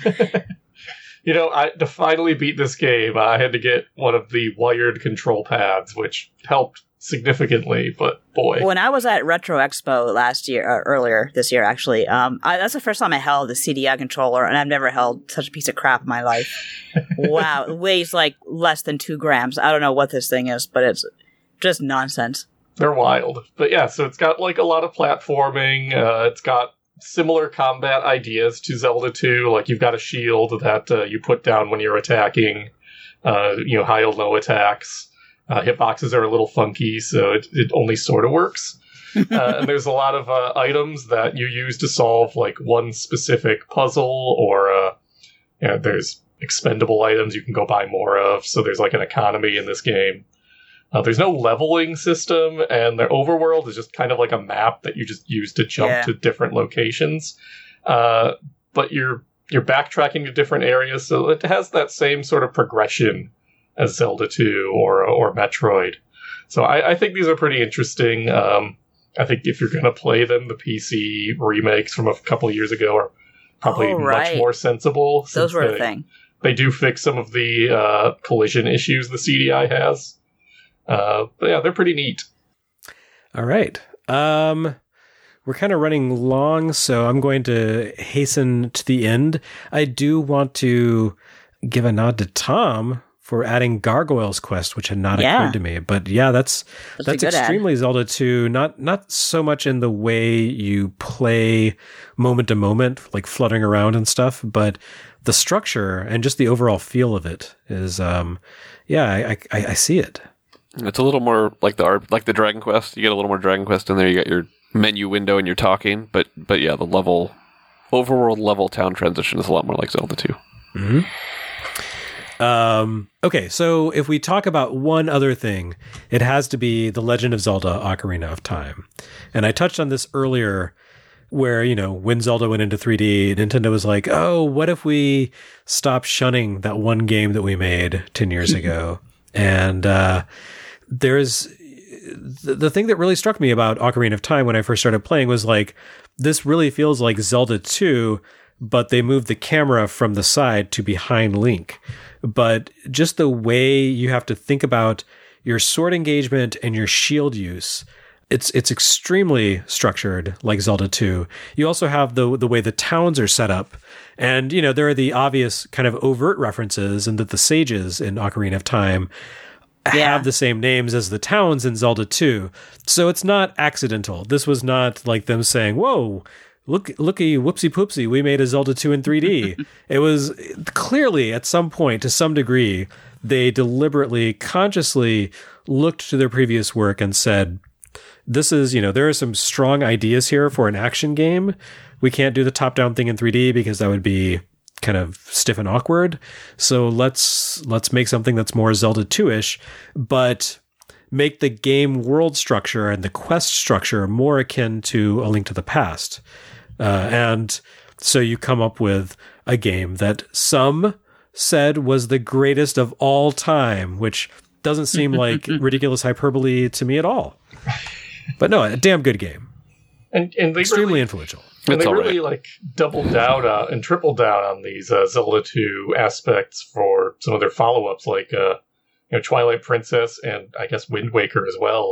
You know, I, to finally beat this game, I had to get one of the wired control pads, which helped significantly, but boy. When I was at Retro Expo last year, or earlier this year, actually, um, I, that's the first time I held the C D I controller, and I've never held such a piece of crap in my life. Wow, it weighs like less than two grams. I don't know what this thing is, but it's just nonsense. They're wild. But yeah, so it's got like a lot of platforming. Uh, it's got similar combat ideas to Zelda two. Like you've got a shield that uh, you put down when you're attacking, uh, you know, high or low attacks. Uh, hitboxes are a little funky, so it, it only sort of works. Uh, and there's a lot of uh, items that you use to solve like one specific puzzle, or uh, you know, there's expendable items you can go buy more of. So there's like an economy in this game. Uh, there's no leveling system, and their overworld is just kind of like a map that you just use to jump Yeah. to different locations. Uh, but you're you're backtracking to different areas, so it has that same sort of progression as Zelda two or or Metroid. So I, I think these are pretty interesting. Um, I think if you're going to play them, the P C remakes from a couple of years ago are probably Oh, right. much more sensible. Those since were they, a thing. They do fix some of the uh, collision issues the C D I has. Uh, but yeah, they're pretty neat. All right. Um, we're kind of running long, so I'm going to hasten to the end. I do want to give a nod to Tom for adding Gargoyle's Quest, which had not Yeah. occurred to me. But yeah, that's That's a that's good ad. extremely Zelda two. Not not so much in the way you play moment to moment, like fluttering around and stuff, but the structure and just the overall feel of it is, um, yeah, I, I, I see it. It's a little more like the R- like the Dragon Quest. You get a little more Dragon Quest in there. You got your menu window and you're talking, but but yeah, the level overworld level town transition is a lot more like Zelda two. Mm-hmm. Um, okay, so if we talk about one other thing, it has to be The Legend of Zelda Ocarina of Time. And I touched on this earlier where, you know, when Zelda went into three D, Nintendo was like, oh, what if we stop shunning that one game that we made ten years ago? And uh, there's the, the thing that really struck me about Ocarina of Time when I first started playing was like, this really feels like Zelda two, but they moved the camera from the side to behind Link. But just the way you have to think about your sword engagement and your shield use, it's it's extremely structured like Zelda two. You also have the the way the towns are set up. And, you know, there are the obvious kind of overt references, and that the sages in Ocarina of Time Yeah. have the same names as the towns in Zelda two. So it's not accidental. This was not like them saying, whoa, look, looky, whoopsie poopsie, we made a Zelda two in three D. It was clearly at some point, to some degree, they deliberately, consciously looked to their previous work and said, this is, you know, there are some strong ideas here for an action game. We can't do the top-down thing in three D because that would be kind of stiff and awkward. So let's let's make something that's more Zelda two-ish, but make the game world structure and the quest structure more akin to A Link to the Past. Uh, and so you come up with a game that some said was the greatest of all time, which doesn't seem like ridiculous hyperbole to me at all. But no, a damn good game. And and they Extremely really, influential. and It's they all really right. like doubled down uh, and tripled down on these uh, Zelda two aspects for some of their follow-ups, like uh, you know, Twilight Princess and I guess Wind Waker as well.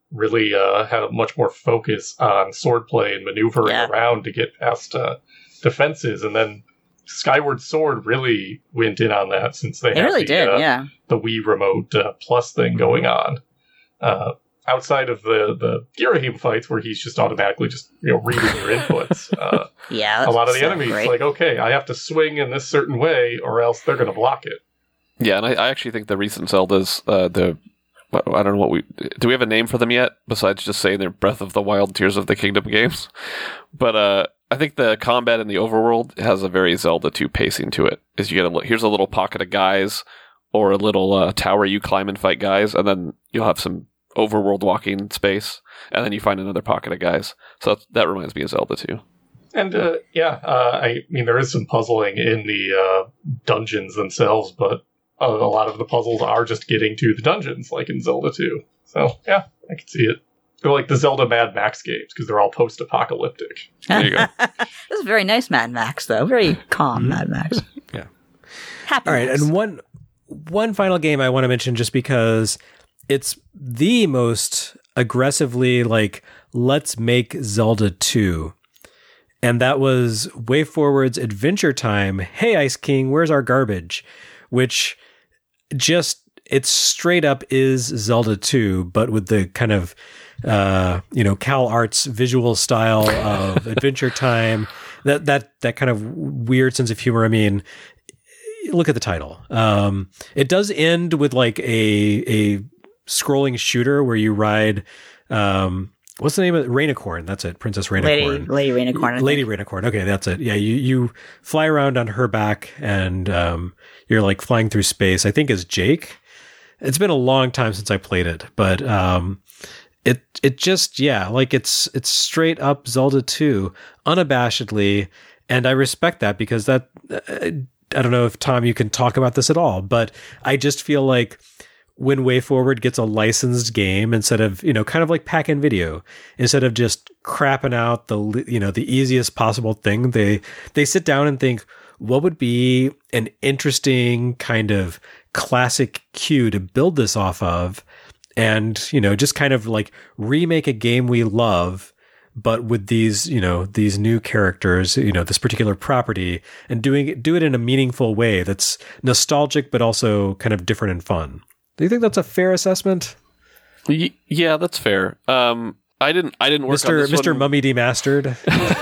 really uh, had a much more focus on swordplay and maneuvering Yeah. around to get past uh, defenses. And then Skyward Sword really went in on that since they It had really the, did, uh, yeah. the Wii Remote uh, Plus thing going on. Uh, outside of the, the Girahim fights where he's just automatically just you know reading your inputs, uh, Yeah, a that's lot of the so enemies great. like, okay, I have to swing in this certain way or else they're going to block it. Yeah, and I, I actually think the recent Zeldas, uh, the I don't know what we do. We have a name for them yet, besides just saying they're Breath of the Wild, Tears of the Kingdom games. But uh, I think the combat in the overworld has a very Zelda two pacing to it. Is you get a here's a little pocket of guys, or a little uh, tower you climb and fight guys, and then you'll have some overworld walking space, and then you find another pocket of guys. So that's, that reminds me of Zelda two. And uh, yeah, uh, I mean, there is some puzzling in the uh, dungeons themselves, but uh, a lot of the puzzles are just getting to the dungeons, like in Zelda two. So yeah, I can see it. They're like the Zelda Mad Max games because they're all post-apocalyptic. There you go. This is very nice Mad Max, though. Very calm Mad Max. Yeah. Happy All right, Max. and one one final game I want to mention just because it's the most aggressively like let's make Zelda two. And that was WayForward's Adventure Time. Hey Ice King, where's our garbage? Which just it's straight up is Zelda two, but with the kind of uh, you know, Cal Arts visual style of Adventure Time. That that that kind of weird sense of humor. I mean, look at the title. Um, it does end with like a a scrolling shooter where you ride. Um, what's the name of it? Rainicorn. That's it. Princess Rainicorn. Lady, Lady Rainicorn. I Lady think. Rainicorn. Okay, that's it. Yeah, you you fly around on her back, and um, you're like flying through space. I think as Jake. It's been a long time since I played it, but um, it it just yeah, like it's it's straight up Zelda two, unabashedly, and I respect that because that uh, I don't know if Tom you can talk about this at all, but I just feel like when WayForward gets a licensed game instead of, you know, kind of like Pack-In Video, instead of just crapping out the, you know, the easiest possible thing, they they sit down and think, what would be an interesting kind of classic cue to build this off of, and, you know, just kind of like remake a game we love, but with these, you know, these new characters, you know, this particular property, and doing it, do it in a meaningful way that's nostalgic, but also kind of different and fun. Do you think that's a fair assessment? Y- yeah, that's fair. Um, I didn't. I didn't work Mister on this Mister one. Mummy Demastered.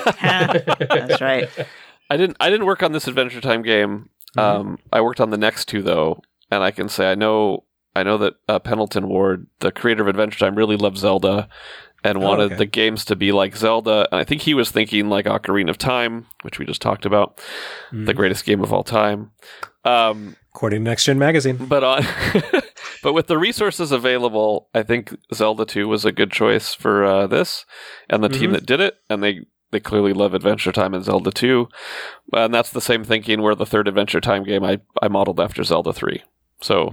That's right. I didn't. I didn't work on this Adventure Time game. Um, I worked on the next two though, and I can say I know. I know that uh, Pendleton Ward, the creator of Adventure Time, really loved Zelda and wanted okay. the games to be like Zelda. And I think he was thinking like Ocarina of Time, which we just talked about, the greatest game of all time. Um, According to Next Gen Magazine. but on, but with the resources available, I think Zelda two was a good choice for uh, this, and the team Mhm. that did it, and they. They clearly love Adventure Time and Zelda two. And that's the same thinking where the third Adventure Time game I, I modeled after Zelda three. So,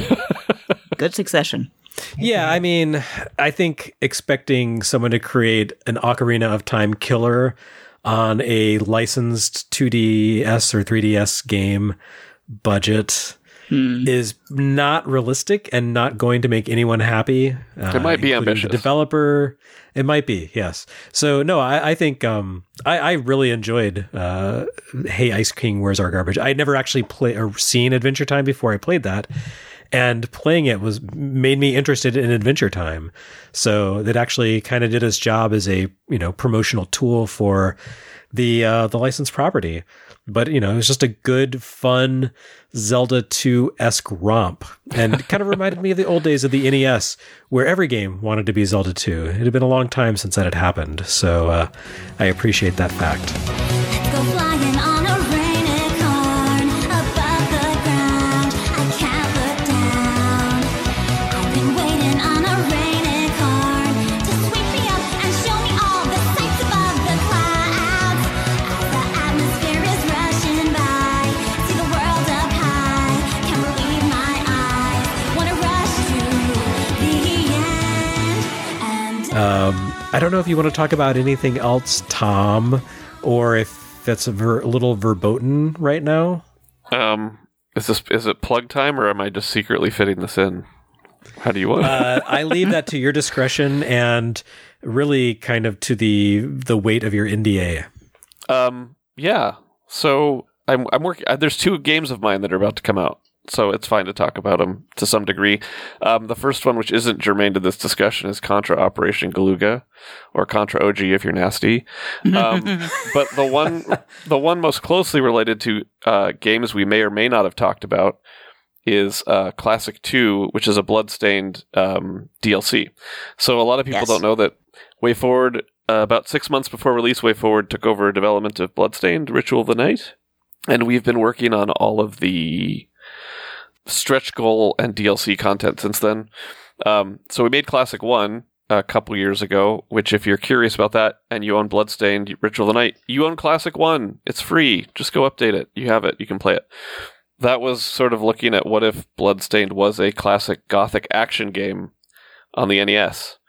Good succession. Yeah, I mean, I think expecting someone to create an Ocarina of Time killer on a licensed two D S or three D S game budget is not realistic and not going to make anyone happy. Uh, It might be including ambitious. The developer, it might be, yes. So no, I, I think um, I, I really enjoyed uh, Hey Ice King, Where's Our Garbage? I'd never actually played or seen Adventure Time before I played that. And playing it was made me interested in Adventure Time. So it actually kind of did its job as a, you know, promotional tool for the uh, the licensed property. But, you know, it was just a good, fun Zelda two-esque romp, and kind of reminded me of the old days of the N E S, where every game wanted to be Zelda two. It had been a long time since that had happened, so uh, I appreciate that fact. Go flying on a rainicorn above the ground. I can't look down. I've been waiting on a rainicorn to sweep me up and show me all the sights above the clouds. As the atmosphere is rushing by, see the world up high. Can't believe my eyes. Wanna rush to the end. And Um, I don't know if you want to talk about anything else, Tom, or if that's a, ver- a little verboten right now. um, is this is it plug time, or am I just secretly fitting this in? How do you want? Uh, I leave that to your discretion and really kind of to the the weight of your N D A. Um, yeah. So I'm I'm working. Uh, there's two games of mine that are about to come out, so it's fine to talk about them to some degree. Um, the first one, which isn't germane to this discussion, is Contra Operation Galuga, or Contra O G if you're nasty. Um, but the one the one most closely related to uh, games we may or may not have talked about is uh, Classic two, which is a Bloodstained um, D L C. So a lot of people Yes. don't know that WayForward, uh, about six months before release, WayForward took over development of Bloodstained Ritual of the Night. And we've been working on all of the stretch goal and D L C content since then. Um, so we made Classic one a couple years ago, which if you're curious about that and you own Bloodstained Ritual of the Night, you own Classic one. It's free. Just go update it. You have it. You can play it. That was sort of looking at what if Bloodstained was a classic Gothic action game on the N E S.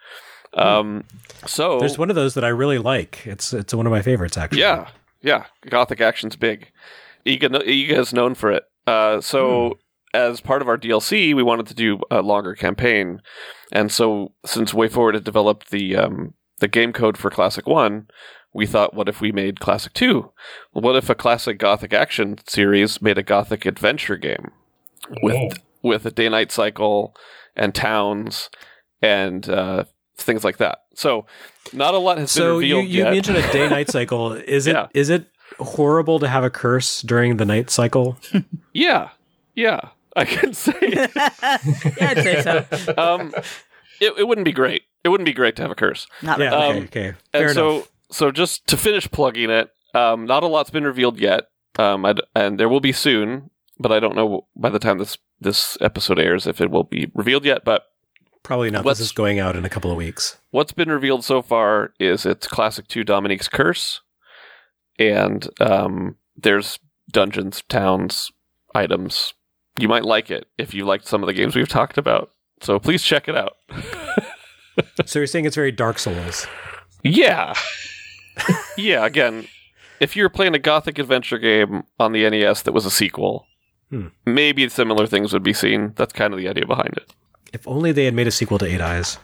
Um, so There's one of those that I really like. It's it's one of my favorites, actually. yeah, yeah, Gothic action's big. Iga, Iga is known for it. Uh, so as part of our D L C, we wanted to do a longer campaign, and so since WayForward had developed the um, the game code for Classic One, we thought, what if we made Classic two? Well, what if a classic Gothic action series made a Gothic adventure game with Oh. with a day-night cycle and towns and uh, things like that? So not a lot has So been you, revealed you yet. mentioned a day-night cycle. Is it Yeah. is it horrible to have a curse during the night cycle? Yeah, yeah, I can say it. Yeah, I'd say so. um, it, it wouldn't be great. It wouldn't be great to have a curse. Not Yeah, really. okay, Um, okay. Fair And so, enough. so just to finish plugging it, um, not a lot's been revealed yet, um, I'd, and there will be soon, but I don't know by the time this this episode airs if it will be revealed yet. But Probably not. what's- This is going out in a couple of weeks. what's been revealed so far is it's Classic two Dominique's Curse, and um, there's dungeons, towns, items. You might like it if you liked some of the games we've talked about. So please check it out. So you're saying it's very Dark Souls. Yeah. Yeah, again, if you're playing a Gothic adventure game on the N E S that was a sequel, Hmm. maybe similar things would be seen. That's kind of the idea behind it. If only they had made a sequel to Eight Eyes.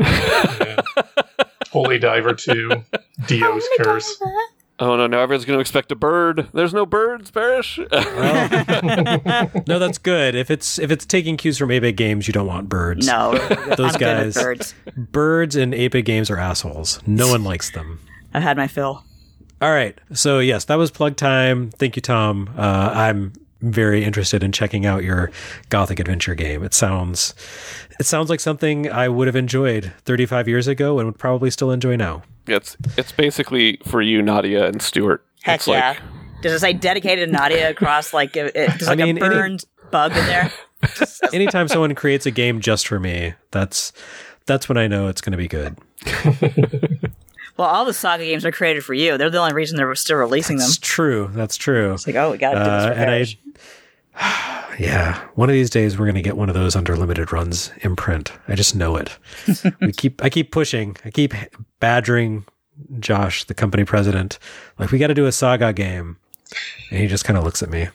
Holy Diver two, Dio's Curse. Oh no, now everyone's going to expect a bird. There's no birds, Barish. No, that's good. If it's if it's taking cues from eight-bit games, you don't want birds. No, Those I'm good guys. with birds. Birds in eight-bit games are assholes. No one likes them. I've had my fill. All right. So, yes, that was plug time. Thank you, Tom. Uh, I'm very interested in checking out your Gothic adventure game. It sounds it sounds like something I would have enjoyed thirty-five years ago and would probably still enjoy now. it's it's basically for you, Nadia and Stuart. Heck it's yeah. like Does it say dedicated Nadia across like a, it, there's I like mean, a any- burned bug in there? Anytime someone creates a game just for me, that's that's when I know it's going to be good. Well, all the Saga games are created for you. They're the only reason they're still releasing them. That's true. That's true. It's like, oh, we got to do this Uh, for and I, Parrish. yeah, one of these days we're going to get one of those under limited runs in print. I just know it. we keep, I keep pushing. I keep badgering Josh, the company president, like we got to do a Saga game, and he just kind of looks at me.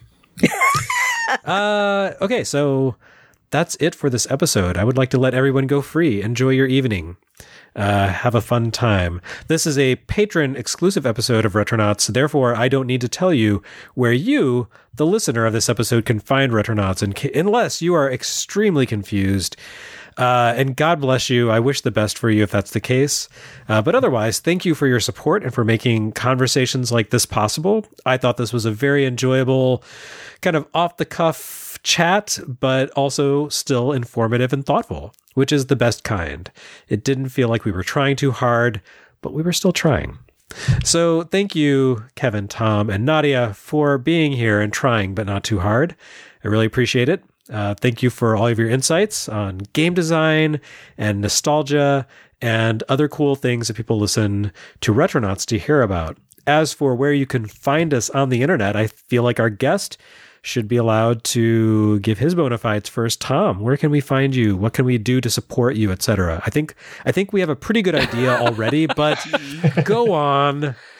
uh, okay, so that's it for this episode. I would like to let everyone go free. Enjoy your evening. Uh, have a fun time. This is a patron exclusive episode of Retronauts. Therefore, I don't need to tell you where you, the listener of this episode, can find Retronauts, and ca- unless you are extremely confused. Uh, and God bless you. I wish the best for you if that's the case. Uh, but otherwise, thank you for your support and for making conversations like this possible. I thought this was a very enjoyable, kind of off the cuff chat, but also still informative and thoughtful, which is the best kind. It didn't feel like we were trying too hard, but we were still trying. So thank you, Kevin, Tom, and Nadia, for being here and trying, but not too hard. I really appreciate it. Uh, thank you for all of your insights on game design and nostalgia and other cool things that people listen to Retronauts to hear about. As for where you can find us on the internet, I feel like our guest should be allowed to give his bona fides first. Tom, where can we find you? What can we do to support you, et cetera? I think I think we have a pretty good idea already, but go on.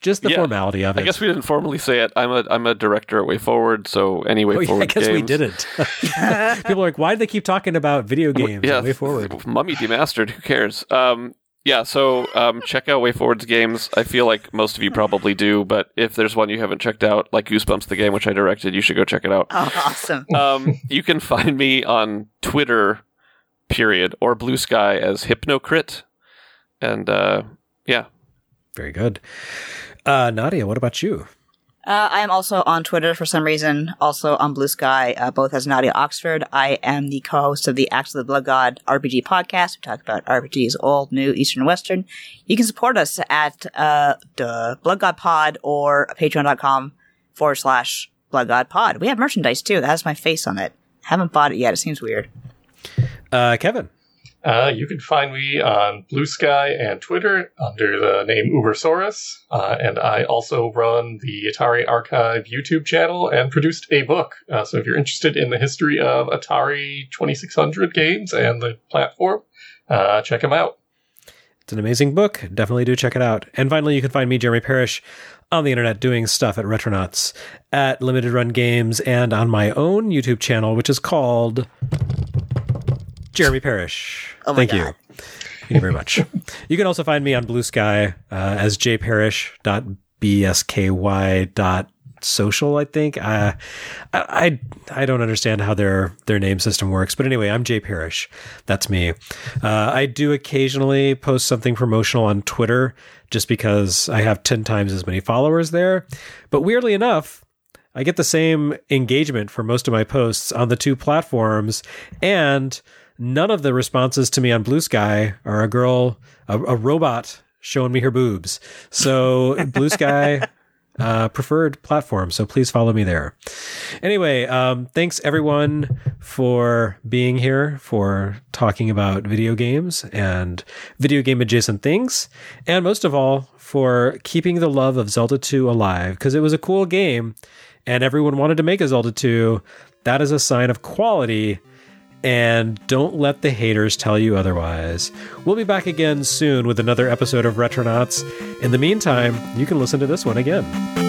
just the Yeah. formality of it. I guess we didn't formally say it. I'm a I'm a director at WayForward, so any Oh, yeah, WayForward I guess we games. didn't. People are like, why do they keep talking about video games? Yeah, Way forward. Mummy Demastered. Who cares? Um, yeah. So um, check out WayForward's games. I feel like most of you probably do, but if there's one you haven't checked out, like Goosebumps the game, which I directed, you should go check it out. Oh, awesome. Um, you can find me on Twitter, period, or Blue Sky as Hypnocrit, and uh, yeah. Very good. Uh, Nadia, what about you? Uh, I am also on Twitter for some reason, also on Blue Sky, uh, both as Nadia Oxford. I am the co-host of the Acts of the Blood God R P G podcast. We talk about R P Gs, old, new, Eastern, Western. You can support us at uh, the Blood God Pod or patreon.com forward slash Blood God Pod. We have merchandise too that has my face on it. Haven't bought it yet. It seems weird. Uh, Kevin. Uh, you can find me on Blue Sky and Twitter under the name Ubersaurus, uh, and I also run the Atari Archive YouTube channel and produced a book. Uh, so if you're interested in the history of Atari twenty-six hundred games and the platform, uh, check them out. It's an amazing book. Definitely do check it out. And finally, you can find me, Jeremy Parrish, on the internet doing stuff at Retronauts, at Limited Run Games, and on my own YouTube channel, which is called Jeremy Parrish. Oh my Thank God. you. Thank you very much. You can also find me on Blue Sky uh, as jparrish.bsky.social, I think. Uh, I, I I don't understand how their, their name system works. But anyway, I'm Jay Parrish. That's me. Uh, I do occasionally post something promotional on Twitter just because I have ten times as many followers there. But weirdly enough, I get the same engagement for most of my posts on the two platforms, and none of the responses to me on Blue Sky are a girl, a, a robot showing me her boobs. So Blue Sky, uh, preferred platform. So please follow me there. Anyway, um, thanks everyone for being here, for talking about video games and video game adjacent things. And most of all, for keeping the love of Zelda two alive, because it was a cool game and everyone wanted to make a Zelda two. That is a sign of quality. And don't let the haters tell you otherwise. We'll be back again soon with another episode of Retronauts. In the meantime, you can listen to this one again.